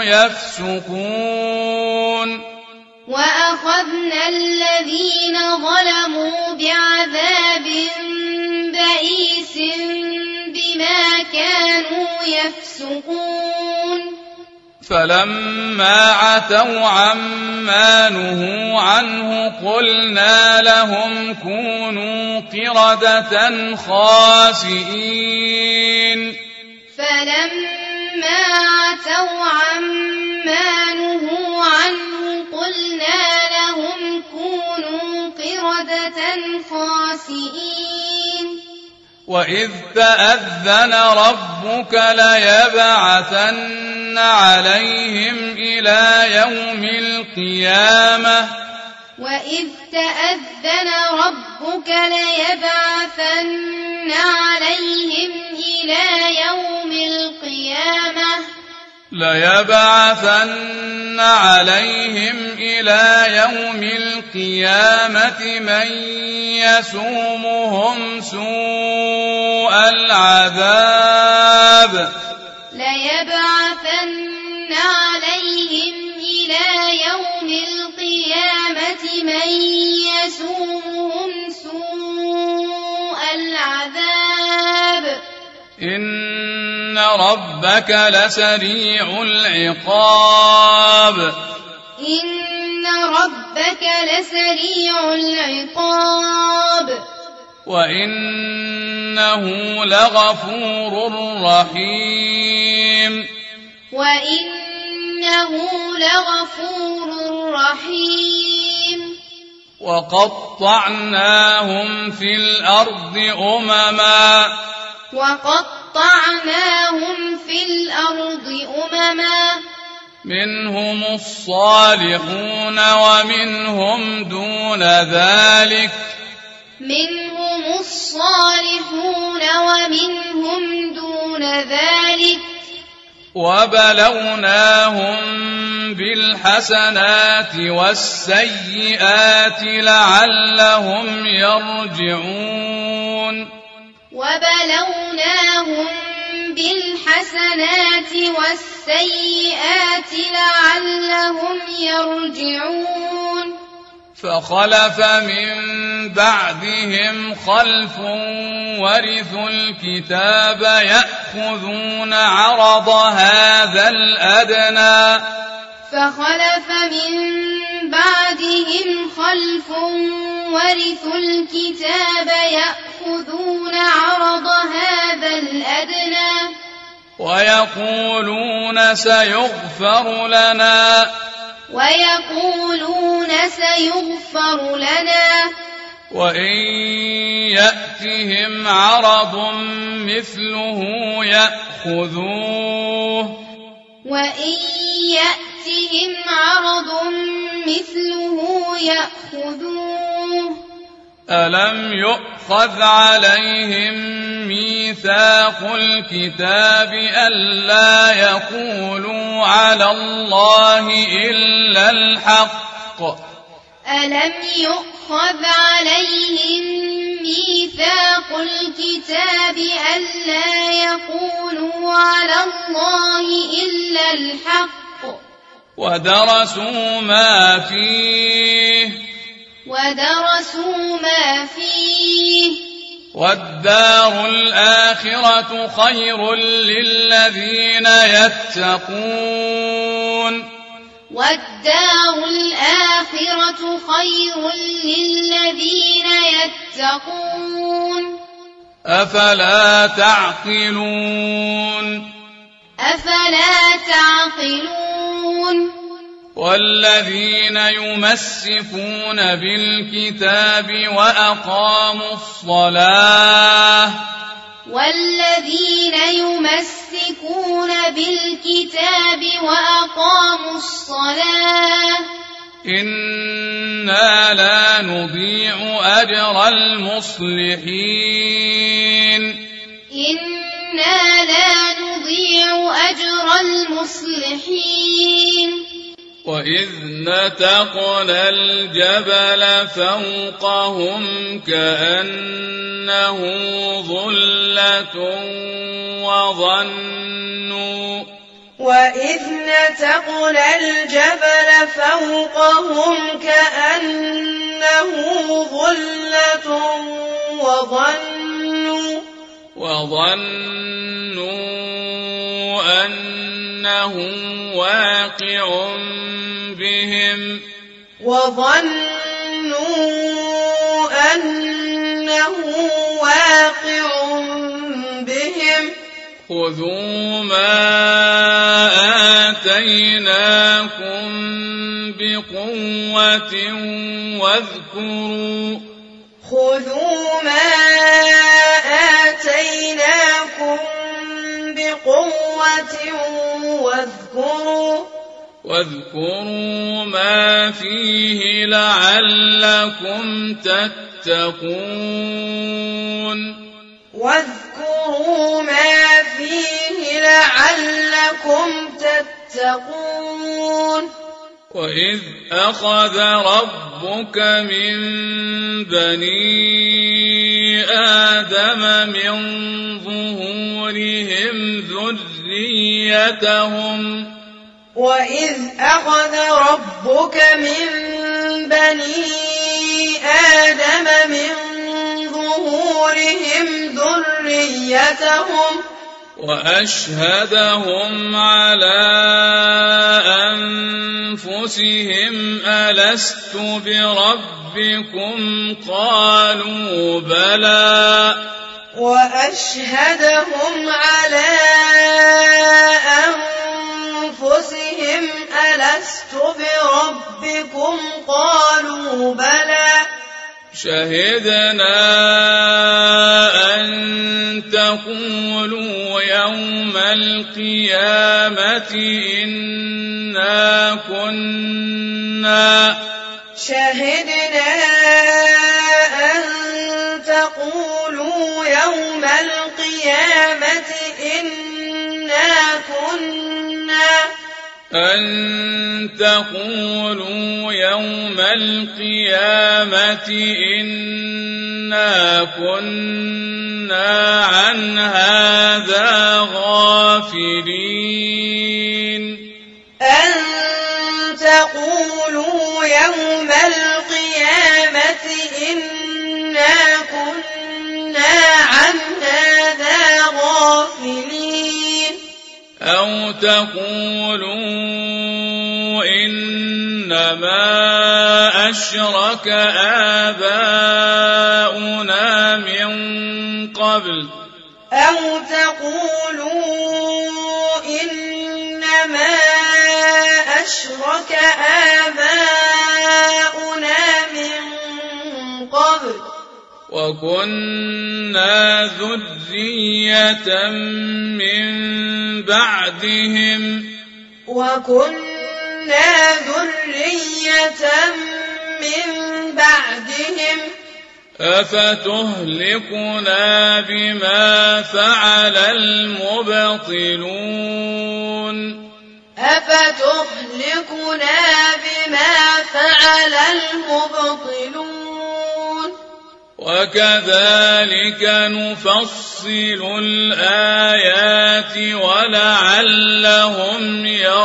S1: يفسقون
S2: وأخذنا الذين ظلموا بعذاب بئيس بما كانوا يفسقون
S1: فلما عتوا عما نهوا عنه قلنا لهم كونوا قردة خاسئين
S2: فلما فلما عتوا عما نهوا عنه قلنا لهم كونوا قردة خاسئين
S1: وإذ تأذن ربك ليبعثن عليهم إلى يوم القيامة
S2: وإذ تأذن ربك ليبعثن عليهم إلى يوم القيامة
S1: ليبعثن عليهم إلى يوم القيامة من يسومهم سوء العذاب
S2: ليبعثن عليهم إلى يوم القيامة من يسومهم سوء العذاب
S1: إن ربك لسريع العقاب
S2: إن ربك لسريع العقاب
S1: وإنه لغفور رحيم
S2: وإنه لغفور رحيم
S1: وقطعناهم في الأرض أمما
S2: وقطعناهم في الأرض أمما
S1: منهم الصالحون ومنهم دون ذلك
S2: منهم الصالحون ومنهم دون ذلك
S1: وبلوناهم بالحسنات والسيئات لعلهم يرجعون
S2: وبلوناهم بالحسنات والسيئات لعلهم يرجعون
S1: فخلف من بعدهم خلف ورثوا الكتاب يأخذون عرض هذا الأدنى
S2: فخلف من بعدهم خلف ورثوا الكتاب يأخذون عرض هذا الأدنى
S1: ويقولون سيغفر لنا
S2: ويقولون سيغفر لنا
S1: وإن يأتهم عرض مثله يأخذوه
S2: وإن يأتهم عرض مثله يأخذوه
S1: ألم يؤخذ عليهم ميثاق الكتاب ألا يقولوا على الله إلا الحق
S2: ألم يؤخذ عليهم ميثاق الكتاب ألا يقولوا على الله إلا الحق
S1: ودرسوا ما فيه
S2: ودرسوا ما فيه
S1: والدار الآخرة خير للذين يتقون
S2: والدار الآخرة خير للذين يتقون
S1: أفلا تعقلون
S2: أفلا تعقلون
S1: والذين يمسكون بالكتاب وأقاموا الصلاة
S2: والذين يمسكون بالكتاب وأقاموا الصلاة
S1: إنا لا نضيع أجر المصلحين
S2: إنا لا نضيع أجر المصلحين
S1: وإذ نتقنا الجبل فوقهم كأنه ظلة وظنوا
S3: وإذ نتقنا الجبل فوقهم كأنه ظلة وظنوا
S1: وظنوا أنه واقع بهم
S3: وظنوا أنه واقع بهم
S1: خذوا ما آتيناكم بقوة واذكروا
S3: خذوا ما آتيناكم بقوة واذكروا
S1: واذكروا ما فيه لعلكم تتقون
S3: واذكروا ما فيه لعلكم تتقون
S1: وإذ أخذ ربك من بني آدم من ظهورهم ذريتهم
S3: وإذ أخذ ربك من بني آدم من ظهورهم ذريتهم
S1: وأشهدهم على أنفسهم ألست بربكم قالوا بلى
S3: وأشهدهم على أنفسهم ألست بربكم قالوا بلى
S1: شهدنا أن تقولوا يوم القيامة إنا كنا
S3: شهدنا أن تقولوا يوم القيامة إنا كنا
S1: أن تقولوا يوم القيامة إنا كنا عن هذا غافلين
S3: أن تقولوا يوم القيامة إنا كنا عن هذا غافلين
S1: أو تقولوا إنما أشرك آباؤنا من قبل
S3: أو تقولوا إنما أشرك آباؤنا من قبل
S1: وكنا ذرية من بعدهم
S3: وكنا ذرية من بعدهم
S1: أفتهلكنا بما فعل المبطلون
S3: أفتهلكنا بما فعل المبطلون
S1: وكذلك نفصل الآيات ولعلهم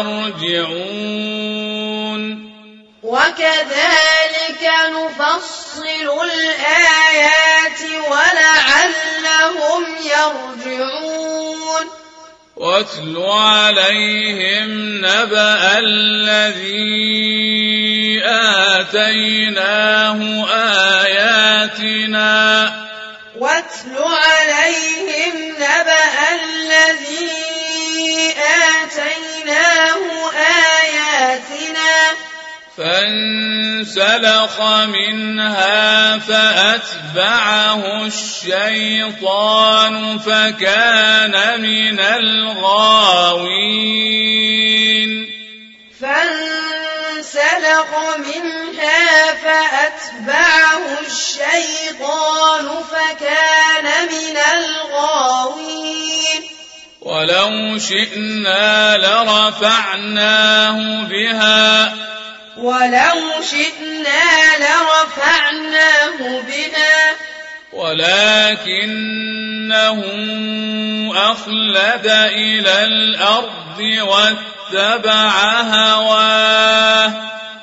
S1: يرجعون
S3: وكذلك نفصل الآيات ولعلهم يرجعون
S1: واتل عليهم نبأ الذي آتيناه آياتنا
S3: واتل عليهم نبأ الذي آتيناه آياتنا
S1: فانسلخ منها فأتبعه الشيطان فكان من الغاوين
S3: فانسلخ منها فأتبعه الشيطان فكان من الغاوين
S1: ولو شئنا لرفعناه بها
S3: ولو شئنا لرفعناه بها
S1: ولكنه أخلد إلى الأرض واتبع هواه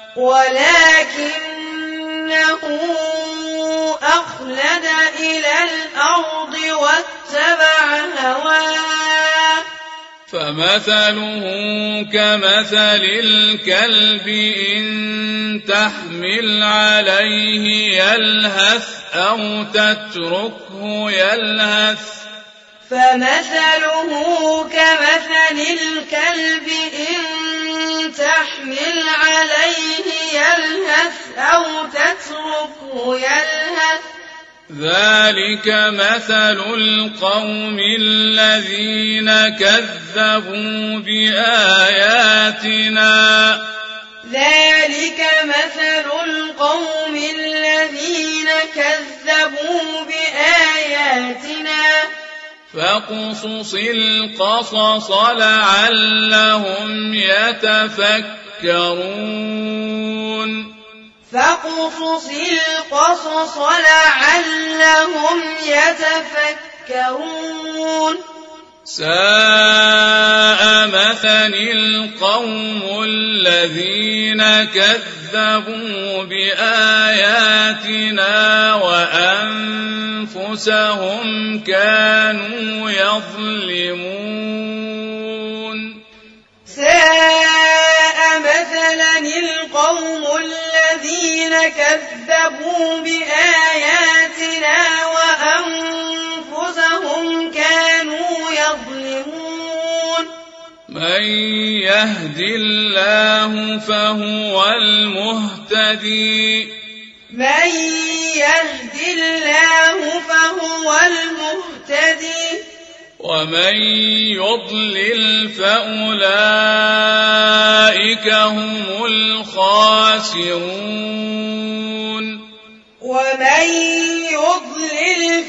S3: ولكنه أخلد إلى الأرض واتبع هواه
S1: فمثله كمثل الكلب إن تحمل عليه يلهث أو تتركه يلهث
S3: فمثله كمثل الكلب إن تحمل عليه يلهث أو تتركه يلهث
S1: ذلك مثل القوم الذين كذبوا بآياتنا
S3: ذلك مثل القوم الذين كذبوا بآياتنا
S1: فاقصص القصص لعلهم يتفكرون
S3: فاقصص القصص لعلهم يتفكرون
S1: ساء مثل القوم الذين كذبوا بآياتنا وأنفسهم كانوا يظلمون
S3: ساء مثلا القوم الذين كذبوا بآياتنا وأنفسهم كانوا يظلمون
S1: من يهد الله فهو المهتدي
S3: من يهد الله فهو المهتدي
S1: ومن يضلل فأولئك هم الخاسرون
S3: ومن يضلل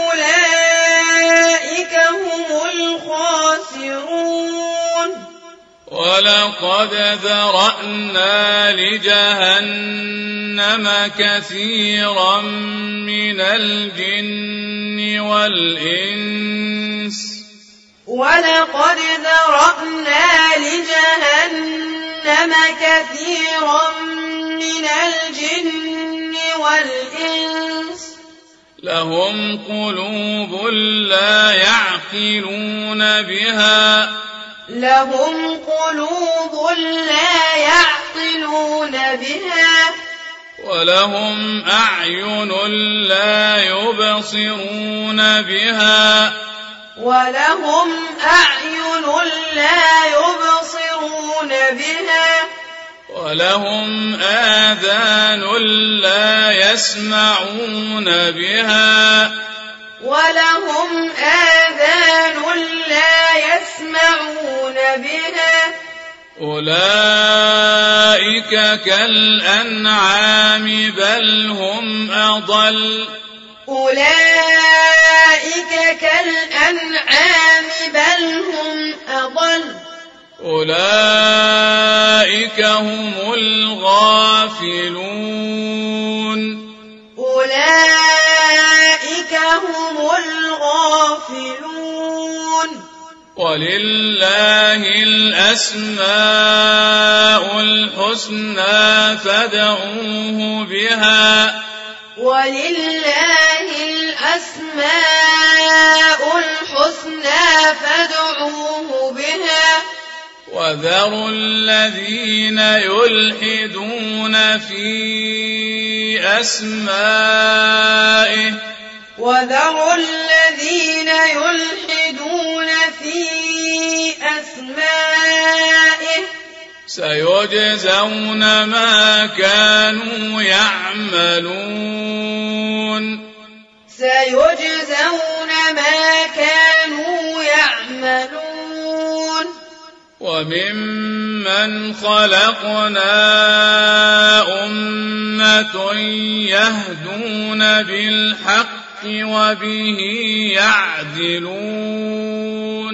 S3: فأولئك هم الخاسرون
S1: ولقد ذرأنا لجهنم كثيرا من الجن والإنس
S3: ولقد ذرأنا لجهنم كثيرا من الجن والإنس
S1: لهم قلوب لا يعقلون بها
S3: لهم قلوب لا يعقلون بها
S1: ولهم أعين لا يبصرون بها
S3: ولهم أعين لا يبصرون بها
S1: ولهم آذان لا يسمعون بها
S3: ولهم آذان لا يسمعون بها
S1: أولئك كالأنعام بل هم أضل
S3: أولئك كالأنعام بل هم أضل
S1: أولئك هم الغافلون
S3: أولئك هم الغافلون
S1: ولله الأسماء الحسنى فادعوه بها
S3: ولله الأسماء الحسنى فادعوه بها
S1: وذروا الذين يلحدون في أسمائه
S3: وذروا الذين يلحدون في أسمائه
S1: سيجزون ما كانوا يعملون
S3: سيجزون ما كانوا يعملون
S1: وممن خلقنا أمة يهدون بالحق وبه يعدلون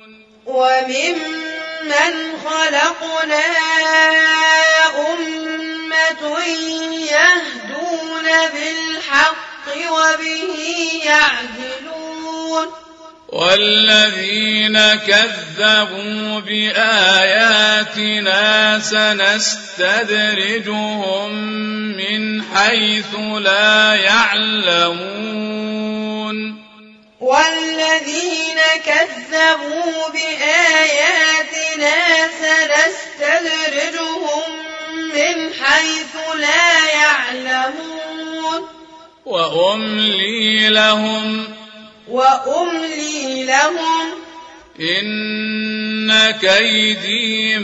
S3: وممن خلقنا أمة يهدون بالحق وبه يعدلون
S1: والذين كذبوا بآياتنا سنستدرجهم من حيث لا يعلمون
S3: والذين كذبوا بآياتنا سنستدرجهم من حيث لا يعلمون
S1: وأملي لهم
S3: وأملي لهم
S1: إن كيدي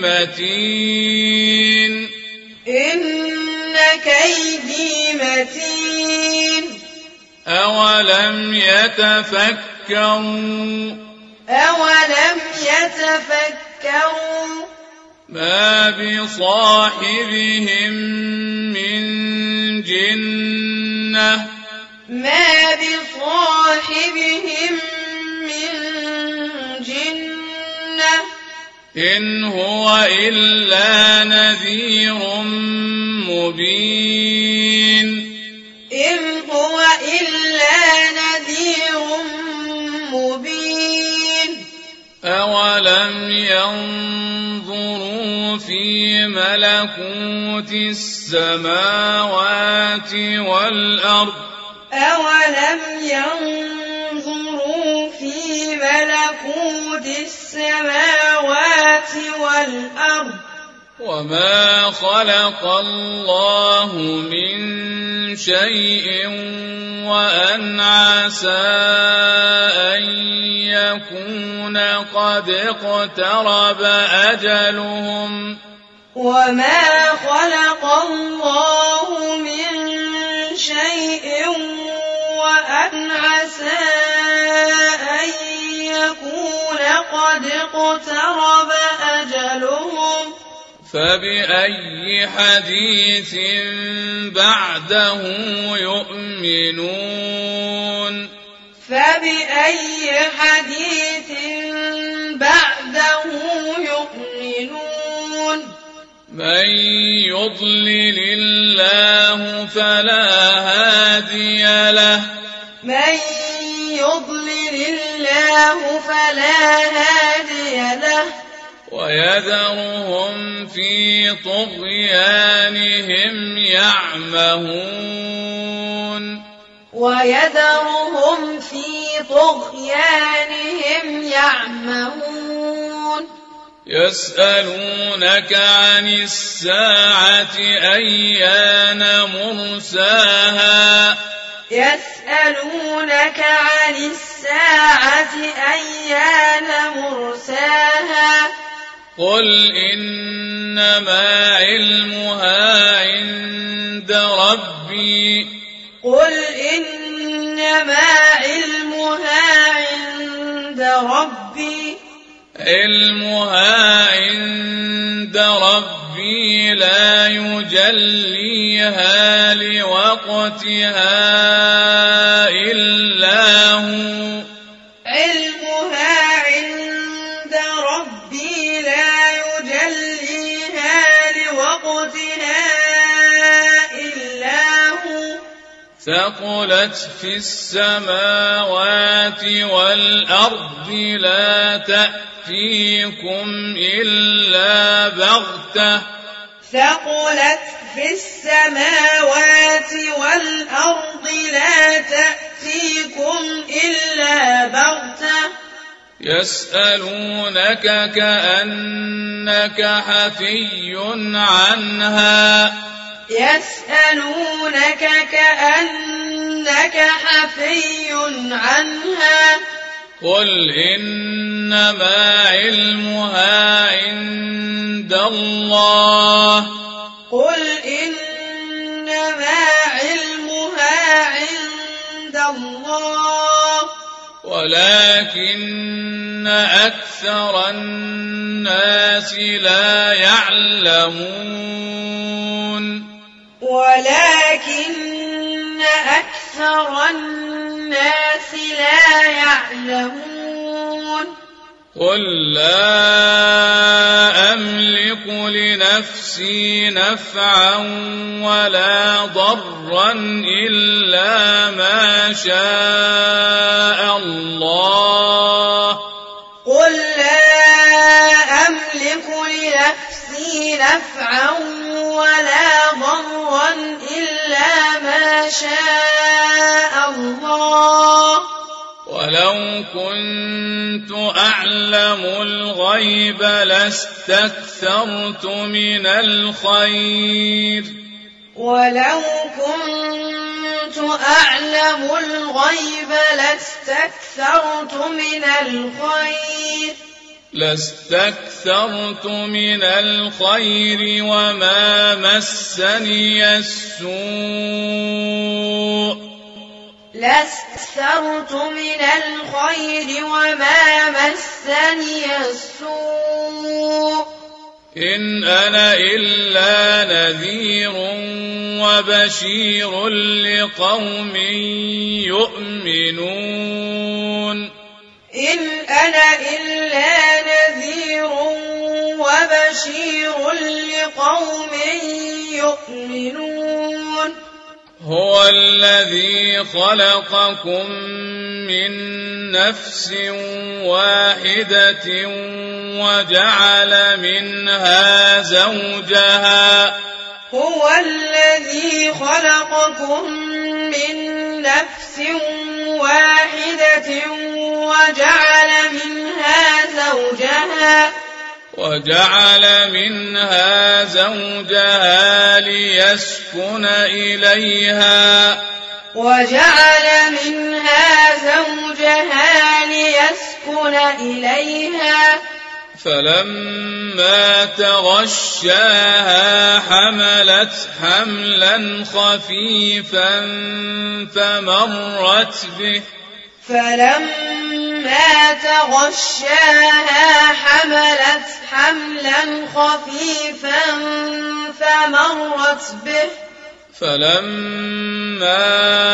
S1: متين
S3: إن كيدي متين
S1: أولم يتفكروا
S3: أولم يتفكروا
S1: ما بصاحبهم من جنة
S3: ما بصاحبهم من جنة
S1: إن هو إلا نذير مبين
S3: إن هو إلا نذير مبين
S1: أولم ينظروا في ملكوت السماوات والأرض
S3: أولم ينظروا في ملكوت السماوات والأرض
S1: وما خلق الله من شيء وأن عسى أن يكون قد اقترب أجلهم
S3: وما خلق الله من شيء وأن عسى أن يكون قد اقترب أجلهم
S1: فبأي حديث بعده يؤمنون
S3: فبأي حديث بعده يؤمنون
S1: من يضلل الله فلا هادي له
S3: من يضلل الله فلا هادي له
S1: ويذرهم في طغيانهم يعمهون
S3: ويذرهم في طغيانهم يعمهون
S1: يسألونك عن الساعة أيان مرساها
S3: يسألونك عن الساعة أيان مرساها
S1: قل إنما علمها عند ربي
S3: قل إنما علمها عند ربي
S1: علمها عند ربي لا يجليها لوقتها إلا هو
S3: علمها عند ربي لا يجليها لوقتها إلا هو
S1: ثقلت في السماوات والأرض لا تأتيكم إلا بغتة
S3: ثقلت في السماوات والأرض لا تأتيكم إلا بغتة
S1: يسألونك كأنك حفي عنها
S3: يسألونك كأنك حفي عنها
S1: قل إنما علمها عند الله
S3: قل إنما علمها عند الله
S1: ولكن أكثر الناس لا يعلمون
S3: ولكن أكثر الناس لا يعلمون
S1: قل لا أملك لنفسي نفعا ولا ضرا إلا ما شاء الله
S3: قل لا أملك لنفسي نفعا ولا ضرا إلا ما شاء الله
S1: ولو كنت أعلم الغيب لاستكثرت من الخير
S3: ولو كنت أعلم الغيب لاستكثرت من الخير
S1: لاستكثرت من الخير وما مسني السوء
S3: لاستكثرت من الخير وما مسني السوء
S1: إن أنا إلا نذير وبشير لقوم يؤمنون
S3: إن أنا إلا نذير وبشير لقوم يؤمنون
S1: هو الذي خلقكم من نفس واحدة وجعل منها زوجها
S3: هو الذي خلقكم من نفس واحدة وجعل منها زوجها
S1: وجعل منها زوجها ليسكن إليها
S3: وجعل منها زوجها ليسكن إليها
S1: فلما تغشاها حملت حملا خفيفا فمرت به
S3: فلما تغشاها حملت حملا خفيفا فمرت به
S1: فلما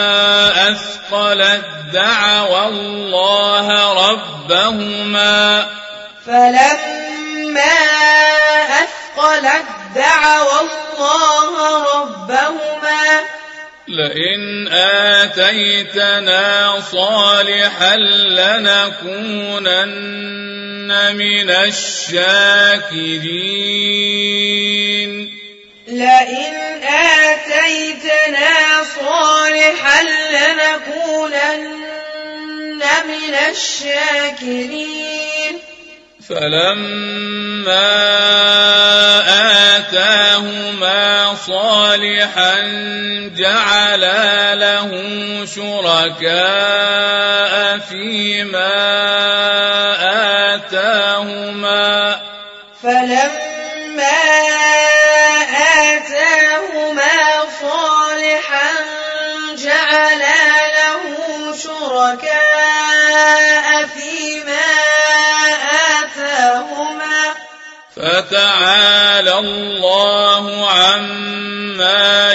S1: أثقلت دعوا الله ربهما
S3: فلما أثقلت دعوا الله ربهما
S1: لئن آتيتنا صالحا لنكونن من الشاكرين
S3: لئن آتيتنا صالحا لنكونن من الشاكرين
S1: فلما آتاهما صالحا جعلا له شركاء فيما آتاهما
S3: فلما آتاهما صالحا جعلا له شركاء فيما آتاهما
S1: فتعالى الله عما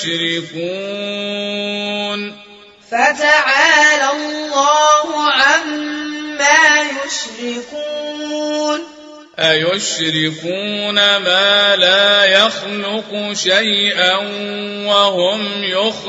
S1: يشركون
S3: فتعالى الله عما يشركون
S1: أيشركون ما لا يخلق شيئا وهم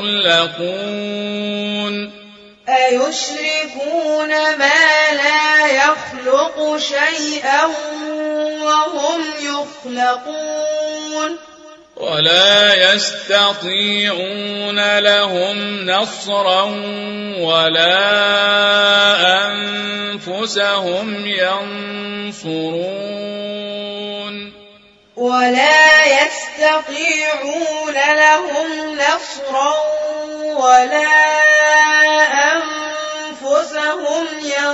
S1: يخلقون
S3: أيشركون ما لا يخلق شيئا وهم يخلقون
S1: ولا يستطيعون لهم نصرا ولا أنفسهم ينصرون
S3: ولا يستطيعون لهم نصرا ولا أنفسهم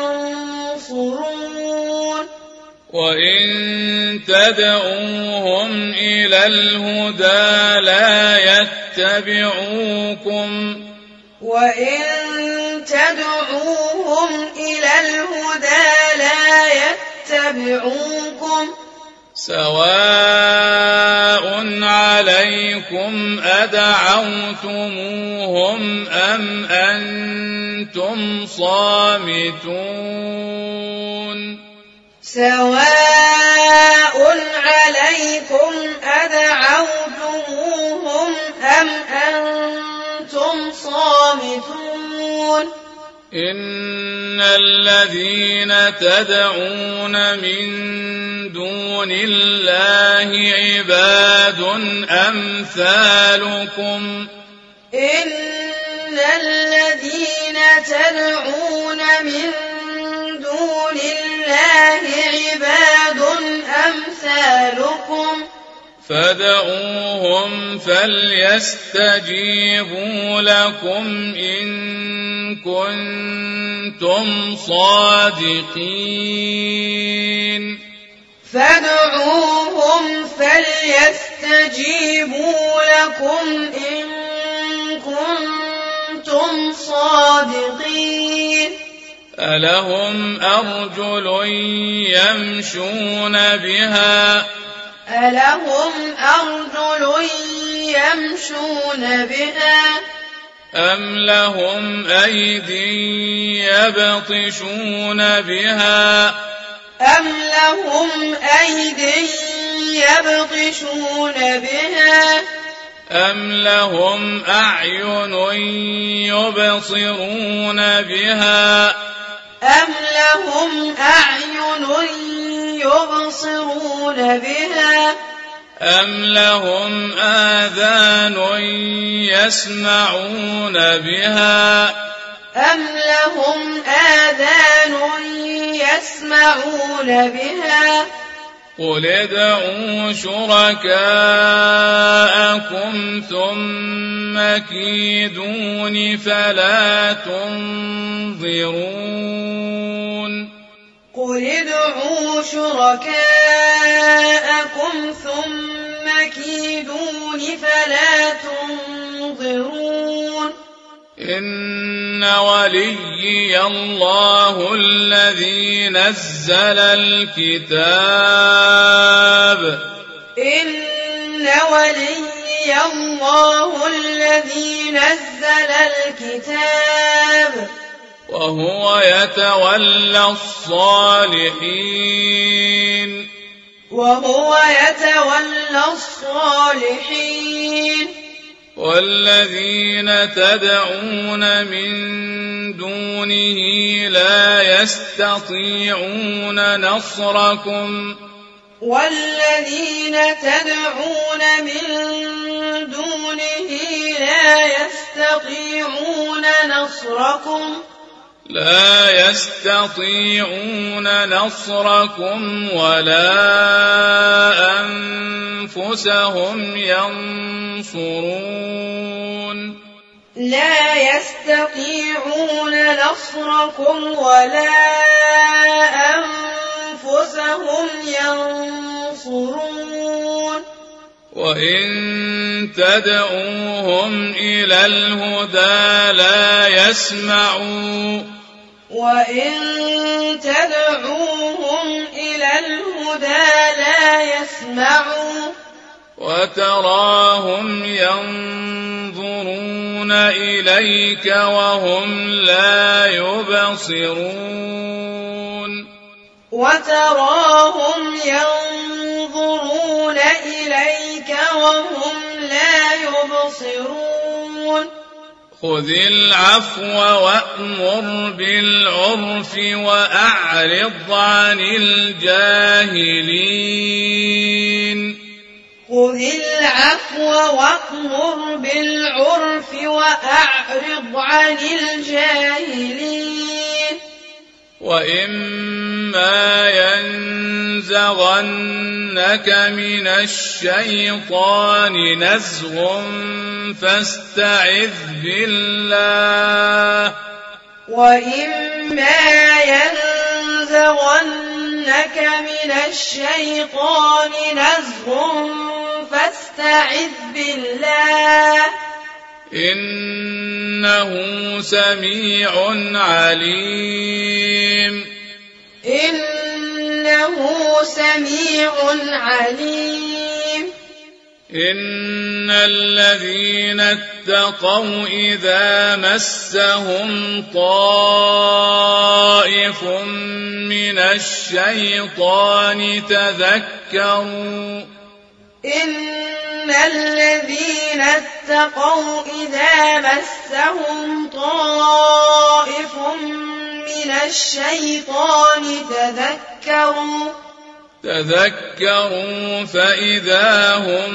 S3: ينصرون
S1: وإن تدعوهم إلى الهدى لا يتبعوكم
S3: وإن تدعوهم إلى الهدى لا يتبعوكم
S1: سواء عليكم أدعوتموهم أم أنتم صامتون
S3: سواء عليكم أدعوتموهم أم أنتم صامتون
S1: إن الذين تدعون من دون الله عباد أمثالكم
S3: إن الذين تدعون من دون الله عباد أمثالكم
S1: فادعوهم فليستجيبوا لكم إن كنتم صادقين
S3: فادعوهم فليستجيبوا لكم إن كنتم صادقين
S1: ألهم أرجل يمشون بها
S3: ألهم أرجل يمشون بها
S1: أم لهم أيدي يبطشون بها
S3: أم لهم أيدي يبطشون بها
S1: أم لهم أعين يبصرون بها
S3: أم لهم أعين يبصرون بها
S1: أم لهم آذان يسمعون بها
S3: أم لهم آذان يسمعون بها
S1: قل ادعوا شركاءكم ثم كيدون فلا تنظرون
S3: قل ادعوا شركاءكم ثم كيدون فلا تنظرون
S1: إن وليي الله الذي نزل الكتاب
S3: إن وليي الله الذي نزل الكتاب
S1: وهو يتولى الصالحين
S3: وهو يتولى الصالحين
S1: والذين تدعون من دونه لا يستطيعون نصركم
S3: والذين تدعون من دونه لا يستطيعون نصركم
S1: لا يستطيعون نصركم ولا أنفسهم ينصرون
S3: لا يستطيعون نصركم ولا أنفسهم ينصرون
S1: وإن تدعوهم إلى الهدى لا يسمعوا
S3: وإن تدعوهم إلى الهدى لا يسمعوا
S1: وتراهم ينظرون إليك وهم لا يبصرون
S3: وتراهم ينظرون إليك وهم لا يبصرون
S1: خذ العفو وأمر بالعرف وأعرض عن الجاهلين
S3: خذ العفو وأمر بالعرف وأعرض عن الجاهلين
S1: وإما ينزغنك من الشيطان نزغ فاستعذ بالله
S3: وإما ينزغنك من الشيطان نزغ فاستعذ بالله
S1: إنه سميع عليم
S3: إنه سميع عليم
S1: إن الذين اتقوا إذا مسهم طائف من الشيطان تذكروا
S3: إن الذين اتقوا إذا مسهم طائف من الشيطان تذكروا
S1: تذكروا فإذا هم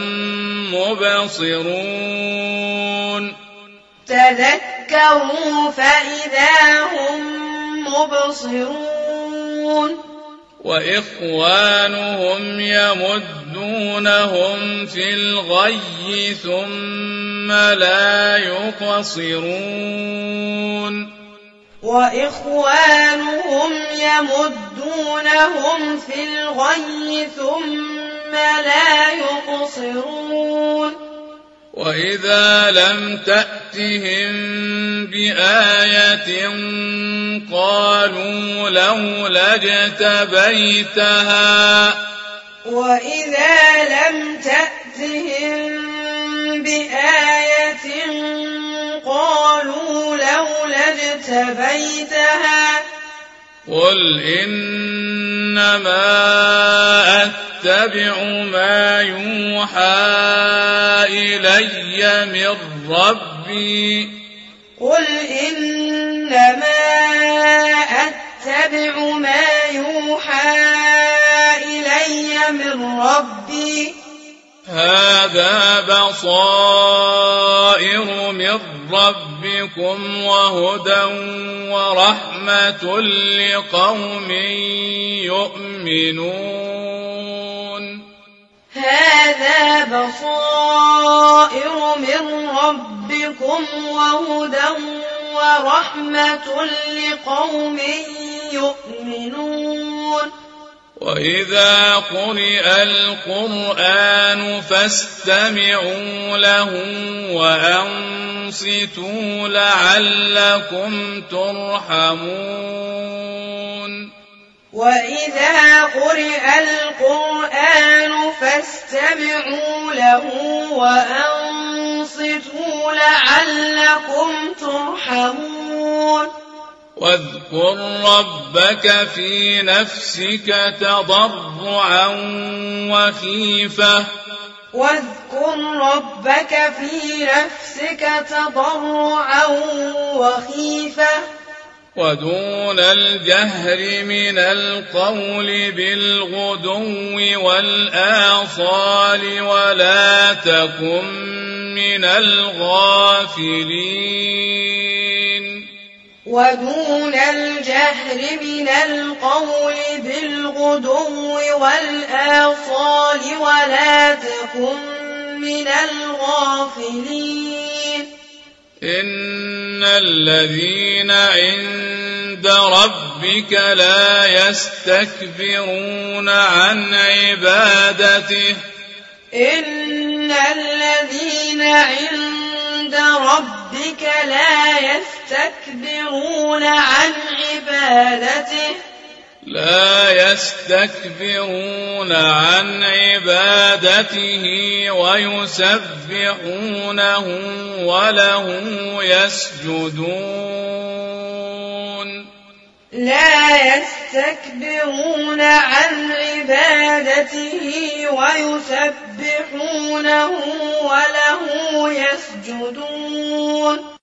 S1: مبصرون
S3: تذكروا فإذا هم مبصرون
S1: وإخوانهم يمدونهم في الغي ثم لا يقصرون
S3: وإخوانهم يمدونهم في الغي ثم لا يقصرون
S1: وإذا لم تأتهم بآية قالوا لولا اجتبيتها
S3: وإذا لم تأتهم بآية قالوا لولا اجتبيتها
S1: قل إنما أتبع ما يوحى إلي من ربي
S3: قل إنما أتبع ما يوحى إلي من ربي
S1: هذا بصائر من ربكم وهدى ورحمة لقوم يؤمنون
S3: هذا بصائر من ربكم وهدى ورحمة لقوم يؤمنون
S1: وإذا قرئ القرآن فاستمعوا له وأنصتوا لعلكم ترحمون
S3: وإذا قرئ القرآن فاستمعوا له وأنصتوا لعلكم ترحمون
S1: واذكر ربك في نفسك تضرعا وخيفة
S3: واذكر ربك في نفسك تضرعا وخيفة
S1: ودون الجهر من القول بالغدو والآصال ولا تكن من الغافلين
S3: ودون الجهر من القول بالغدو والآصال ولا تكن من الغافلين
S1: إن الذين عند ربك لا يستكبرون عن عبادته
S3: إن الذين عند ربك لا يستكبرون عن عبادته
S1: لا يستكبرون عن عبادته ويسبحونه وله يسجدون
S3: لا يستكبرون عن عبادته ويسبحونه وله يسجدون